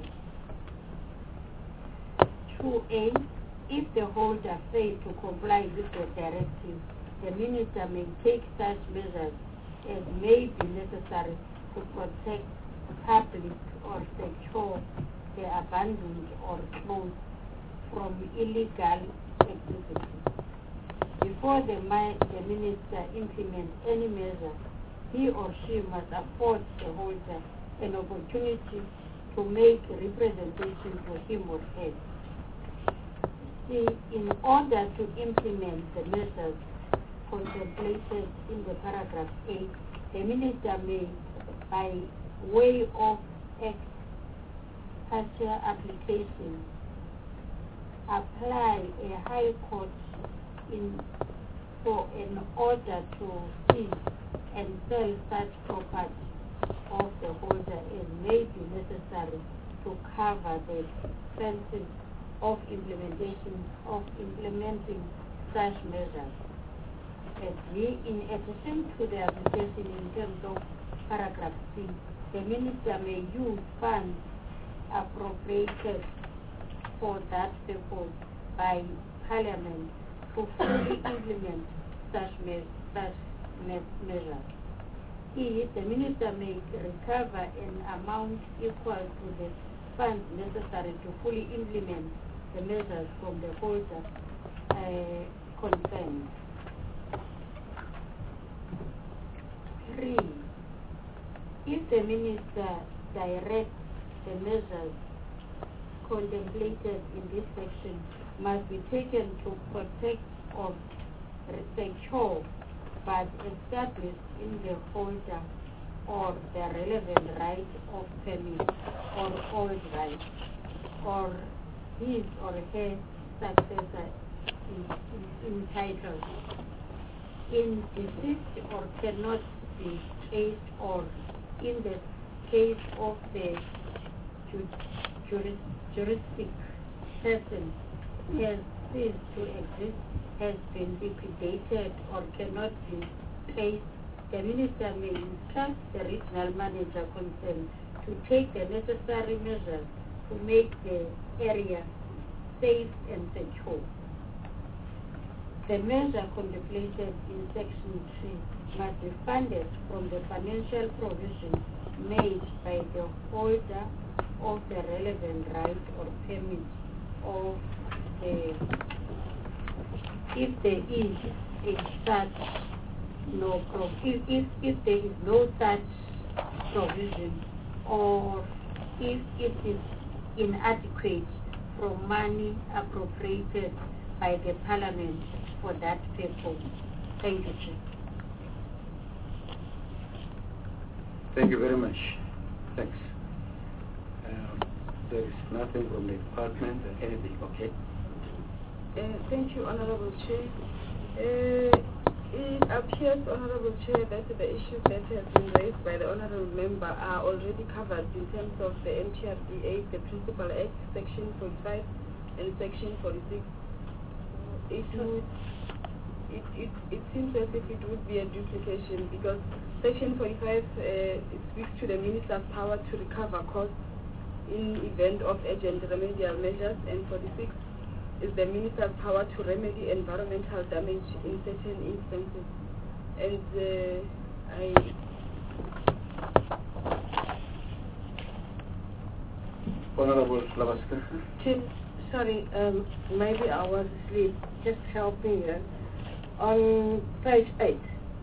two A. If the holder fails to comply with the directive, the minister may take such measures as may be necessary to protect public or secure the abandoned or closed from illegal activity. Before the, the minister implements any measure, he or she must afford the holder an opportunity to make representation for him or her. See, in order to implement the measures contemplated in the paragraph eight, the minister may, by way of ex parte application, apply a high court in for an order to seize and sell such property of the holder as may be necessary to cover the expenses of implementation of implementing such measures. As we, in addition to the application in terms of paragraph C, the minister may use funds appropriated for that purpose by Parliament to fully implement such, me such me measures. E, the minister may recover an amount equal to the funds necessary to fully implement the measures from the holder uh, concerned. Three, if the minister directs the measures contemplated in this section must be taken to protect or secure but established in the holder or the relevant right of permit or old right or his or her successor is entitled in deceased or cannot be placed or in the case of the juris, juristic person has ceased to exist, has been liquidated or cannot be placed, the minister may instruct the regional manager concerned to take the necessary measures to make the area safe and secure. The measure contemplated in section three must be funded from the financial provision made by the holder of the relevant right or permit of the, if there is a such no pro if, if, if there is no such provision or if it is inadequate from money appropriated by the Parliament for that purpose. Thank you, Chair. Thank you very much. Thanks. Um, there is nothing from the department, anything, okay? Uh, thank you, Honorable Chair. Uh, it appears, Honorable Chair, that the issues that have been raised by the Honorable Member are already covered in terms of the M T R D A, the Principal Act, Section forty-five and Section forty-six. It would, it, it, it seems as if it would be a duplication because Section forty-five uh, it speaks to the Minister's power to recover costs in event of urgent remedial measures, and forty-six is the Minister's power to remedy environmental damage in certain instances. And uh, I... Honorable Lavaska. Tim, sorry, um, maybe I was asleep. Just help me here. On page eight,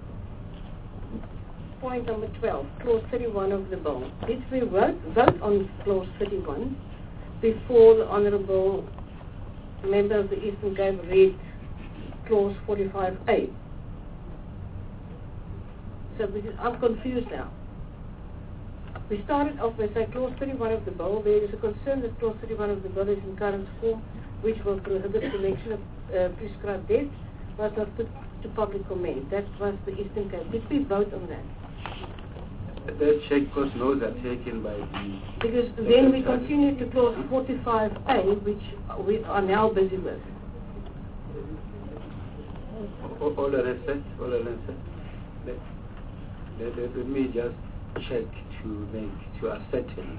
point number twelve, clause thirty-one of the bill. Did we vote, vote on clause thirty-one before the Honourable Member of the Eastern Cape read clause forty-five A? So because I'm confused now. We started off by saying clause thirty-one of the bill. There is a concern that clause thirty-one of the bill is in current form, which will prohibit collection of uh, prescribed debt, was not put to public comment. That was the Eastern Cape. Did we vote on that? That check because notes are taken by the... Because then we continue to clause forty-five A, which we are now busy with. All, all the rest, all the rest. Let, let, let, let me just check to make, to ascertain.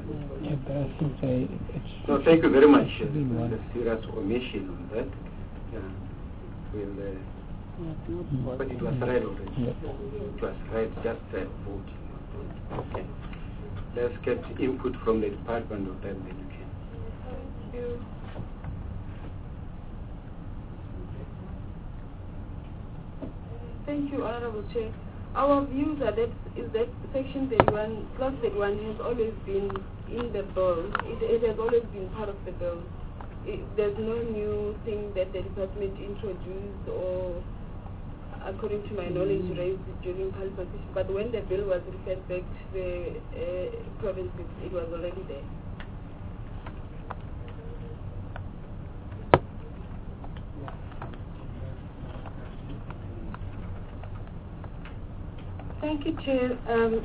Yeah, but I think they, it's... No, thank you very much. Uh, should be more. the serious omission on that. Yeah. Will, uh, but it was read already. Yeah. It was read, just uh, voting. Okay. Let's get input from the department of that, then you can. Thank you. Thank you, Honorable Chair. Our views are that is that Section thirty-one, Clause thirty-one has always been in the bill. It, it has always been part of the bill. It, there's no new thing that the department introduced or, according to my knowledge, raised during parliament. But when the bill was referred back to the uh, provinces, it was already there. Thank you, Chair. Um,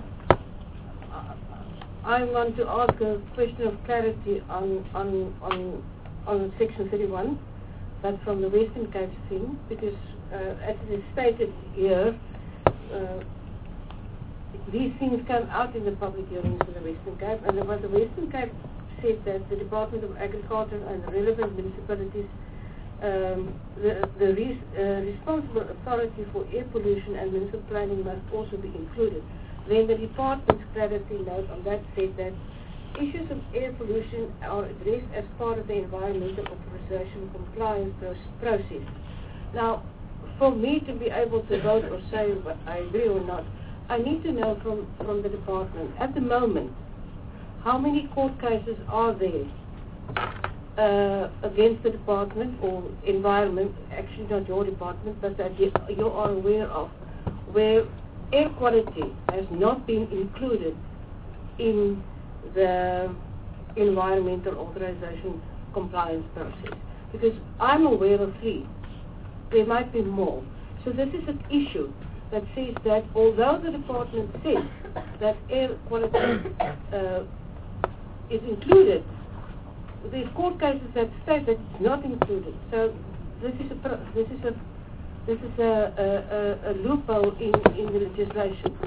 I want to ask a question of clarity on on on on Section thirty-one. That's from the Western Cape thing, because uh, as it is stated here, uh, these things come out in the public hearings in the Western Cape, and what the Western Cape said that the Department of Agriculture and the relevant municipalities, um, the, the res, uh, responsible authority for air pollution and municipal planning must also be included. Then the department's clarity note on that said that issues of air pollution are addressed as part of the environmental authorization compliance process. Now, for me to be able to vote or say what I agree or not, I need to know from, from the department, at the moment, how many court cases are there uh, against the department or environment, actually not your department, but that you, you are aware of, where air quality has not been included in the environmental authorization compliance process. Because I'm aware of three. There might be more. So this is an issue that says that although the department says that air quality uh, is included, there's court cases that state that it's not included. So this is a pro this is a this is a, a, a, a loophole in in the legislation.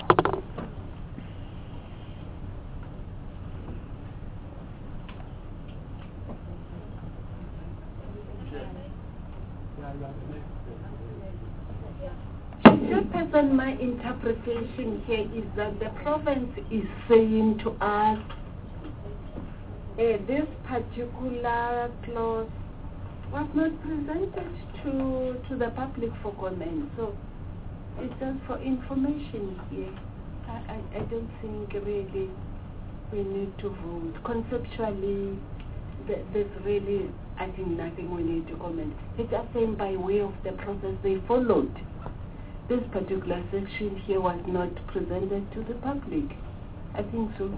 Chairperson, my interpretation here is that the province is saying to us uh, this particular clause was not presented to to the public for comment. So it's just for information here. I, I, I don't think really we need to vote. Conceptually, th there's really, I think, nothing we need to comment. It's just saying by way of the process they followed. This particular section here was not presented to the public. I think so.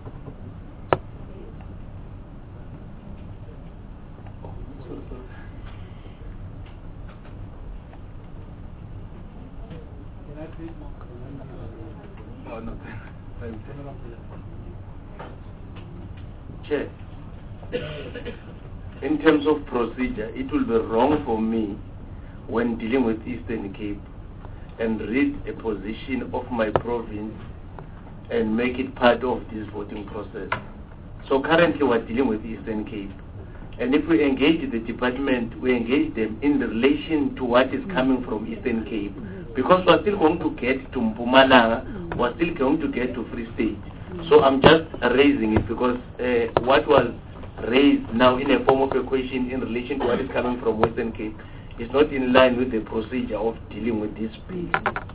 Can I please more comment? Oh, no. Chair, in terms of procedure, it will be wrong for me when dealing with Eastern Cape and read a position of my province and make it part of this voting process. So currently we're dealing with Eastern Cape. And if we engage the department, we engage them in relation to what is coming from Eastern Cape. Because we're still going to get to Mpumalanga, we're still going to get to Free State. So I'm just raising it because uh, what was raised now in a form of a question in relation to what is coming from Western Cape is not in line with the procedure of dealing with this bill.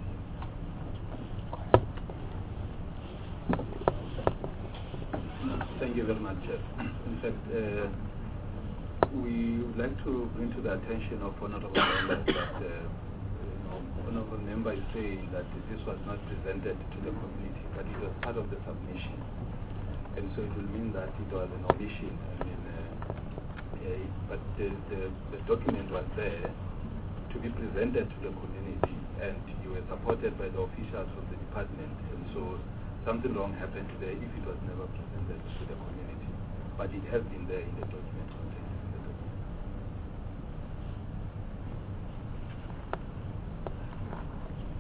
Thank you very much, Chair. In fact, uh, we would like to bring to the attention of Honourable Member that uh, you know, Honourable Member is saying that this was not presented to the community, but it was part of the submission. And so it will mean that it was an omission. I mean, uh, uh, but the, the, the document was there to be presented to the community, and you were supported by the officials of the department. And so something wrong happened there if it was never presented to the community. But it has been there in the document.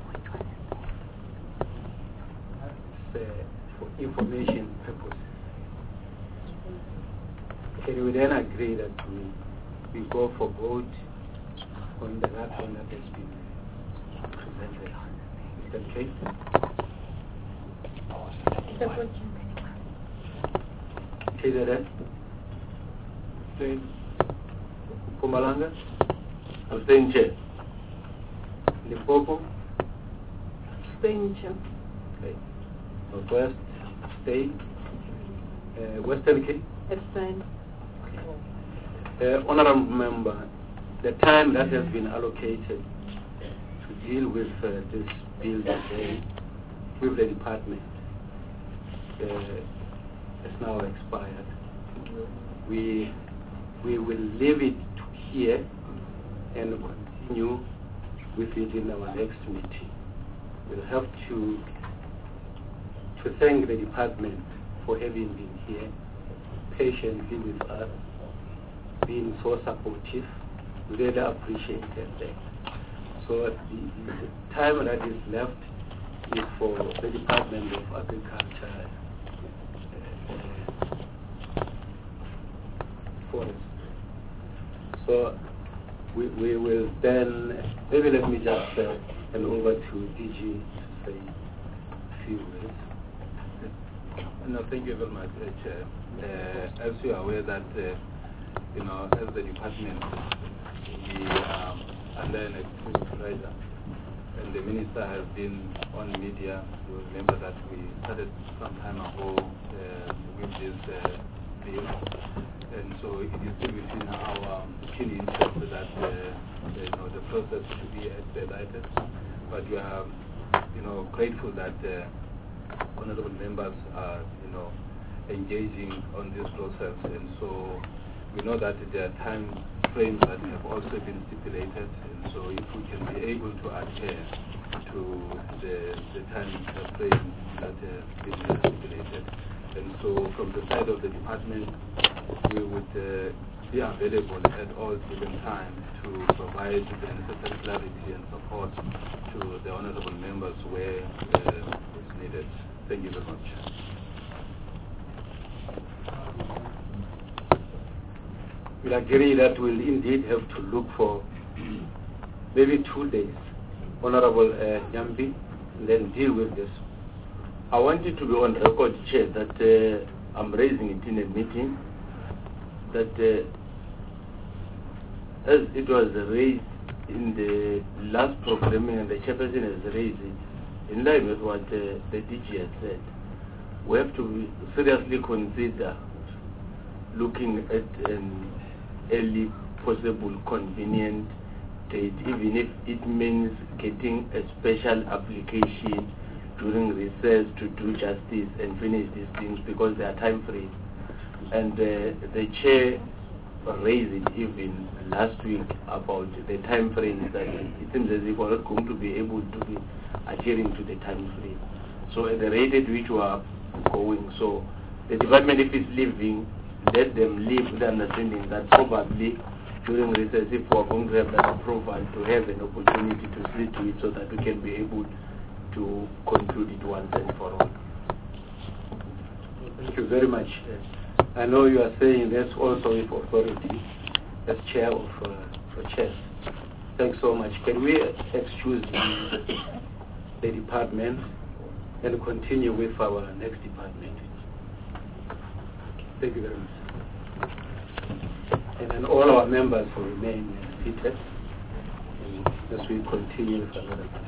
Uh, for information purposes. can we then agree that we, we go for vote on the last one that has been presented? Is that okay? Is that it? Abstain. Pumalanga? Abstain, Chair. Limpopo? Abstain, Chair. Okay. Northwest? Abstain. Uh, Western Cape? Abstain. Uh, Honorable Member, the time that has been allocated to deal with uh, this bill today with the department uh, has now expired. We we will leave it here and continue with it in our next meeting. We'll have to to thank the department for having been here patiently with us, being so supportive. We really appreciate that. So the, the time that is left is for the Department of Agriculture, uh, Forest. So we, we will then, maybe let me just uh, hand over to D G to say a few words. No, thank you very much, uh, Chair. Uh, as you are aware that, uh, you know, as the department, we are under an extreme pressure, and the minister has been on media. You remember that we started some time ago uh, with this uh, bill, and so it is still within our keen interest that uh, the, you know, the process should be expedited. But we are, you know, grateful that uh, honourable members are, you know, engaging on this process, and so we know that there are time frames that have also been stipulated, and so if we can be able to adhere to the, the time frame that has been stipulated, and so from the side of the department, we would uh, be available at all given time to provide the necessary clarity and support to the honourable members where uh, it's needed. Thank you very much. We agree that we'll indeed have to look for maybe two days, Honorable uh, Yambi, and then deal with this. I want it to be on record, Chair, that uh, I'm raising it in a meeting, that uh, as it was raised in the last programming, and the chairperson has raised it, in line with what uh, the D G has said, we have to seriously consider looking at an early possible convenient date, even if it means getting a special application during recess to do justice and finish these things, because they are time free. And uh, the chair raised it even last week about the time frame, that it seems as if we're not going to be able to be adhering to the time frame. So at the rate at which we are going, so the department, if it's leaving, let them leave with the understanding that probably during recess, if we're going to have that approval, to have an opportunity to see to it so that we can be able to conclude it once and for all. Thank you very much. I know you are saying that's also with authority as chair of uh, for chairs. Thanks so much. Can we excuse the, the department and continue with our next department? Thank you very much. And then all our members will remain seated as we continue with another department.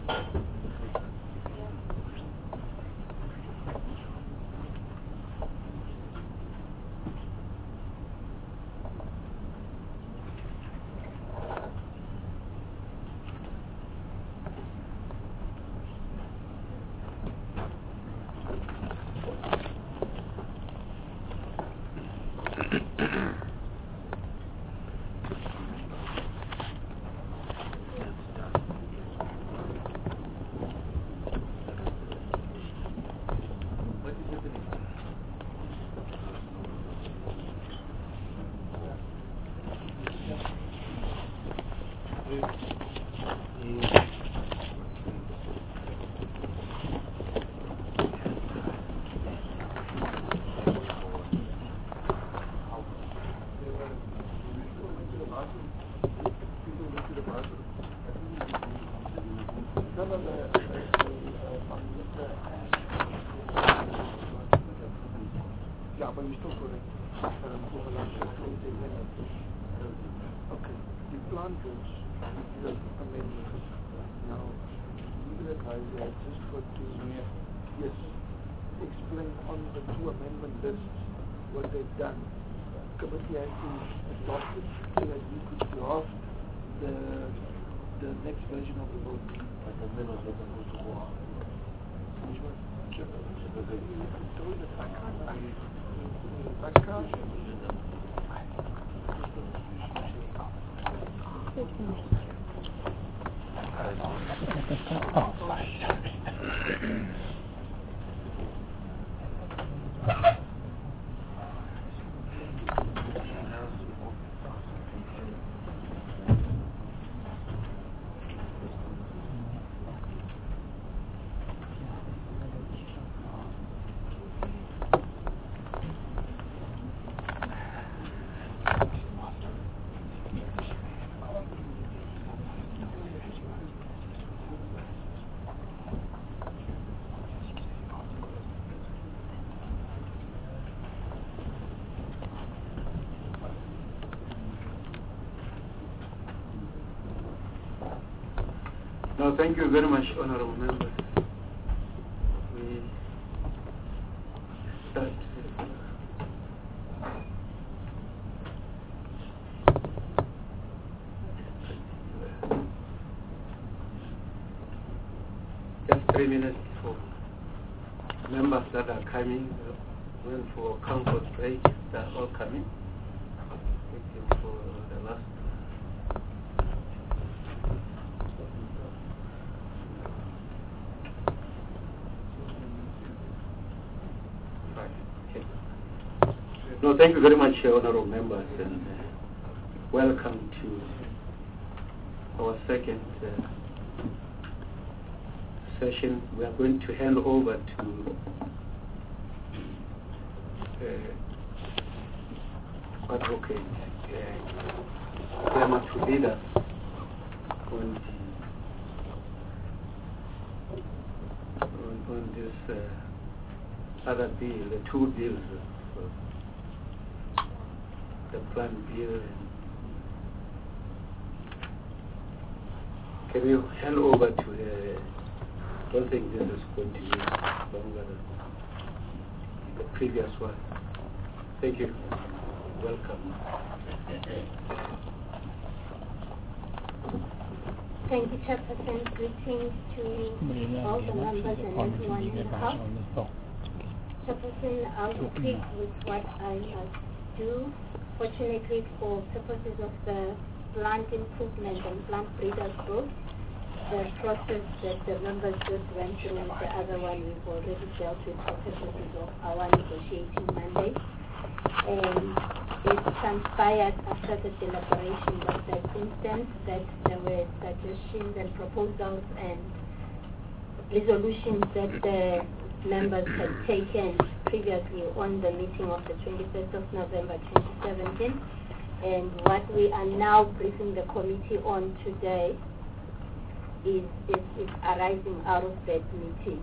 No, thank you very much, honorable members. We start. Just three minutes for members that are coming, uh, when for council break, they're all coming. Thank you for the last. No, thank you very much, honorable members, and uh, welcome to our second uh, session. We are going to hand over to uh, Advocate uh, Clement to lead us on, on, on this uh, other bill, the two bills. Uh, the plan bill. Can you hand over to the, I don't think this is going to be longer than the previous one. Thank you. Welcome. Thank you, Chairperson. Greetings to all the members and everyone in the House. Chairperson, I'll be quick with what I must do. Fortunately, for purposes of the plant improvement and plant breeders growth, the process that the members just went through with the other one, we've already dealt with for purposes of our negotiating mandate. And it transpired after the deliberation of that instance that there were suggestions and proposals and resolutions that the members had taken previously on the meeting of the twenty-first of November twenty seventeen, and what we are now briefing the committee on today is, is, is arising out of that meeting.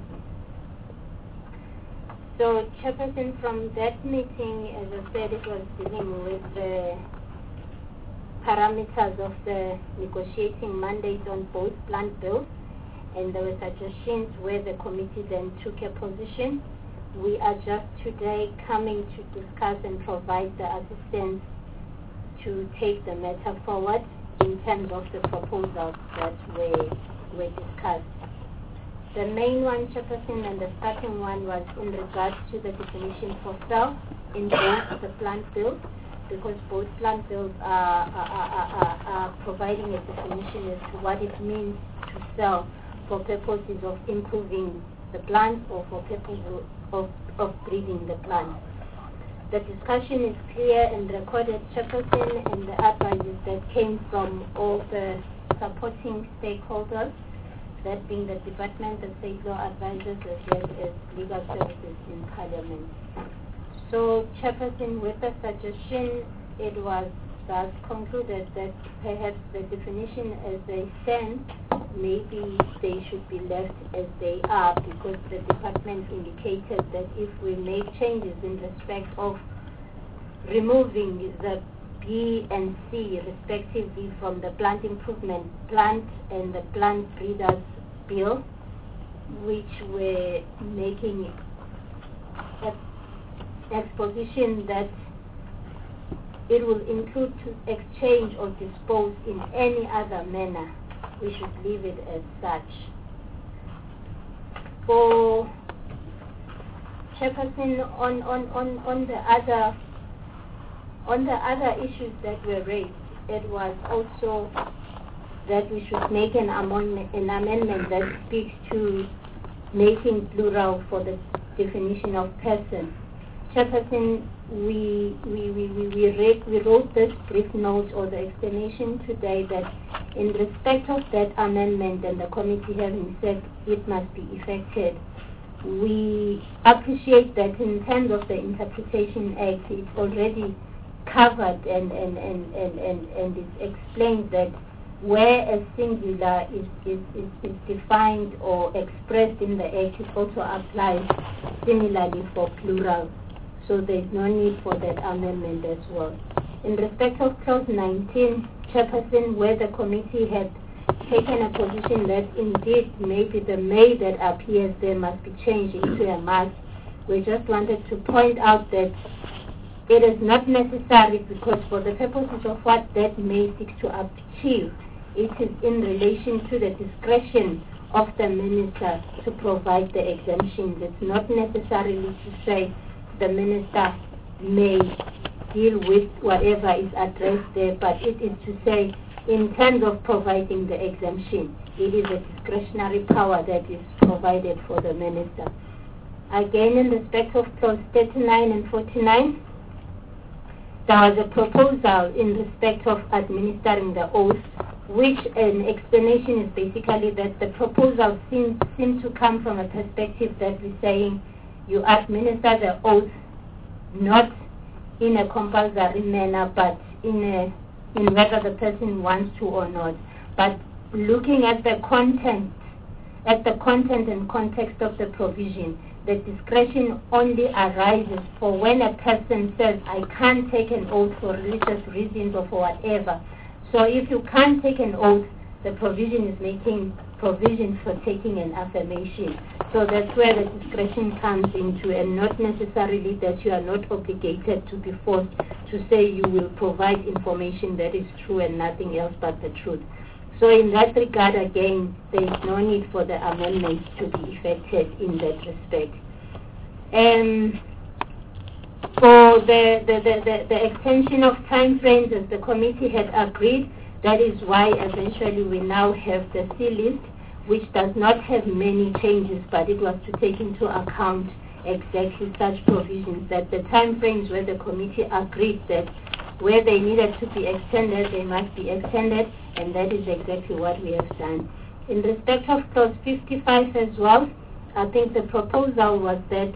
So, Chairperson, from that meeting, as I said, it was dealing with the parameters of the negotiating mandate on both plant bills, and there were suggestions where the committee then took a position. We are just today coming to discuss and provide the assistance to take the matter forward in terms of the proposals that were, were discussed. The main one, Chairperson, and the starting one was in regards to the definition for cell in both the plant bills, because both plant bills are, are, are, are, are providing a definition as to what it means to sell for purposes of improving the plant or for purposes of, of breeding the plant. The discussion is clear and recorded, Chairperson, and the advices that came from all the supporting stakeholders, that being the Department of State Law Advisors as well as legal services in Parliament. So, Chairperson, with the suggestion, it was thus concluded that perhaps the definition as they stand, maybe they should be left as they are, because the department indicated that if we make changes in respect of removing the B and C respectively from the plant improvement plant and the plant breeders bill, which were making a exposition that it will include to exchange or dispose in any other manner, we should leave it as such. For Chairperson, on, on, on, on the other on the other issues that were raised, it was also that we should make an amendment, an amendment that speaks to making plural for the definition of person. Chairperson, we we we we we, read, we wrote this brief note or the explanation today that in respect of that amendment and the committee having said it must be effected, we appreciate that in terms of the Interpretation Act, it's already covered and and and and and, and it's explained that where a singular is, is, is, is defined or expressed in the Act, it also applies similarly for plural. So there is no need for that amendment as well. In respect of clause nineteen, Chairperson, where the committee had taken a position that indeed maybe the may that appears there must be changed into a must, we just wanted to point out that it is not necessary, because for the purposes of what that may seeks to achieve, it is in relation to the discretion of the minister to provide the exemptions. It's not necessarily to say the minister may deal with whatever is addressed there, but it is to say in terms of providing the exemption, it is a discretionary power that is provided for the minister. Again, in respect of clause thirty-nine and forty-nine, there was a proposal in respect of administering the oath, which an explanation is basically that the proposal seems seem to come from a perspective that we're saying you administer the oath not in a compulsory manner, but in a in whether the person wants to or not. But looking at the content, at the content and context of the provision, the discretion only arises for when a person says, I can't take an oath for religious reasons or for whatever. So if you can't take an oath, the provision is making provision for taking an affirmation. So that's where the discretion comes into, and not necessarily that you are not obligated to be forced to say you will provide information that is true and nothing else but the truth. So in that regard, again, there is no need for the amendments to be effected in that respect. And for the, the, the, the, the extension of time frames, as the committee had agreed, that is why eventually we now have the C list, which does not have many changes, but it was to take into account exactly such provisions, that the time frames where the committee agreed that where they needed to be extended, they must be extended, and that is exactly what we have done. In respect of clause fifty-five as well, I think the proposal was that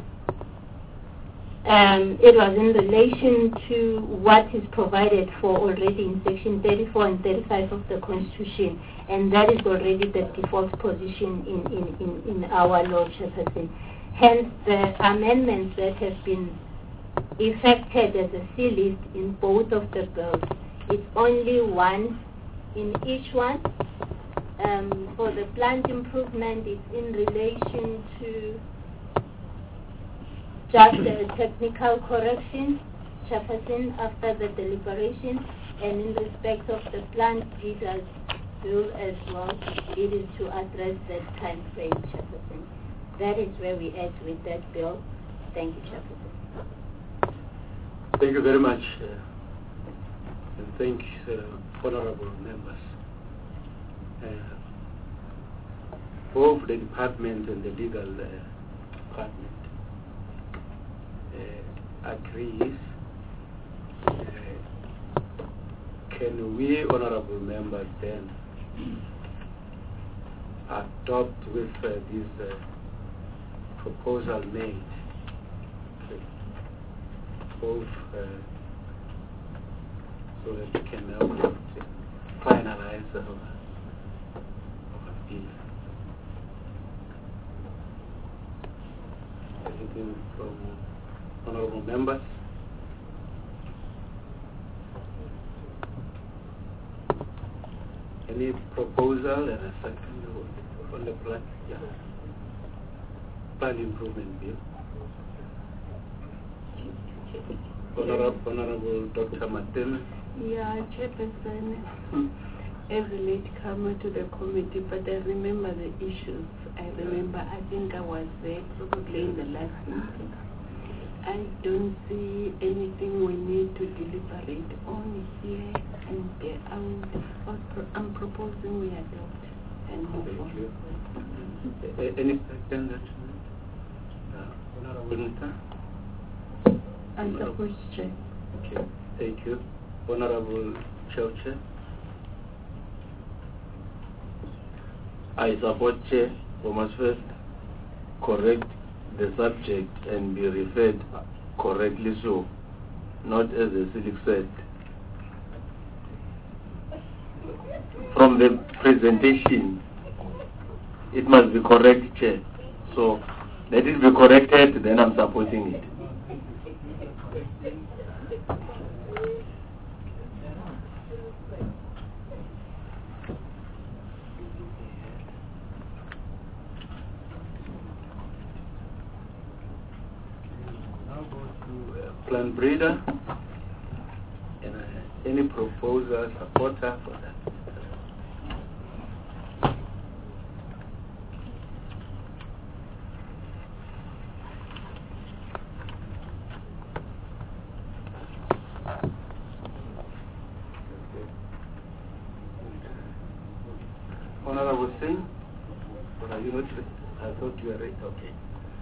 um, it was in relation to what is provided for already in section thirty-four and thirty-five of the Constitution, and that is already the default position in, in, in, in our law, Chairperson. Hence, the amendments that have been effected as a C list in both of the bills, it's only one in each one, um, for the plant improvement is in relation to just uh, technical corrections, Chairperson, after the deliberation, and in respect of the plant breeders bill as well, it is to address that time frame, Chairperson. That is where we at with that bill. Thank you, Chairperson. Thank you very much. Uh, and thank uh, honorable members. Uh, both the department and the legal uh, department uh, agrees. Uh, can we, honorable members, then adopt with uh, this uh, proposal made, okay, both uh, so that we can now finalize our, our bill? Anything from honorable members? Any proposal and a second on the plan? Yeah. Plan improvement bill. Honorable, Honorable Doctor Martin. Yeah, Chairperson, as a latecomer to the committee, but I remember the issues. I remember, I think I was there probably in the last meeting. I don't see anything we need to deliberate on here, and uh, I'm, I'm proposing we adopt and move on. Any second that? Honorable Nita? I suppose, Chair. Okay, thank you. Honorable Chauche? I support Chair. We must first correct the subject and be referred correctly so, not as the Civic said. From the presentation, it must be correct, Chair. So, let it be corrected, then I'm supporting it. Plant breeder, and uh, any proposer, supporter for that? Honorable Singh, or are you not ready? I thought you were ready. Okay.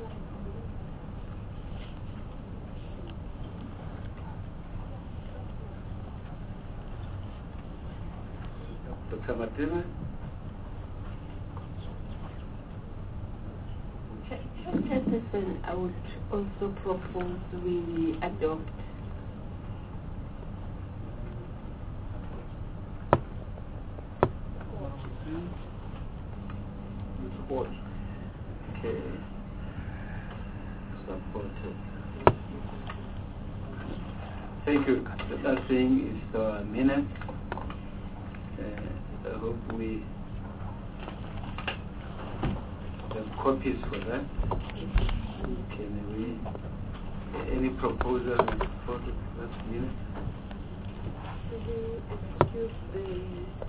Doctor Martina? Chairperson, I would also propose we adopt. Support. Okay. Supported. Thank you. The last thing is uh, minute. Uh, I hope we have copies for that. Can we, any proposal and support of that minute? Excuse the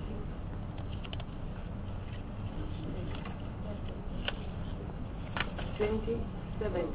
twenty-seven.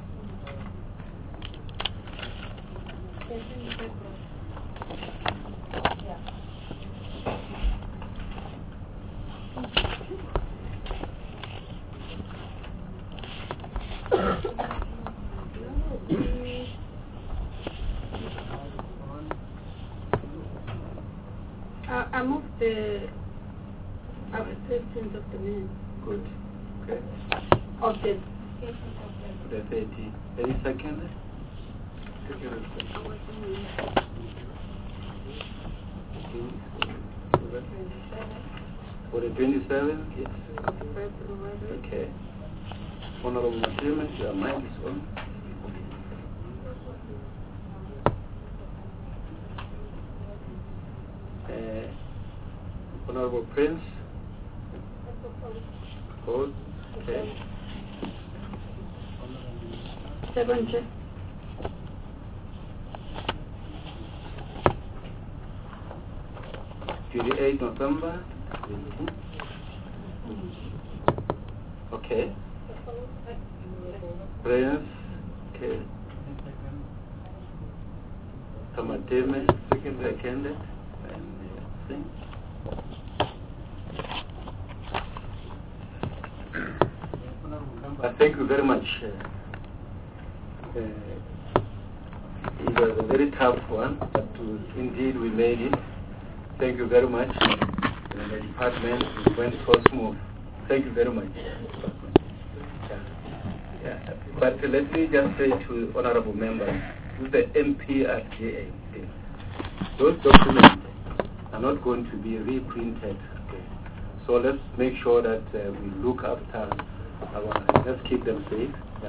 I, I move the acceptance of the minutes. Good. Okay. Of the The thirty. Any second? For the twenty-seventh, yes. Okay. Honorable Martina, your mic is on. Uh, Honorable Prince. Opposed? Okay. Second, Chair. twenty-eighth November. Okay. Prince. Okay. Tamateme. Second. Seconded. And uh, Singh. Uh, thank you very much. Uh, it was a very tough one, but uh, indeed we made it. Thank you very much. And the department went so smooth. Thank you very much. Yeah. Yeah. But uh, let me just say to honorable members, with the M P R G A, okay, those documents are not going to be reprinted. Okay. So let's make sure that uh, we look after our, let's keep them safe. Yeah.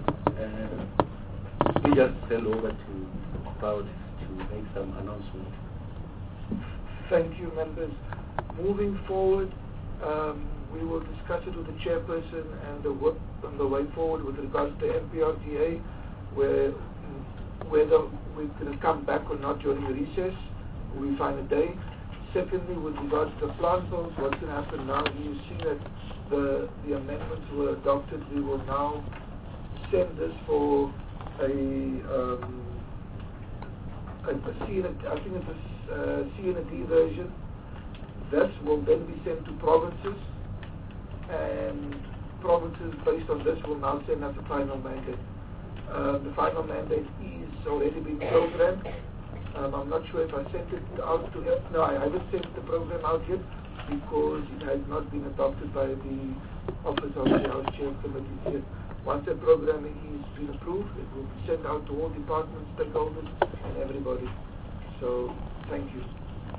Uh, we just send over to about to make some announcement. Thank you, members. Moving forward, um, we will discuss it with the chairperson and the work on the way forward with regards to M P R G A, where whether we're going to come back or not during the recess, we find a day. Secondly, with regards to the plant bills, what's going to happen now? You see that the the amendments were adopted. We will now send this for a um, a, a C and a, I think it's a Uh, C and a D version. This will then be sent to provinces, and provinces based on this will now send us a final mandate. Uh, the final mandate is already been programmed. Um, I'm not sure if I sent it out to him. No, I haven't sent the program out yet because it has not been adopted by the Office of the House Chair Committee yet. Once the program is been approved, it will be sent out to all departments, stakeholders, and everybody. So, thank you.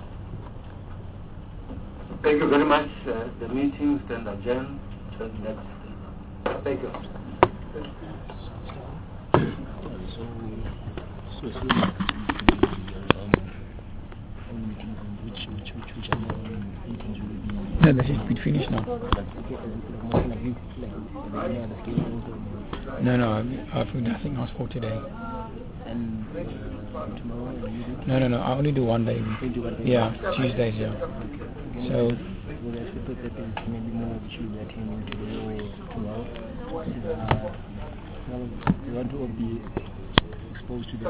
Thank you very much. Uh, the meeting stands adjourned. Thank you. No, that should be finished now. No, no, I've nothing else for today. And uh, tomorrow you do? No, no, no, I only do one day. Yeah, Tuesdays, yeah. So, well, I suppose that there's maybe more of you that came in today or tomorrow. Uh, well, we want to all be exposed to the